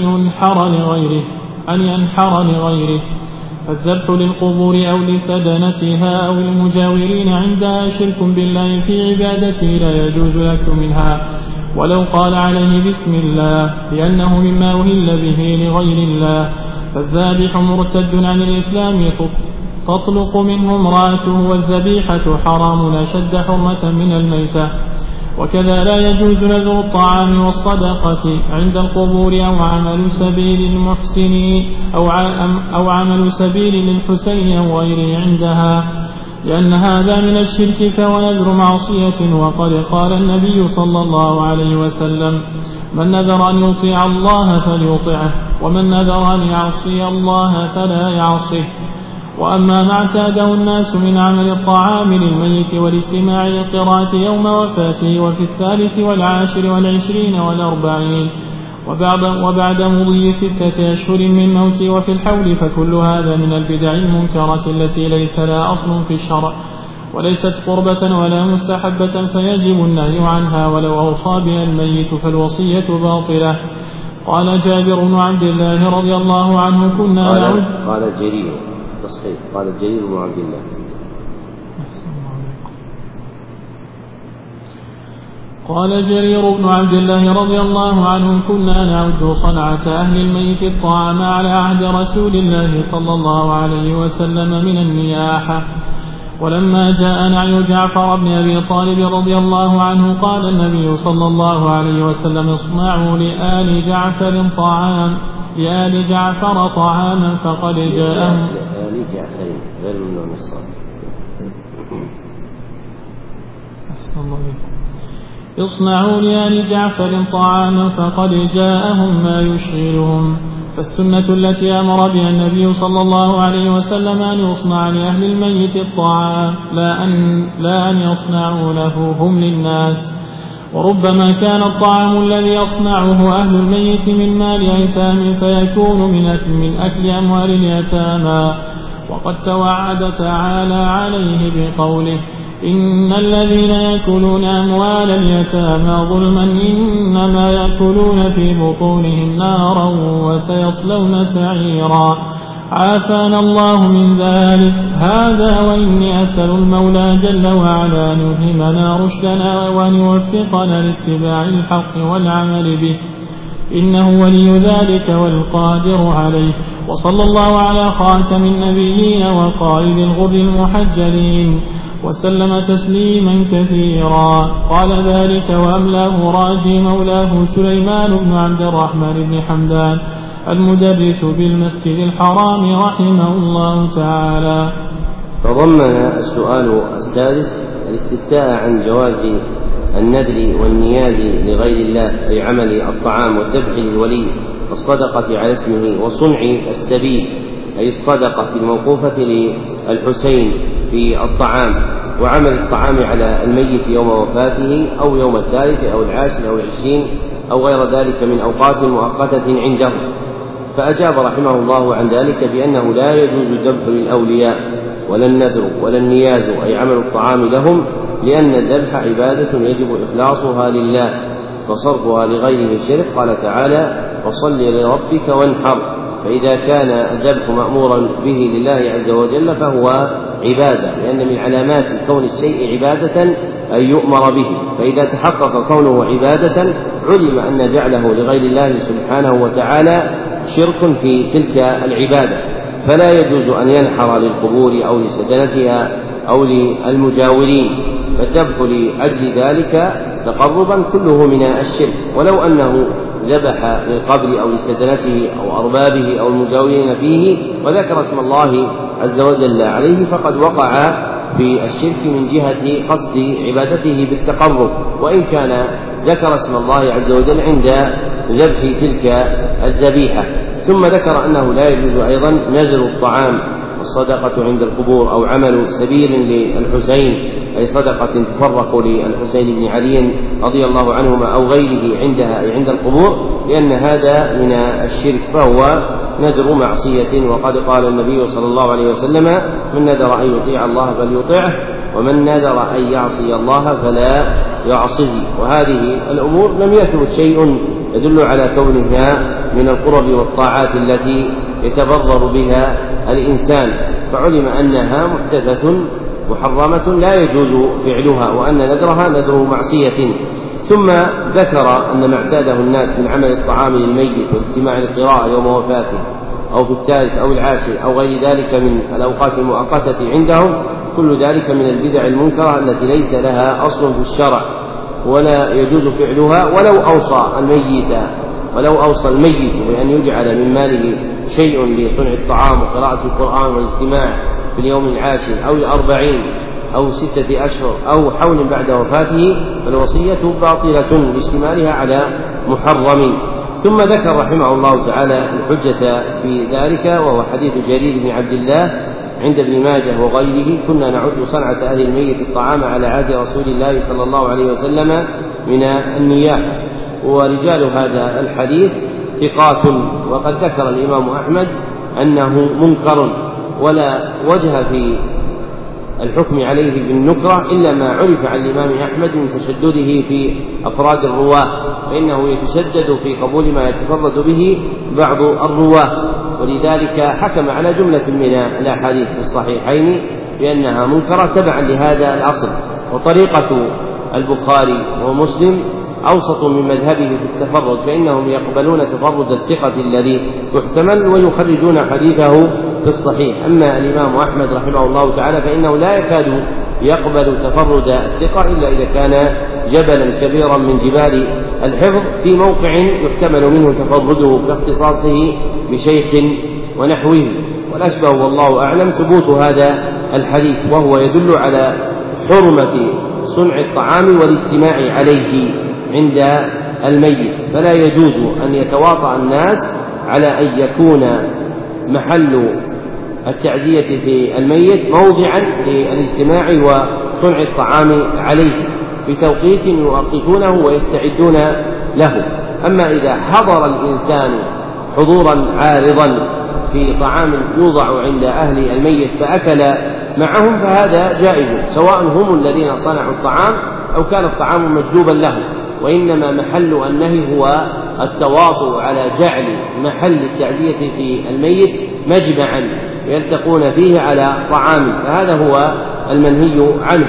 ينحر لغيره. فالذبح للقبور أو لسدنتها أو المجاورين عندها شرك بالله في عبادته لا يجوز لك منها ولو قال عليه بسم الله، لأنه مما أهل به لغير الله. فالذابح مرتد عن الإسلام تطلق منه امرأته، والذبيحة حرام أشد حرمة من الميتة. وكذا لا يجوز نذر الطعام والصدقة عند القبور أو عمل سبيل المحسنين أو عمل سبيل للحسين أو غيره عندها، لأن هذا من الشرك فهو نذر معصية. وقد قال النبي صلى الله عليه وسلم: من نذر أن يطيع الله فليطعه، ومن نذر أن يعصي الله فلا يعصه. وأما ما اعتاده الناس من عمل الطعام للميت والاجتماع للقراءة يوم وفاته وفي 13 والعشرين 40 وبعد مضي 6 أشهر من موته وفي الحول، فكل هذا من البدع المنكرة التي ليس لها أصل في الشرع وليست قربة ولا مستحبة، فيجب النهي عنها ولو أوصى بها الميت، فالوصية باطلة. قال جابر بن عبد الله رضي الله عنه كنا نعد. قال جرير تصحيح، قال جرير بن عبد الله. قال جرير بن عبد الله رضي الله عنه كنا نعد صنعة أهل الميت الطعام على عهد رسول الله صلى الله عليه وسلم من النياحة. ولما جاء نعي جعفر بن أبي طالب رضي الله عنه قال النبي صلى الله عليه وسلم اصنعوا لآل جعفر طعاما فقد جاءهم. لآل جعفر غير ممنوع الصلاة. أحسن الله عليكم. اصنعوا لآل جعفر طعاما فقد جاءهم ما يشغلهم. فالسنة التي أمر بها النبي صلى الله عليه وسلم أن يصنع لأهل الميت الطعام لا أن يصنعوا له هم للناس. وربما كان الطعام الذي يصنعه أهل الميت من مال أيتام فيكون من أكل أموال اليتامى. وقد توعد تعالى عليه بقوله إن الذين يأكلون أموال اليتامى ظلما إنما يأكلون في بطونهم نارا وسيصلون سعيرا. عافانا الله من ذلك. هذا وإني أسأل المولى جل وعلا أن يلهمنا رشدنا وأن يوفقنا لاتباع الحق والعمل به إنه ولي ذلك والقادر عليه. وصلى الله على خاتم النبيين وقائد الغر المحجلين وسلم تسليما كثيرا. قال ذلك وأملاه راجي مولاه سليمان بن عبد الرحمن بن حمدان المدرس بالمسجد الحرام رحمه الله تعالى. تضمن السؤال السادس الاستفتاء عن جواز النذر والنياز لغير الله أي عمل الطعام والذبح للولي والصدقة على اسمه وصنع السبيل أي الصدقة الموقوفة للحسين في الطعام وعمل الطعام على الميت يوم وفاته أو يوم الثالث أو العاشر أو العشرين أو غير ذلك من أوقات مؤقتة عنده. فأجاب رحمه الله عن ذلك بأنه لا يجوز ذبح للأولياء ولا النذر ولا النياز أي عمل الطعام لهم لأن الذبح عبادة يجب إخلاصها لله وصرفها لغيره شرك. قال تعالى فصل لربك وانحر. فإذا كان الذبح مأمورا به لله عز وجل فهو عبادة لأن من علامات كون الشيء عبادة أن يؤمر به. فإذا تحقق كونه عبادة علم أن جعله لغير الله سبحانه وتعالى شرك في تلك العبادة. فلا يجوز أن ينحر للقبور أو لسدنتها أو للمجاورين فالذبح لأجل ذلك تقربا كله من الشرك. ولو أنه ذبح للقبر أو لسدنته أو أربابه أو المجاورين فيه وذكر اسم الله عز وجل عليه فقد وقع في الشرك من جهة قصد عبادته بالتقرب وإن كان ذكر اسم الله عز وجل عند ذبح تلك الذبيحة. ثم ذكر أنه لا يجوز أيضا نذر الطعام والصدقة عند القبور أو عمل سبيل للحسين أي صدقة تفرق للحسين بن علي رضي الله عنهما أو غيره عندها أي عند القبور لأن هذا من الشرك فهو نذر معصية. وقد قال النبي صلى الله عليه وسلم من نذر أن يطيع الله فليطيعه ومن نذر أن يعصي الله فلا يعصيه. وهذه الأمور لم يثبت شيء يدل على كونها من القرب والطاعات التي يتبرر بها الإنسان فعلم أنها محدثة محرمة لا يجوز فعلها وأن نذرها نذر معصية. ثم ذكر أن ما اعتاده الناس من عمل الطعام للميت والاجتماع للقراءة يوم وفاته أو في الثالث أو العاشر أو غير ذلك من الأوقات المؤقتة عندهم كل ذلك من البدع المنكرة التي ليس لها أصل في الشرع ولا يجوز فعلها. ولو أوصى الميت بأن يجعل من ماله شيء لصنع الطعام وقراءة القرآن والاجتماع في اليوم العاشر أو 40 أو 6 أشهر أو حول بعد وفاته فالوصية باطلة لاشتمالها على محرم. ثم ذكر رحمه الله تعالى الحجة في ذلك وهو حديث جرير بن عبد الله عند ابن ماجه وغيره كنا نعد صنعة أهل الميت الطعام على عهد رسول الله صلى الله عليه وسلم من النياحة. ورجال هذا الحديث ثقات وقد ذكر الإمام أحمد أنه منكر ولا وجه في الحكم عليه بالنكرة إلا ما عرف عن الإمام أحمد من تشدده في أفراد الرواه، فإنه يتشدد في قبول ما يتفرد به بعض الرواه، ولذلك حكم على جملة من الأحاديث في الصحيحين بأنها منكرة تبعا لهذا الأصل. وطريقة البخاري ومسلم أوسط من مذهبه في التفرد، فإنهم يقبلون تفرد الثقة الذي يحتمل ويخرجون حديثه في الصحيح. أما الإمام أحمد رحمه الله تعالى فإنه لا يكاد يقبل تفرد الثقة إلا إذا كان جبلا كبيرا من جبال الحفظ في موقع يحتمل منه تفرده كاختصاصه بشيخ ونحوه. والأشبه والله أعلم ثبوت هذا الحديث، وهو يدل على حرمة صنع الطعام والاجتماع عليه عند الميت، فلا يجوز أن يتواطأ الناس على أن يكون محل التعزية في الميت موضعا للاجتماع وصنع الطعام عليه بتوقيت يؤقتونه ويستعدون له. أما إذا حضر الإنسان حضورا عارضا في طعام يوضع عند أهل الميت فأكل معهم فهذا جائز، سواء هم الذين صنعوا الطعام أو كان الطعام مجلوبا له، وإنما محل النهي هو التواطؤ على جعل محل التعزية في الميت مجمعا يلتقون فيه على طعام، فهذا هو المنهي عنه.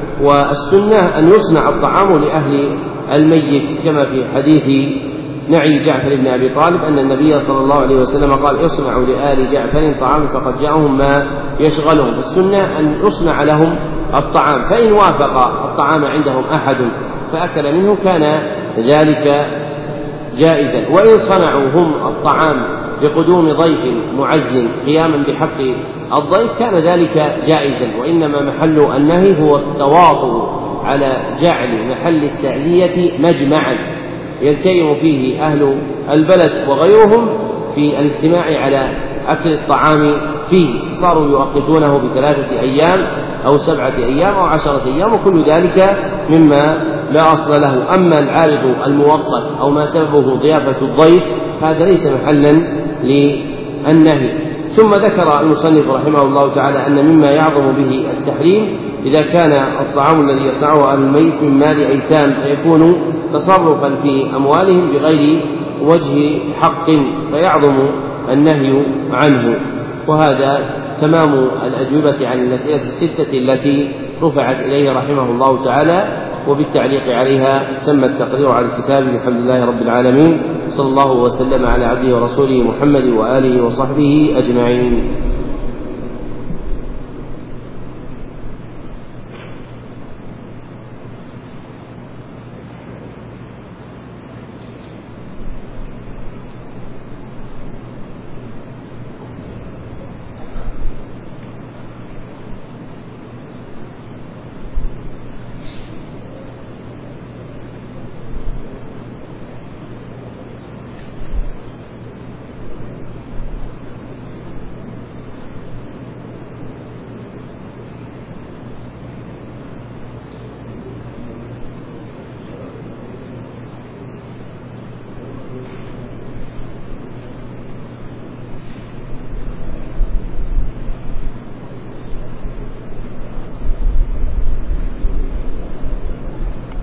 والسنة أن يصنع الطعام لأهل الميت كما في حديث نعي جعفر بن أبي طالب أن النبي صلى الله عليه وسلم قال اصنعوا لآل جعفر طعام فقد جاءهم ما يشغلهم. فالسنة أن يصنع لهم الطعام، فإن وافق الطعام عندهم أحد فأكل منه كان ذلك جائزا، وإن صنعوا هم الطعام بقدوم ضيف معز قياما بحق الضيف كان ذلك جائزا. وإنما محل النهي هو التواطؤ على جعل محل التعزية مجمعا يلتئم فيه أهل البلد وغيرهم في الاجتماع على أكل الطعام فيه، صاروا يؤقتونه ب3 أيام أو 7 أيام أو 10 أيام، وكل ذلك مما لا أصل له. أما العارض المؤقت أو ما سببه ضيافة الضيف هذا ليس محلا للنهي. ثم ذكر المصنف رحمه الله تعالى أن مما يعظم به التحريم إذا كان الطعام الذي يصنعه أهل الميت من مال أيتام فيكون تصرفا في أموالهم بغير وجه حق فيعظم النهي عنه. وهذا تمام الأجوبة عن الأسئلة 6 التي رفعت إليه رحمه الله تعالى، وبالتعليق عليها تم التقرير على الكتاب. الحمد لله رب العالمين، صلى الله وسلم على عبده ورسوله محمد وآله وصحبه أجمعين.